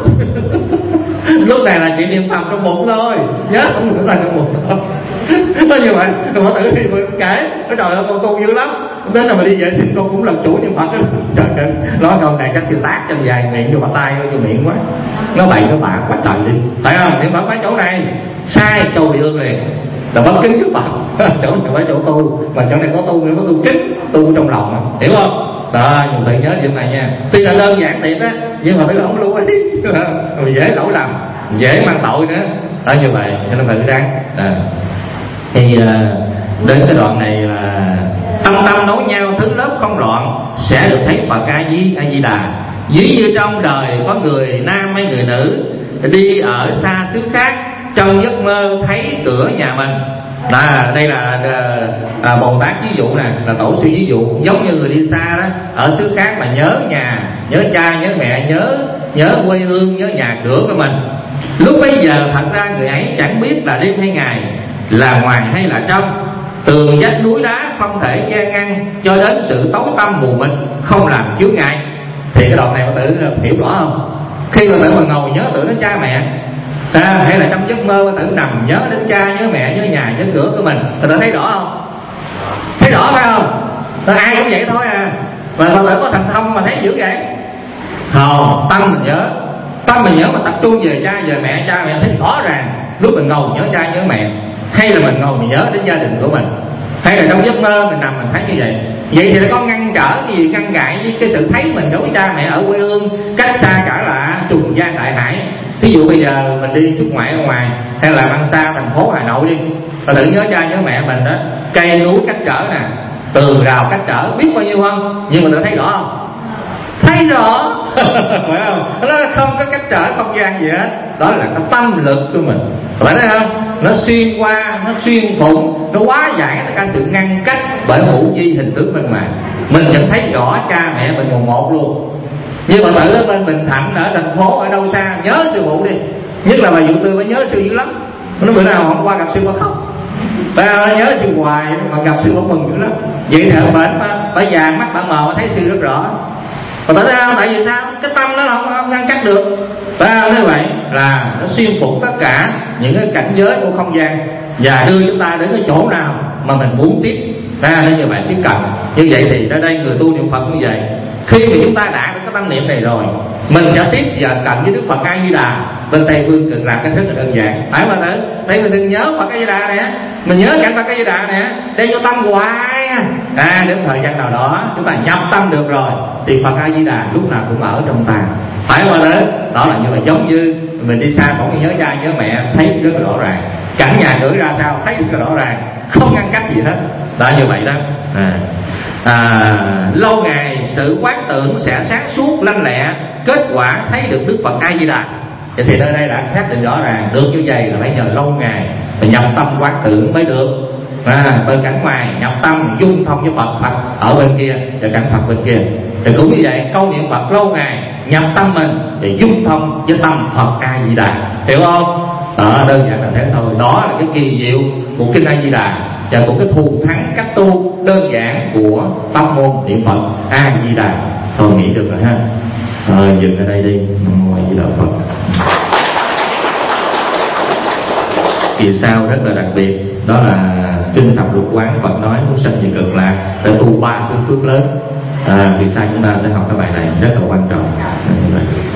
Lúc này là chỉ niệm Phật trong bụng thôi, nhớ không được là trong bụng thôi. Nó như vậy, rồi Phật tử thì kể cái trời ơi con tu dữ lắm, đến là mà đi vệ sinh con cũng làm chủ niệm Phật đó. Trời ơi, nói câu này chắc sư tác trong dài miệng vô bắt tay vô miệng quá, nó bậy nó bạ quá trời đi, phải không? Niệm Phật phải chỗ này sai châu bị ương liền là bất kính Đức Phật. Chỗ này phải chỗ tu, mà chỗ này có tu nữa, có tu kính, tu trong lòng, hiểu không? Đó, nhiều thầy nhớ chuyện này nha. Tuy là đơn giản thiệt á, nhưng mà phải là không lưu ấy, mình dễ lỗi lầm, dễ mang tội nữa. Đó, như vậy cho nên phải ráng. À. Thì đến cái đoạn này là tâm tâm nối nhau, thứ lớp không loạn, sẽ được thấy Phật A Di A Di Đà. Ví như trong đời có người nam hay người nữ đi ở xa xứ khác, trong giấc mơ thấy cửa nhà mình. Là đây là à, Bồ Tát ví dụ nè, là tổ sư ví dụ. Giống như người đi xa đó, ở xứ khác mà nhớ nhà, nhớ cha, nhớ mẹ, nhớ nhớ quê hương, nhớ nhà cửa của mình. Lúc bấy giờ thật ra người ấy chẳng biết là đêm hay ngày, là ngoài hay là trong. Tường vách núi đá không thể che ngăn, cho đến sự tối tăm mù mịt không làm chướng ngại. Thì cái đoạn này mà tự hiểu rõ không? Khi mà tự mà ngồi nhớ tưởng đến cha mẹ, à, hay là trong giấc mơ tự nằm nhớ đến cha, nhớ mẹ, nhớ nhà, nhớ cửa của mình, tự thấy rõ không? Thấy rõ phải không? Tự ai cũng vậy thôi à. Mà tự có thần thông mà thấy dữ vậy? Không, tâm mình nhớ, tâm mình nhớ mà tập trung về cha, về mẹ, cha mẹ thấy rõ ràng. Lúc mình ngồi nhớ cha, nhớ mẹ, hay là mình ngồi mình nhớ đến gia đình của mình, hay là trong giấc mơ mình nằm mình thấy như vậy. Vậy thì nó có ngăn trở cái gì, ngăn cản với cái sự thấy mình đối với cha mẹ ở quê hương cách xa cả là trùng gian đại hải. Ví dụ bây giờ mình đi xuất ngoại ở ngoài, hay là ăn xa thành phố Hà Nội đi, và tự nhớ cha nhớ mẹ mình đó, cây núi cách trở nè, tường rào cách trở biết bao nhiêu không, nhưng mà tự thấy rõ không? Thấy rõ. Phải không? Nó không có cách trở không gian gì hết. Đó là cái tâm lực của mình, phải thấy không? Nó xuyên qua, nó xuyên phụng, nó hóa giải tất cả sự ngăn cách bởi hữu vi hình tướng bên ngoài. Mình nhận thấy rõ cha mẹ mình một một luôn. Nhưng mà tự ở bên Bình Thạnh, ở thành phố, ở đâu xa, nhớ sư phụ đi. Nhất là bà Dụ Tư phải nhớ sư dữ lắm. Nó bữa nào hôm qua gặp sư bà khóc, bà nhớ sư hoài, mà gặp sư bà mừng dữ lắm. Vậy thì ở bệnh bà vàng mắt bà mờ, bà thấy sư rất rõ. Và tại sao? Tại vì sao? Cái tâm nó không, không ngăn cách được. Phải không? Như vậy là nó xuyên phụng tất cả những cái cảnh giới của không gian và đưa chúng ta đến cái chỗ nào mà mình muốn tiếp. Ra nên như vậy tiếp cận. Như vậy thì ở đây người tu niệm Phật như vậy, khi mà chúng ta đã được cái tâm niệm này rồi, mình sẽ tiếp và cận với Đức Phật A Di Đà. Bên Tây Phương cực lạc cái thức là đơn giản, phải mà đấy. Đây mình đừng nhớ Phật A Di Đà nè, mình nhớ cảnh Phật A Di Đà nè, đem vô tâm hoài. À, đến thời gian nào đó chúng ta nhập tâm được rồi thì Phật A Di Đà lúc nào cũng ở trong ta, phải mà đấy. Đó là như vậy, giống như mình đi xa còn nhớ cha nhớ mẹ thấy rất là rõ ràng, cảnh nhà cửa ra sao thấy rất là rõ ràng, không ngăn cách gì hết. Đó như vậy đó. À. À, lâu ngày sự quán tưởng sẽ sáng suốt lanh lẹ, kết quả thấy được Đức Phật A Di Đà. Vậy thì nơi đây đã xác định rõ ràng, được như vậy là phải nhờ lâu ngày và nhập tâm quán tưởng mới được. À, từ cảnh ngoài nhập tâm dung thông với Phật, Phật ở bên kia và cảnh Phật bên kia. Thì cũng như vậy, câu niệm Phật lâu ngày nhập tâm mình để dung thông với tâm Phật A Di Đà, hiểu không? Đó, đơn giản là thế thôi. Đó là cái kỳ diệu của kinh A Di Đà và của cái thù thắng cách tu đơn giản của pháp môn niệm Phật A Di Đà. Thôi nghĩ được rồi ha. Rồi dừng ở đây đi. Nam mô A Di Đà Phật. kỳ sau rất là đặc biệt, đó là kinh thập lục quán Phật nói muốn sanh về Cực Lạc để tu ba cái phước lớn. À, kỳ sau chúng ta sẽ học cái bài này rất là quan trọng.